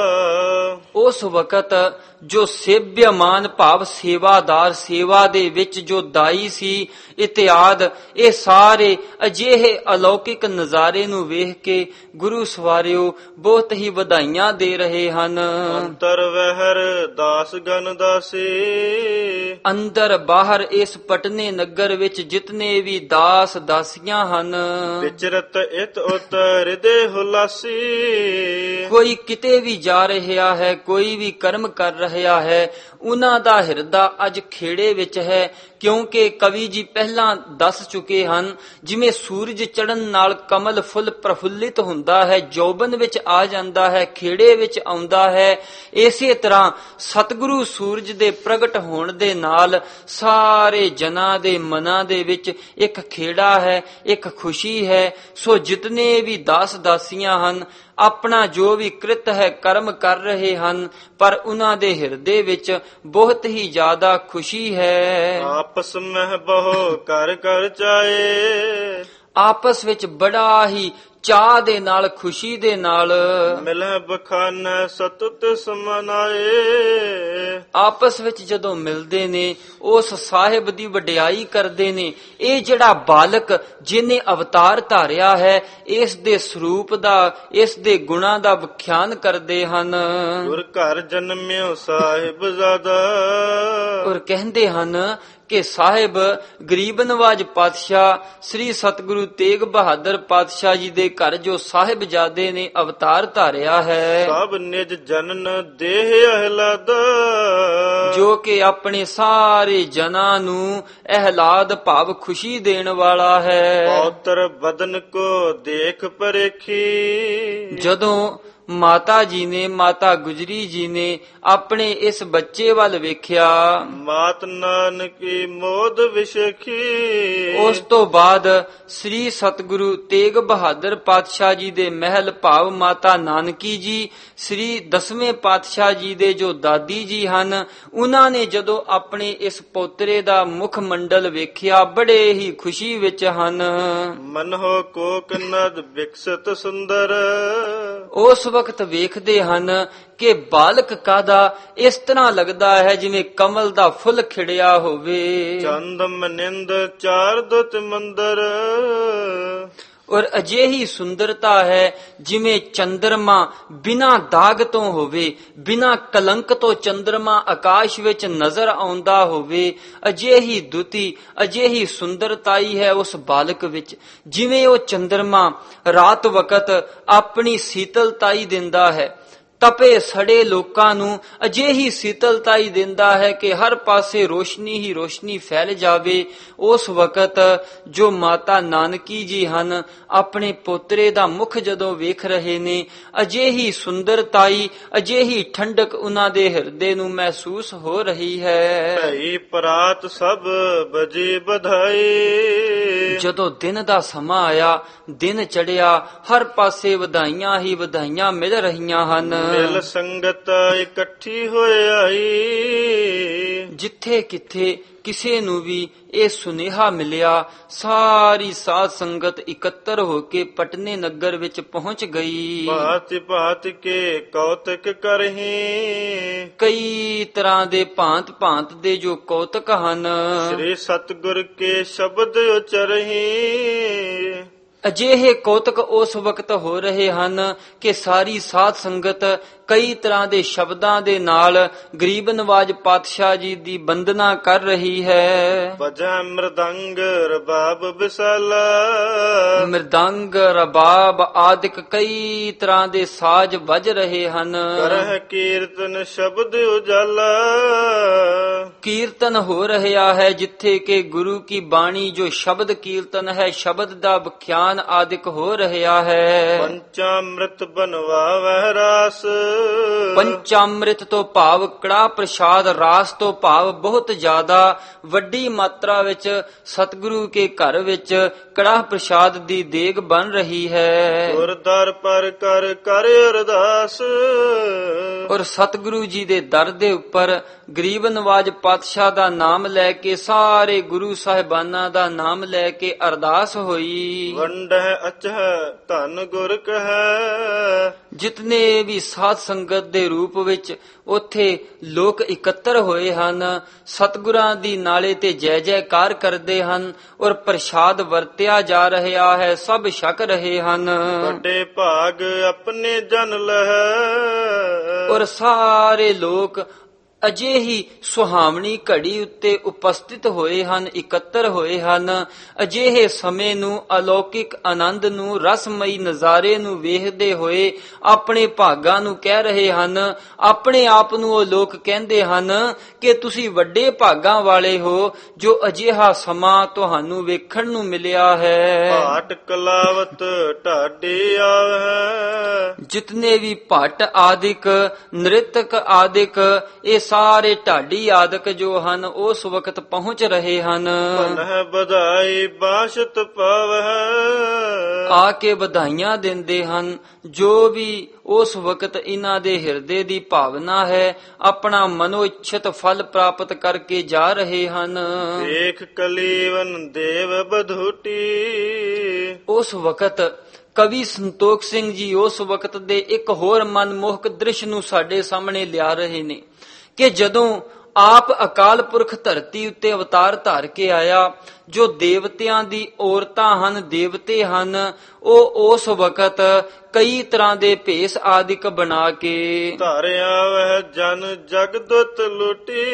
ਉਸ ਵਕਤ ਜੋ ਸੇਵਿਆਮਾਨ ਭਾਵ ਸੇਵਾਦਾਰ, ਸੇਵਾ ਦੇ ਵਿੱਚ ਜੋ ਦਾਈ ਸੀ ਇਤਿਆਦ, ਇਹ ਸਾਰੇ ਅਜਿਹੇ ਅਲੌਕਿਕ ਨਜ਼ਾਰੇ ਨੂੰ ਵੇਖ ਕੇ ਗੁਰੂ ਸਵਾਰਿਓ ਬਹੁਤ ਹੀ ਵਧਾਈਆਂ ਦੇ ਰਹੇ ਹਨ। ਅੰਤਰ ਵਹਿਰ ਦਾਸ ਗਨ ਦਾਸੀ। ਅੰਦਰ ਬਾਹਰ ਇਸ ਪਟਨੇ ਨਗਰ ਵਿੱਚ ਜਿਤਨੇ ਵੀ ਦਾਸ ਦਾਸੀਆਂ ਹਨ, ਵਿਚਰਤ ਇਤ ਉਤ ਹਿਰਦੇ ਹੁਲਾਸੀ। ਕੋਈ ਕਿਤੇ ਵੀ ਜਾ ਰਿਹਾ ਹੈ, ਕੋਈ ਵੀ ਕਰਮ ਕਰ ਰਿਹਾ ਹੈ, ਉਹਨਾਂ ਦਾ ਹਿਰਦਾ ਅੱਜ ਖੇੜੇ ਵਿੱਚ ਹੈ। ਕਿਉਂਕਿ ਕਵੀ ਜੀ ਪਹਿਲਾਂ ਦੱਸ ਚੁੱਕੇ ਹਨ, ਜਿਵੇਂ ਸੂਰਜ ਚੜ੍ਹਨ ਨਾਲ ਕਮਲ ਫੁੱਲ ਪ੍ਰਫੁੱਲਿਤ ਹੁੰਦਾ ਹੈ, ਜੋਬਨ ਵਿੱਚ ਆ ਜਾਂਦਾ ਹੈ, ਖੇੜੇ ਵਿੱਚ ਆਉਂਦਾ ਹੈ, ਇਸੇ ਤਰ੍ਹਾਂ ਸਤਿਗੁਰੂ ਸੂਰਜ ਦੇ ਪ੍ਰਗਟ ਹੋਣ ਦੇ ਨਾਲ ਸਾਰੇ ਜਨਾਂ ਦੇ ਮਨਾਂ ਦੇ ਵਿੱਚ ਇੱਕ ਖੇੜਾ ਹੈ, ਇੱਕ ਖੁਸ਼ੀ ਹੈ। ਸੋ ਜਿਤਨੇ ਵੀ ਦਾਸ ਦਾਸੀਆਂ ਹਨ, ਆਪਣਾ ਜੋ ਵੀ ਕ੍ਰਿਤ ਹੈ ਕਰਮ ਕਰ ਰਹੇ ਹਨ, ਪਰ ਉਹਨਾਂ ਦੇ ਹਿਰਦੇ ਵਿੱਚ ਬਹੁਤ ਹੀ ਜ਼ਿਆਦਾ ਖੁਸ਼ੀ ਹੈ। ਆਪਸ ਮਹਿ ਬਹੁ ਕਰ ਕਰ ਚਾਏ। ਆਪਸ ਵਿੱਚ ਬੜਾ ਹੀ ਚਾਹ ਦੇ ਨਾਲ, ਖੁਸ਼ੀ ਦੇ ਨਾਲ ਮਿਲਹਿ ਬਖਾਨੈ ਸਤੁਤ ਸਮਨਾਏ। ਆਪਸ ਵਿੱਚ ਜਦੋਂ ਮਿਲਦੇ ਨੇ, ਉਸ ਸਾਹਿਬ ਦੀ ਵਡਿਆਈ ਕਰਦੇ ਨੇ। ਇਹ ਜਿਹੜਾ ਬਾਲਕ ਜਿਹਨੇ ਅਵਤਾਰ ਧਾਰਿਆ ਹੈ, ਇਸ ਦੇ ਸਰੂਪ ਦਾ, ਇਸ ਦੇ ਗੁਣਾਂ ਦਾ ਵਿਖਿਆਨ ਕਰਦੇ ਹਨ। ਗੁਰ ਘਰ ਜਨਮਿਓ ਸਾਹਿਬ ਜ਼ਾਦਾ। ਔਰ ਕਹਿੰਦੇ ਹਨ ਕਿ ਸਾਹਿਬ ਗਰੀਬ ਨਵਾਜ ਪਾਤਸ਼ਾਹ ਸ੍ਰੀ ਸਤਿਗੁਰੂ ਤੇਗ ਬਹਾਦਰ ਪਾਤਸ਼ਾਹ ਜੀ ਦੇ ਘਰ ਜੋ ਸਾਹਿਬਜ਼ਾਦੇ ਨੇ ਅਵਤਾਰ ਧਾਰਿਆ ਹੈ, ਸਭ ਨਿਜ ਜਨਨ ਦੇਹ ਅਹਿਲਾਦਾ। ਜੋ ਕਿ ਆਪਣੇ ਸਾਰੇ ਜਨਾਂ ਨੂੰ ਅਹਿਲਾਦ ਭਾਵ ਖੁਸ਼ੀ ਦੇਣ ਵਾਲਾ ਹੈ। ਪੌਤਰ ਬਦਨ ਕੋ ਦੇਖ ਪਰੇਖੀ। ਜਦੋਂ ਮਾਤਾ ਜੀ ਨੇ, ਮਾਤਾ ਗੁਜਰੀ ਜੀ ਨੇ ਆਪਣੇ ਇਸ ਬੱਚੇ ਵੱਲ ਵੇਖਿਆ, ਮਾਤ ਨਾਨਕੀ ਮੋਦ ਵਿਸ਼ੇਖੀ। ਉਸ ਤੋਂ ਬਾਅਦ ਸ੍ਰੀ ਸਤਿਗੁਰੂ ਤੇਗ ਬਹਾਦਰ ਪਾਤਸ਼ਾਹ ਜੀ ਦੇ ਮਹਿਲ ਭਾਵ ਮਾਤਾ ਨਾਨਕੀ ਜੀ, ਸ੍ਰੀ 10ਵੇਂ ਪਾਤਸ਼ਾਹ ਜੀ ਦੇ ਜੋ ਦਾਦੀ ਜੀ ਹਨ, ਉਹਨਾਂ ਨੇ ਜਦੋਂ ਆਪਣੇ ਇਸ ਪੋਤਰੇ ਦਾ ਮੁਖ ਮੰਡਲ ਵੇਖਿਆ, ਬੜੇ ਹੀ ਖੁਸ਼ੀ ਵਿੱਚ ਹਨ। ਮਨਹੁ ਕੋਕ ਨਦ ਵਿਕਸਤ ਸੁੰਦਰ। ਉਸ ਵਕਤ ਵੇਖਦੇ ਹਨ ਕਿ ਬਾਲਕ ਕਾਦਾ ਇਸ ਤਰ੍ਹਾਂ ਲੱਗਦਾ ਹੈ ਜਿਵੇਂ ਕਮਲ ਦਾ ਫੁੱਲ ਖਿੜਿਆ ਹੋਵੇ। ਚੰਦ ਮਨਿੰਦ ਚਾਰ ਦੁਤ ਮੰਦਰ। ਔਰ ਅਜਿਹੀ ਸੁੰਦਰਤਾ ਹੈ ਜਿਵੇਂ ਚੰਦਰਮਾ ਬਿਨਾਂ ਦਾਗ ਤੋਂ ਹੋਵੇ, ਬਿਨਾਂ ਕਲੰਕ ਤੋਂ ਚੰਦਰਮਾ ਆਕਾਸ਼ ਵਿੱਚ ਨਜ਼ਰ ਆਉਂਦਾ ਹੋਵੇ। ਅਜਿਹੀ ਦੁਤੀ, ਅਜਿਹੀ ਸੁੰਦਰਤਾਈ ਹੈ ਉਸ ਬਾਲਕ ਵਿੱਚ, ਜਿਵੇਂ ਉਹ ਚੰਦਰਮਾ ਰਾਤ ਵਕਤ ਆਪਣੀ ਸੀਤਲਤਾਈ ਦਿੰਦਾ ਹੈ, ਤਪੇ ਸੜੇ ਲੋਕਾਂ ਨੂੰ ਅਜਿਹੀ ਸੀਤਲਤਾ ਹੀ ਦਿੰਦਾ ਹੈ ਕਿ ਹਰ ਪਾਸੇ ਰੋਸ਼ਨੀ ਹੀ ਰੋਸ਼ਨੀ ਫੈਲ ਜਾਵੇ। ਉਸ ਵਕਤ ਜੋ ਮਾਤਾ ਨਾਨਕੀ ਜੀ ਹਨ, ਆਪਣੇ ਪੋਤਰੇ ਦਾ ਮੁਖ ਜਦੋਂ ਵੇਖ ਰਹੇ ਨੇ, ਅਜਿਹੀ ਸੁੰਦਰਤਾਈ, ਅਜਿਹੀ ਠੰਡਕ ਉਹਨਾਂ ਦੇ ਹਿਰਦੇ ਨੂੰ ਮਹਿਸੂਸ ਹੋ ਰਹੀ ਹੈ। ਭਈ ਪਰਾਤ ਸਭ ਬਜੇ ਬਧਾਈ। ਜਦੋਂ ਦਿਨ ਦਾ ਸਮਾਂ ਆਇਆ, ਦਿਨ ਚੜਿਆ, ਹਰ ਪਾਸੇ ਵਧਾਈਆਂ ਹੀ ਵਧਾਈਆਂ ਮਿਲ ਰਹੀਆਂ ਹਨ। ਮਿਲ ਸੰਗਤ ਇਕੱਠੀ ਹੋਏ ਆਈ। ਜਿੱਥੇ ਕਿੱਥੇ ਕਿਸੇ ਨੂੰ ਵੀ ਇਹ ਸੁਨੇਹਾ ਮਿਲਿਆ, ਸਾਰੀ ਸਾਧ ਸੰਗਤ ਇਕੱਤਰ ਹੋ ਕੇ ਪਟਨੇ ਨਗਰ ਵਿੱਚ ਪਹੁੰਚ ਗਈ। ਭਾਂਤ ਭਾਂਤ ਕੇ ਕੌਤਕ ਕਰਹੀ। ਕਈ ਤਰ੍ਹਾਂ ਦੇ ਭਾਂਤ ਭਾਂਤ ਦੇ ਜੋ ਕੌਤਕ ਹਨ। ਸ੍ਰੀ ਸਤਿਗੁਰ ਕੇ ਸ਼ਬਦ ਉਚਰਹੀ। ਅਜਿਹੇ ਕੌਤਕ ਉਸ ਵਕਤ ਹੋ ਰਹੇ ਹਨ ਕਿ ਸਾਰੀ ਸਾਧ ਸੰਗਤ ਕਈ ਤਰ੍ਹਾਂ ਦੇ ਸ਼ਬਦਾਂ ਦੇ ਨਾਲ ਗਰੀਬ ਨਵਾਜ ਪਾਤਸ਼ਾਹ ਜੀ ਦੀ ਵੰਦਨਾ ਕਰ ਰਹੀ ਹੈ। ਵਜੈ ਮ੍ਰਿਦੰਗ ਰਬਾਬ ਵਿਸਾਲਾ। ਮ੍ਰਿਦੰਗ ਰਬਾਬ ਆਦਿਕ ਕਈ ਤਰ੍ਹਾਂ ਦੇ ਸਾਜ਼ ਵੱਜ ਰਹੇ ਹਨ। ਕਰਹਿ ਕੀਰਤਨ ਸ਼ਬਦ ਉਜਾਲਾ। ਕੀਰਤਨ ਹੋ ਰਿਹਾ ਹੈ, ਜਿੱਥੇ ਕਿ ਗੁਰੂ ਕੀ ਬਾਣੀ ਜੋ ਸ਼ਬਦ ਕੀਰਤਨ ਹੈ, ਸ਼ਬਦ ਦਾ ਵਿਖਿਆਨ ਆਦਿਕ ਹੋ ਰਿਹਾ ਹੈ। ਪੰਚਾਮ੍ਰਿਤ ਬਨਵਾਵਹਿ ਰਾਸ। ਪੰਚਾਮ੍ਰਿਤ ਤੋਂ ਭਾਵ ਕੜਾ ਪ੍ਰਸ਼ਾਦ, ਰਾਸ ਤੋਂ ਭਾਵ ਬਹੁਤ ਜ਼ਿਆਦਾ ਵੱਡੀ ਮਾਤਰਾ ਵਿੱਚ ਸਤਿਗੁਰੂ ਕੇ ਘਰ ਵਿੱਚ ਕੜਾ ਪ੍ਰਸ਼ਾਦ ਦੀ ਦੇਗ ਬਣ ਰਹੀ ਹੈ। ਗੁਰਦਰ ਪਰ ਕਰ ਕਰ ਅਰਦਾਸ। ਔਰ ਸਤਿਗੁਰੂ ਜੀ ਦੇ ਦਰ ਦੇ ਉੱਪਰ ਗਰੀਬ ਨਵਾਜ ਪਾਤਸ਼ਾਹ ਦਾ ਨਾਮ ਲੈ ਕੇ, ਸਾਰੇ ਗੁਰੂ ਸਾਹਿਬਾਨਾਂ ਦਾ ਨਾਮ ਲੈ ਕੇ ਅਰਦਾਸ ਹੋਈ। ਵੰਡਹਿ ਅਚਹਿ ਧੰਨ ਗੁਰ ਕਹੈ। ਜਿਤਨੇ ਵੀ ਸਾਧ ਸੰਗਤ ਦੇ ਰੂਪ ਵਿੱਚ ਉੱਥੇ ਲੋਕ ਇਕੱਤਰ ਹੋਏ ਹਨ, ਸਤਿਗੁਰਾਂ ਦੀ ਨਾਲੇ ਤੇ ਜੈ ਜੈਕਾਰ ਕਰਦੇ ਹਨ ਔਰ ਪ੍ਰਸ਼ਾਦ ਵਰਤਿਆ ਜਾ ਰਿਹਾ ਹੈ, ਸਭ ਛਕ ਰਹੇ ਹਨ। ਵੱਡੇ ਭਾਗ ਆਪਣੇ ਜਨ ਲਹੈ। ਔਰ ਸਾਰੇ ਲੋਕ ਅਜਿਹੀ ਸੁਹਾਵਣੀ ਘੜੀ ਉੱਤੇ ਉਪਸਥਿਤ ਹੋਏ ਹਨ, ਇਕੱਤਰ ਹੋਏ ਹਨ। ਅਜਿਹੇ ਸਮੇਂ ਨੂੰ, ਅਲੌਕਿਕ ਆਨੰਦ ਨੂੰ, ਰਸਮਈ ਨਜ਼ਾਰੇ ਨੂੰ ਵੇਖਦੇ ਹੋਏ ਆਪਣੇ ਭਾਗਾਂ ਨੂੰ ਕਹਿ ਰਹੇ ਹਨ। ਆਪਣੇ ਆਪ ਨੂੰ ਉਹ ਲੋਕ ਕਹਿੰਦੇ ਹਨ ਕਿ ਤੁਸੀਂ ਵੱਡੇ ਭਾਗਾਂ ਵਾਲੇ ਹੋ ਜੋ ਅਜਿਹਾ ਸਮਾਂ ਤੁਹਾਨੂੰ ਵੇਖਣ ਨੂੰ ਮਿਲਿਆ ਹੈ। ਭਾਟ ਕਲਾਵਤ ਢਾਡੇ ਆਵੈ। ਜਿਤਨੇ ਵੀ ਭੱਟ ਆਦਿਕ, ਨ੍ਰਿਤਕ ਆਦਿਕ, ਇਹ ਸਾਰੇ ਢਾਡੀ ਆਦਿਕ ਜੋ ਹਨ ਉਸ ਵਕਤ ਪਹੁੰਚ ਰਹੇ ਹਨ। ਭਨਹਿ ਵਧਾਈ ਬਾਸ਼ਤ ਪਾਵੈ। ਆ ਕੇ ਵਧਾਈਆਂ ਦਿੰਦੇ ਹਨ। ਜੋ ਵੀ ਉਸ ਵਕਤ ਇਹਨਾਂ ਦੇ ਹਿਰਦੇ ਦੀ ਭਾਵਨਾ ਹੈ, ਆਪਣਾ ਮਨੋ ਇੱਛਤ ਫਲ ਪ੍ਰਾਪਤ ਕਰਕੇ ਜਾ ਰਹੇ ਹਨ। ਦੇਖ ਕਲੀਵਨ ਦੇਵ ਬਧੂਟੀ। ਉਸ ਵਕਤ ਕਵੀ ਸੰਤੋਖ ਸਿੰਘ ਜੀ ਉਸ ਵਕਤ ਦੇ ਇੱਕ ਹੋਰ ਮਨਮੋਹਕ ਦ੍ਰਿਸ਼ ਨੂੰ ਸਾਡੇ ਸਾਹਮਣੇ ਲਿਆ ਰਹੇ ਨੇ ਕਿ ਜਦੋਂ ਆਪ ਅਕਾਲ ਪੁਰਖ ਧਰਤੀ ਉੱਤੇ ਅਵਤਾਰ ਧਾਰ ਕੇ ਆਇਆ, ਜੋ ਦੇਵਤਿਆਂ ਦੀ ਔਰਤਾਂ ਹਨ, ਦੇਵਤੇ ਹਨ, ਉਹ ਉਸ ਵਕਤ ਕਈ ਤਰ੍ਹਾਂ ਦੇ ਭੇਸ ਆਦਿਕ ਬਣਾ ਕੇ ਧਾਰਿਆ ਵਹਿ ਜਨ ਜਗਦੁੱਤ ਲੁਟੀ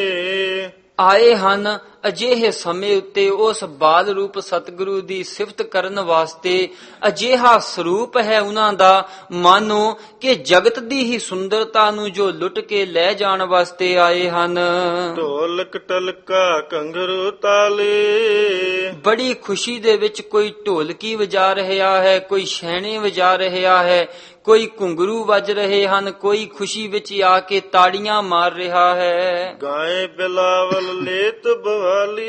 ਆਏ ਹਨ। ਅਜਿਹੇ ਸਮੇਂ ਉੱਤੇ ਉਸ ਬਾਲ ਰੂਪ ਸਤਿਗੁਰੂ ਦੀ ਸਿਫਤ ਕਰਨ ਵਾਸਤੇ ਅਜਿਹਾ ਸਰੂਪ ਹੈ ਉਹਨਾਂ ਦਾ, ਮਾਨੋ ਕਿ ਜਗਤ ਦੀ ਹੀ ਸੁੰਦਰਤਾ ਨੂੰ ਜੋ ਲੁੱਟ ਕੇ ਲੈ ਜਾਣ ਵਾਸਤੇ ਆਏ ਹਨ। ਢੋਲਕ ਟਲਕਾ ਘੰਗਰੂ ਤਾਲੇ। ਬੜੀ ਖੁਸ਼ੀ ਦੇ ਵਿੱਚ ਕੋਈ ਢੋਲਕੀ ਵਜਾ ਰਿਹਾ ਹੈ, ਕੋਈ ਛੈਣੇ ਵਜਾ ਰਿਹਾ ਹੈ, ਕੋਈ ਘੁੰਗਰੂ ਵੱਜ ਰਹੇ ਹਨ, ਕੋਈ ਖੁਸ਼ੀ ਵਿੱਚ ਆ ਕੇ ਤਾੜੀਆਂ ਮਾਰ ਰਿਹਾ ਹੈ। ਗਾਏ ਬਿਲਾਵਲ ਲੇਤ ਬਵਾਲੀ।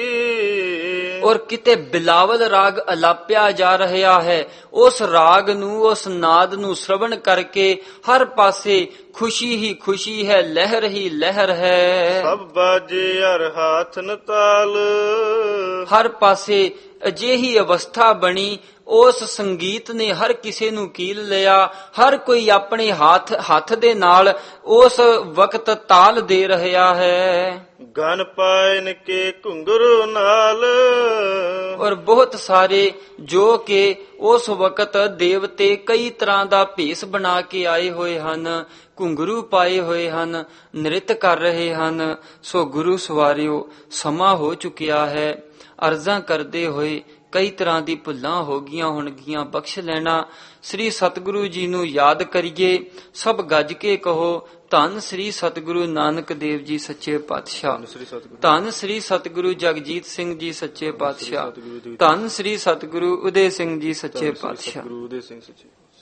ਔਰ ਕਿਤੇ ਬਿਲਾਵਲ ਰਾਗ ਅਲਾਪਿਆ ਜਾ ਰਿਹਾ ਹੈ। ਉਸ ਰਾਗ ਨੂੰ, ਉਸ ਨਾਦ ਨੂੰ ਸ਼ਰਵਣ ਕਰਕੇ ਹਰ ਪਾਸੇ ਖੁਸ਼ੀ ਹੀ ਖੁਸ਼ੀ ਹੈ, ਲਹਿਰ ਹੀ ਲਹਿਰ ਹੈ। ਸਭ ਬਾਜੇ ਹਰ ਹਾਥ ਨਤਾਲ। ਹਰ ਪਾਸੇ ਅਜਿਹੀ ਅਵਸਥਾ ਬਣੀ, ਉਸ ਸੰਗੀਤ ਨੇ ਹਰ ਕਿਸੇ ਨੂੰ ਕੀਲ ਲਿਆ। ਹਰ ਕੋਈ ਆਪਣੇ ਹੱਥ ਦੇ ਨਾਲ ਉਸ ਵਕਤ ਤਾਲ ਦੇ ਰਿਹਾ ਹੈ। ਗਨ ਪਾਇਨ ਕੇ ਘੁੰਗਰੂ ਨਾਲ। ਔਰ ਬਹੁਤ ਸਾਰੇ ਜੋ ਕਿ ਉਸ ਵਕਤ ਦੇਵਤੇ ਕਈ ਤਰ੍ਹਾਂ ਦਾ ਭੇਸ ਬਣਾ ਕੇ ਆਏ ਹੋਏ ਹਨ, ਘੁੰਗਰੂ ਪਾਏ ਹੋਏ ਹਨ, ਨ੍ਰਿਤ ਕਰ ਰਹੇ ਹਨ। ਸੋ ਗੁਰੂ ਸਵਾਰਿਓ, ਸਮਾਂ ਹੋ ਚੁੱਕਿਆ ਹੈ। ਅਰਜ਼ਾਂ ਕਰਦੇ ਹੋਏ ਕਈ ਤਰ੍ਹਾਂ ਦੀ ਭੁੱਲਾਂ ਹੋ ਗਈਆਂ ਹੋਣਗੀਆਂ, ਬਖਸ਼ ਲੈਣਾ। ਸ੍ਰੀ ਸਤਿਗੁਰੂ ਜੀ ਨੂੰ ਯਾਦ ਕਰੀਏ, ਸਭ ਗੱਜ ਕੇ ਕਹੋ ਧੰਨ ਸ੍ਰੀ ਸਤਿਗੁਰੂ ਨਾਨਕ ਦੇਵ ਜੀ ਸੱਚੇ ਪਾਤਸ਼ਾਹ, ਧੰਨ ਸ੍ਰੀ ਸਤਿਗੁਰੂ ਜਗਜੀਤ ਸਿੰਘ ਜੀ ਸੱਚੇ ਪਾਤਸ਼ਾਹ, ਧੰਨ ਸ੍ਰੀ ਸਤਿਗੁਰੂ ਉਦੇ ਸਿੰਘ ਜੀ ਸੱਚੇ ਪਾਤਸ਼ਾਹ।